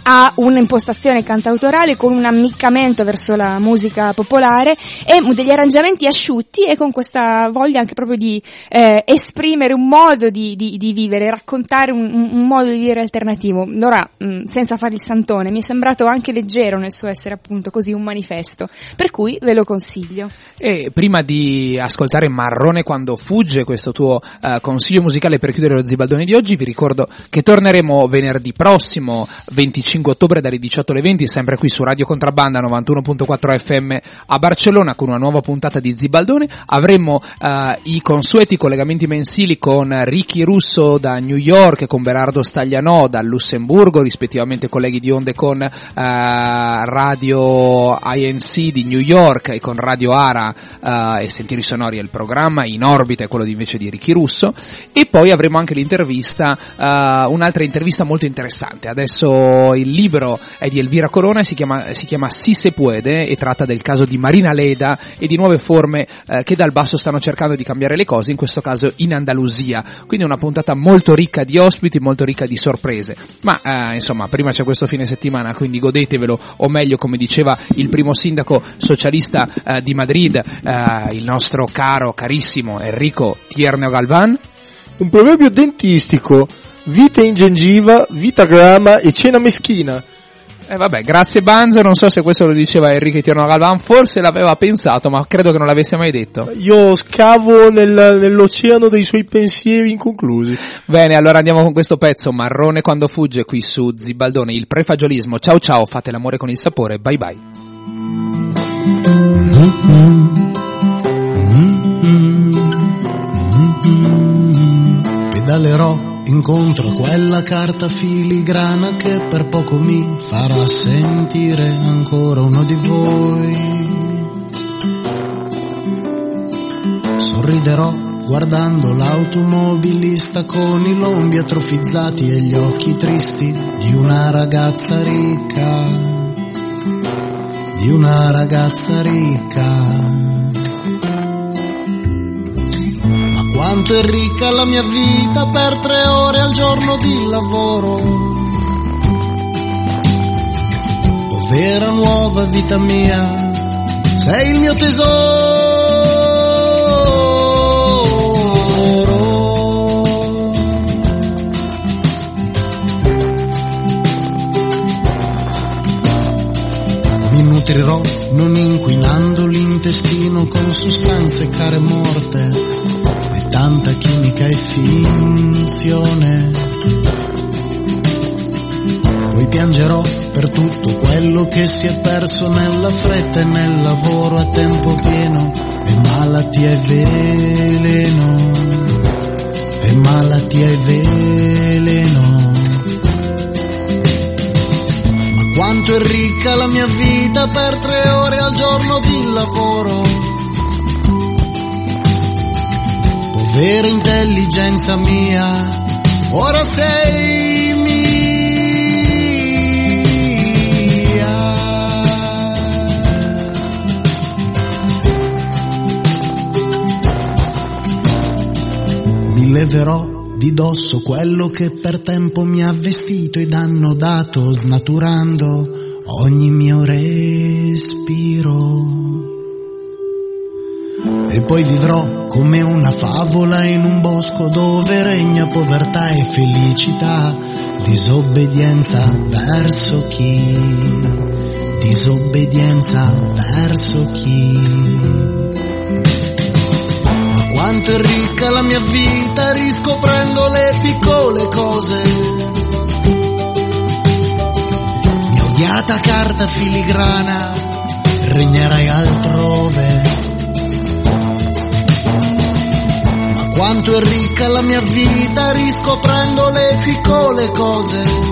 ha un'impostazione cantautorale con un ammiccamento verso la musica popolare e degli arrangiamenti asciutti e con questa voglia anche proprio di eh, esprimere un modo di, di, di vivere, raccontare un, un modo di vivere alternativo. Ora, mh, senza fare il santone, mi è sembrato anche leggero nel suo essere appunto così un manifesto, per cui ve lo consiglio. E prima di ascoltare Marrone quando fugge, questo tuo uh, consiglio musicale per chiudere lo Zibaldone di oggi, vi ricordo che torneremo venerdì prossimo, venticinque ottobre, dalle diciotto alle venti, sempre qui su Radio Contrabbanda novantuno virgola quattro F M a Barcellona, con una nuova puntata di Zibaldone. Avremo uh, i consueti collegamenti mensili con Ricky Russo da New York e con Berardo Staglianò dal Lussemburgo, rispettivamente colleghi di onde con uh, Radio I N C di New York e con Radio Ara uh, e Sentieri Sonori è il programma, In Orbita è quello di, invece di Ricky Russo. E poi avremo anche l'intervista, uh, un'altra intervista molto interessante. Adesso il libro è di Elvira Corona e si chiama, si chiama Si se puede e tratta del caso di Marina Leda e di nuove forme uh, che dal basso stanno cercando di cambiare le cose, in questo caso in Andalusia. Quindi una puntata molto ricca di ospiti, molto ricca di sorprese. Ma uh, insomma, prima c'è questo fine settimana, quindi godetevelo, o meglio, come diceva il primo sindaco socialista uh, di Madrid, uh, il nostro caro, carissimo Enrico Tierneo Galvan. Un proverbio dentistico: vite in gengiva, vita grama e cena meschina. Eh vabbè, grazie Banza, non so se questo lo diceva Enrico Tierneo Galvan, forse l'aveva pensato, ma credo che non l'avesse mai detto. Io scavo nel, nell'oceano dei suoi pensieri inconclusi. Bene, allora andiamo con questo pezzo, Marrone quando fugge, qui su Zibaldone, il prefagiolismo. Ciao ciao, fate l'amore con il sapore, bye bye. Pedalerò incontro a quella carta filigrana che per poco mi farà sentire ancora uno di voi. Sorriderò guardando l'automobilista con i lombi atrofizzati e gli occhi tristi di una ragazza ricca, di una ragazza ricca. Quanto è ricca la mia vita per tre ore al giorno di lavoro. Oh vera nuova vita mia, sei il mio tesoro. Mi nutrirò non inquinando l'intestino con sostanze care morte, tanta chimica e finzione. Poi piangerò per tutto quello che si è perso nella fretta e nel lavoro a tempo pieno, e malattia e veleno, e malattia e veleno. Ma quanto è ricca la mia vita per tre ore al giorno di lavoro. Vera intelligenza mia, ora sei mia. Mi leverò di dosso quello che per tempo mi ha vestito ed hanno dato, snaturando ogni mio respiro. E poi vivrò come una favola in un bosco dove regna povertà e felicità, disobbedienza verso chi, disobbedienza verso chi. Ma quanto è ricca la mia vita riscoprendo le piccole cose. Mia odiata carta filigrana, regnerai altrove. Quanto è ricca la mia vita riscoprendo le piccole cose.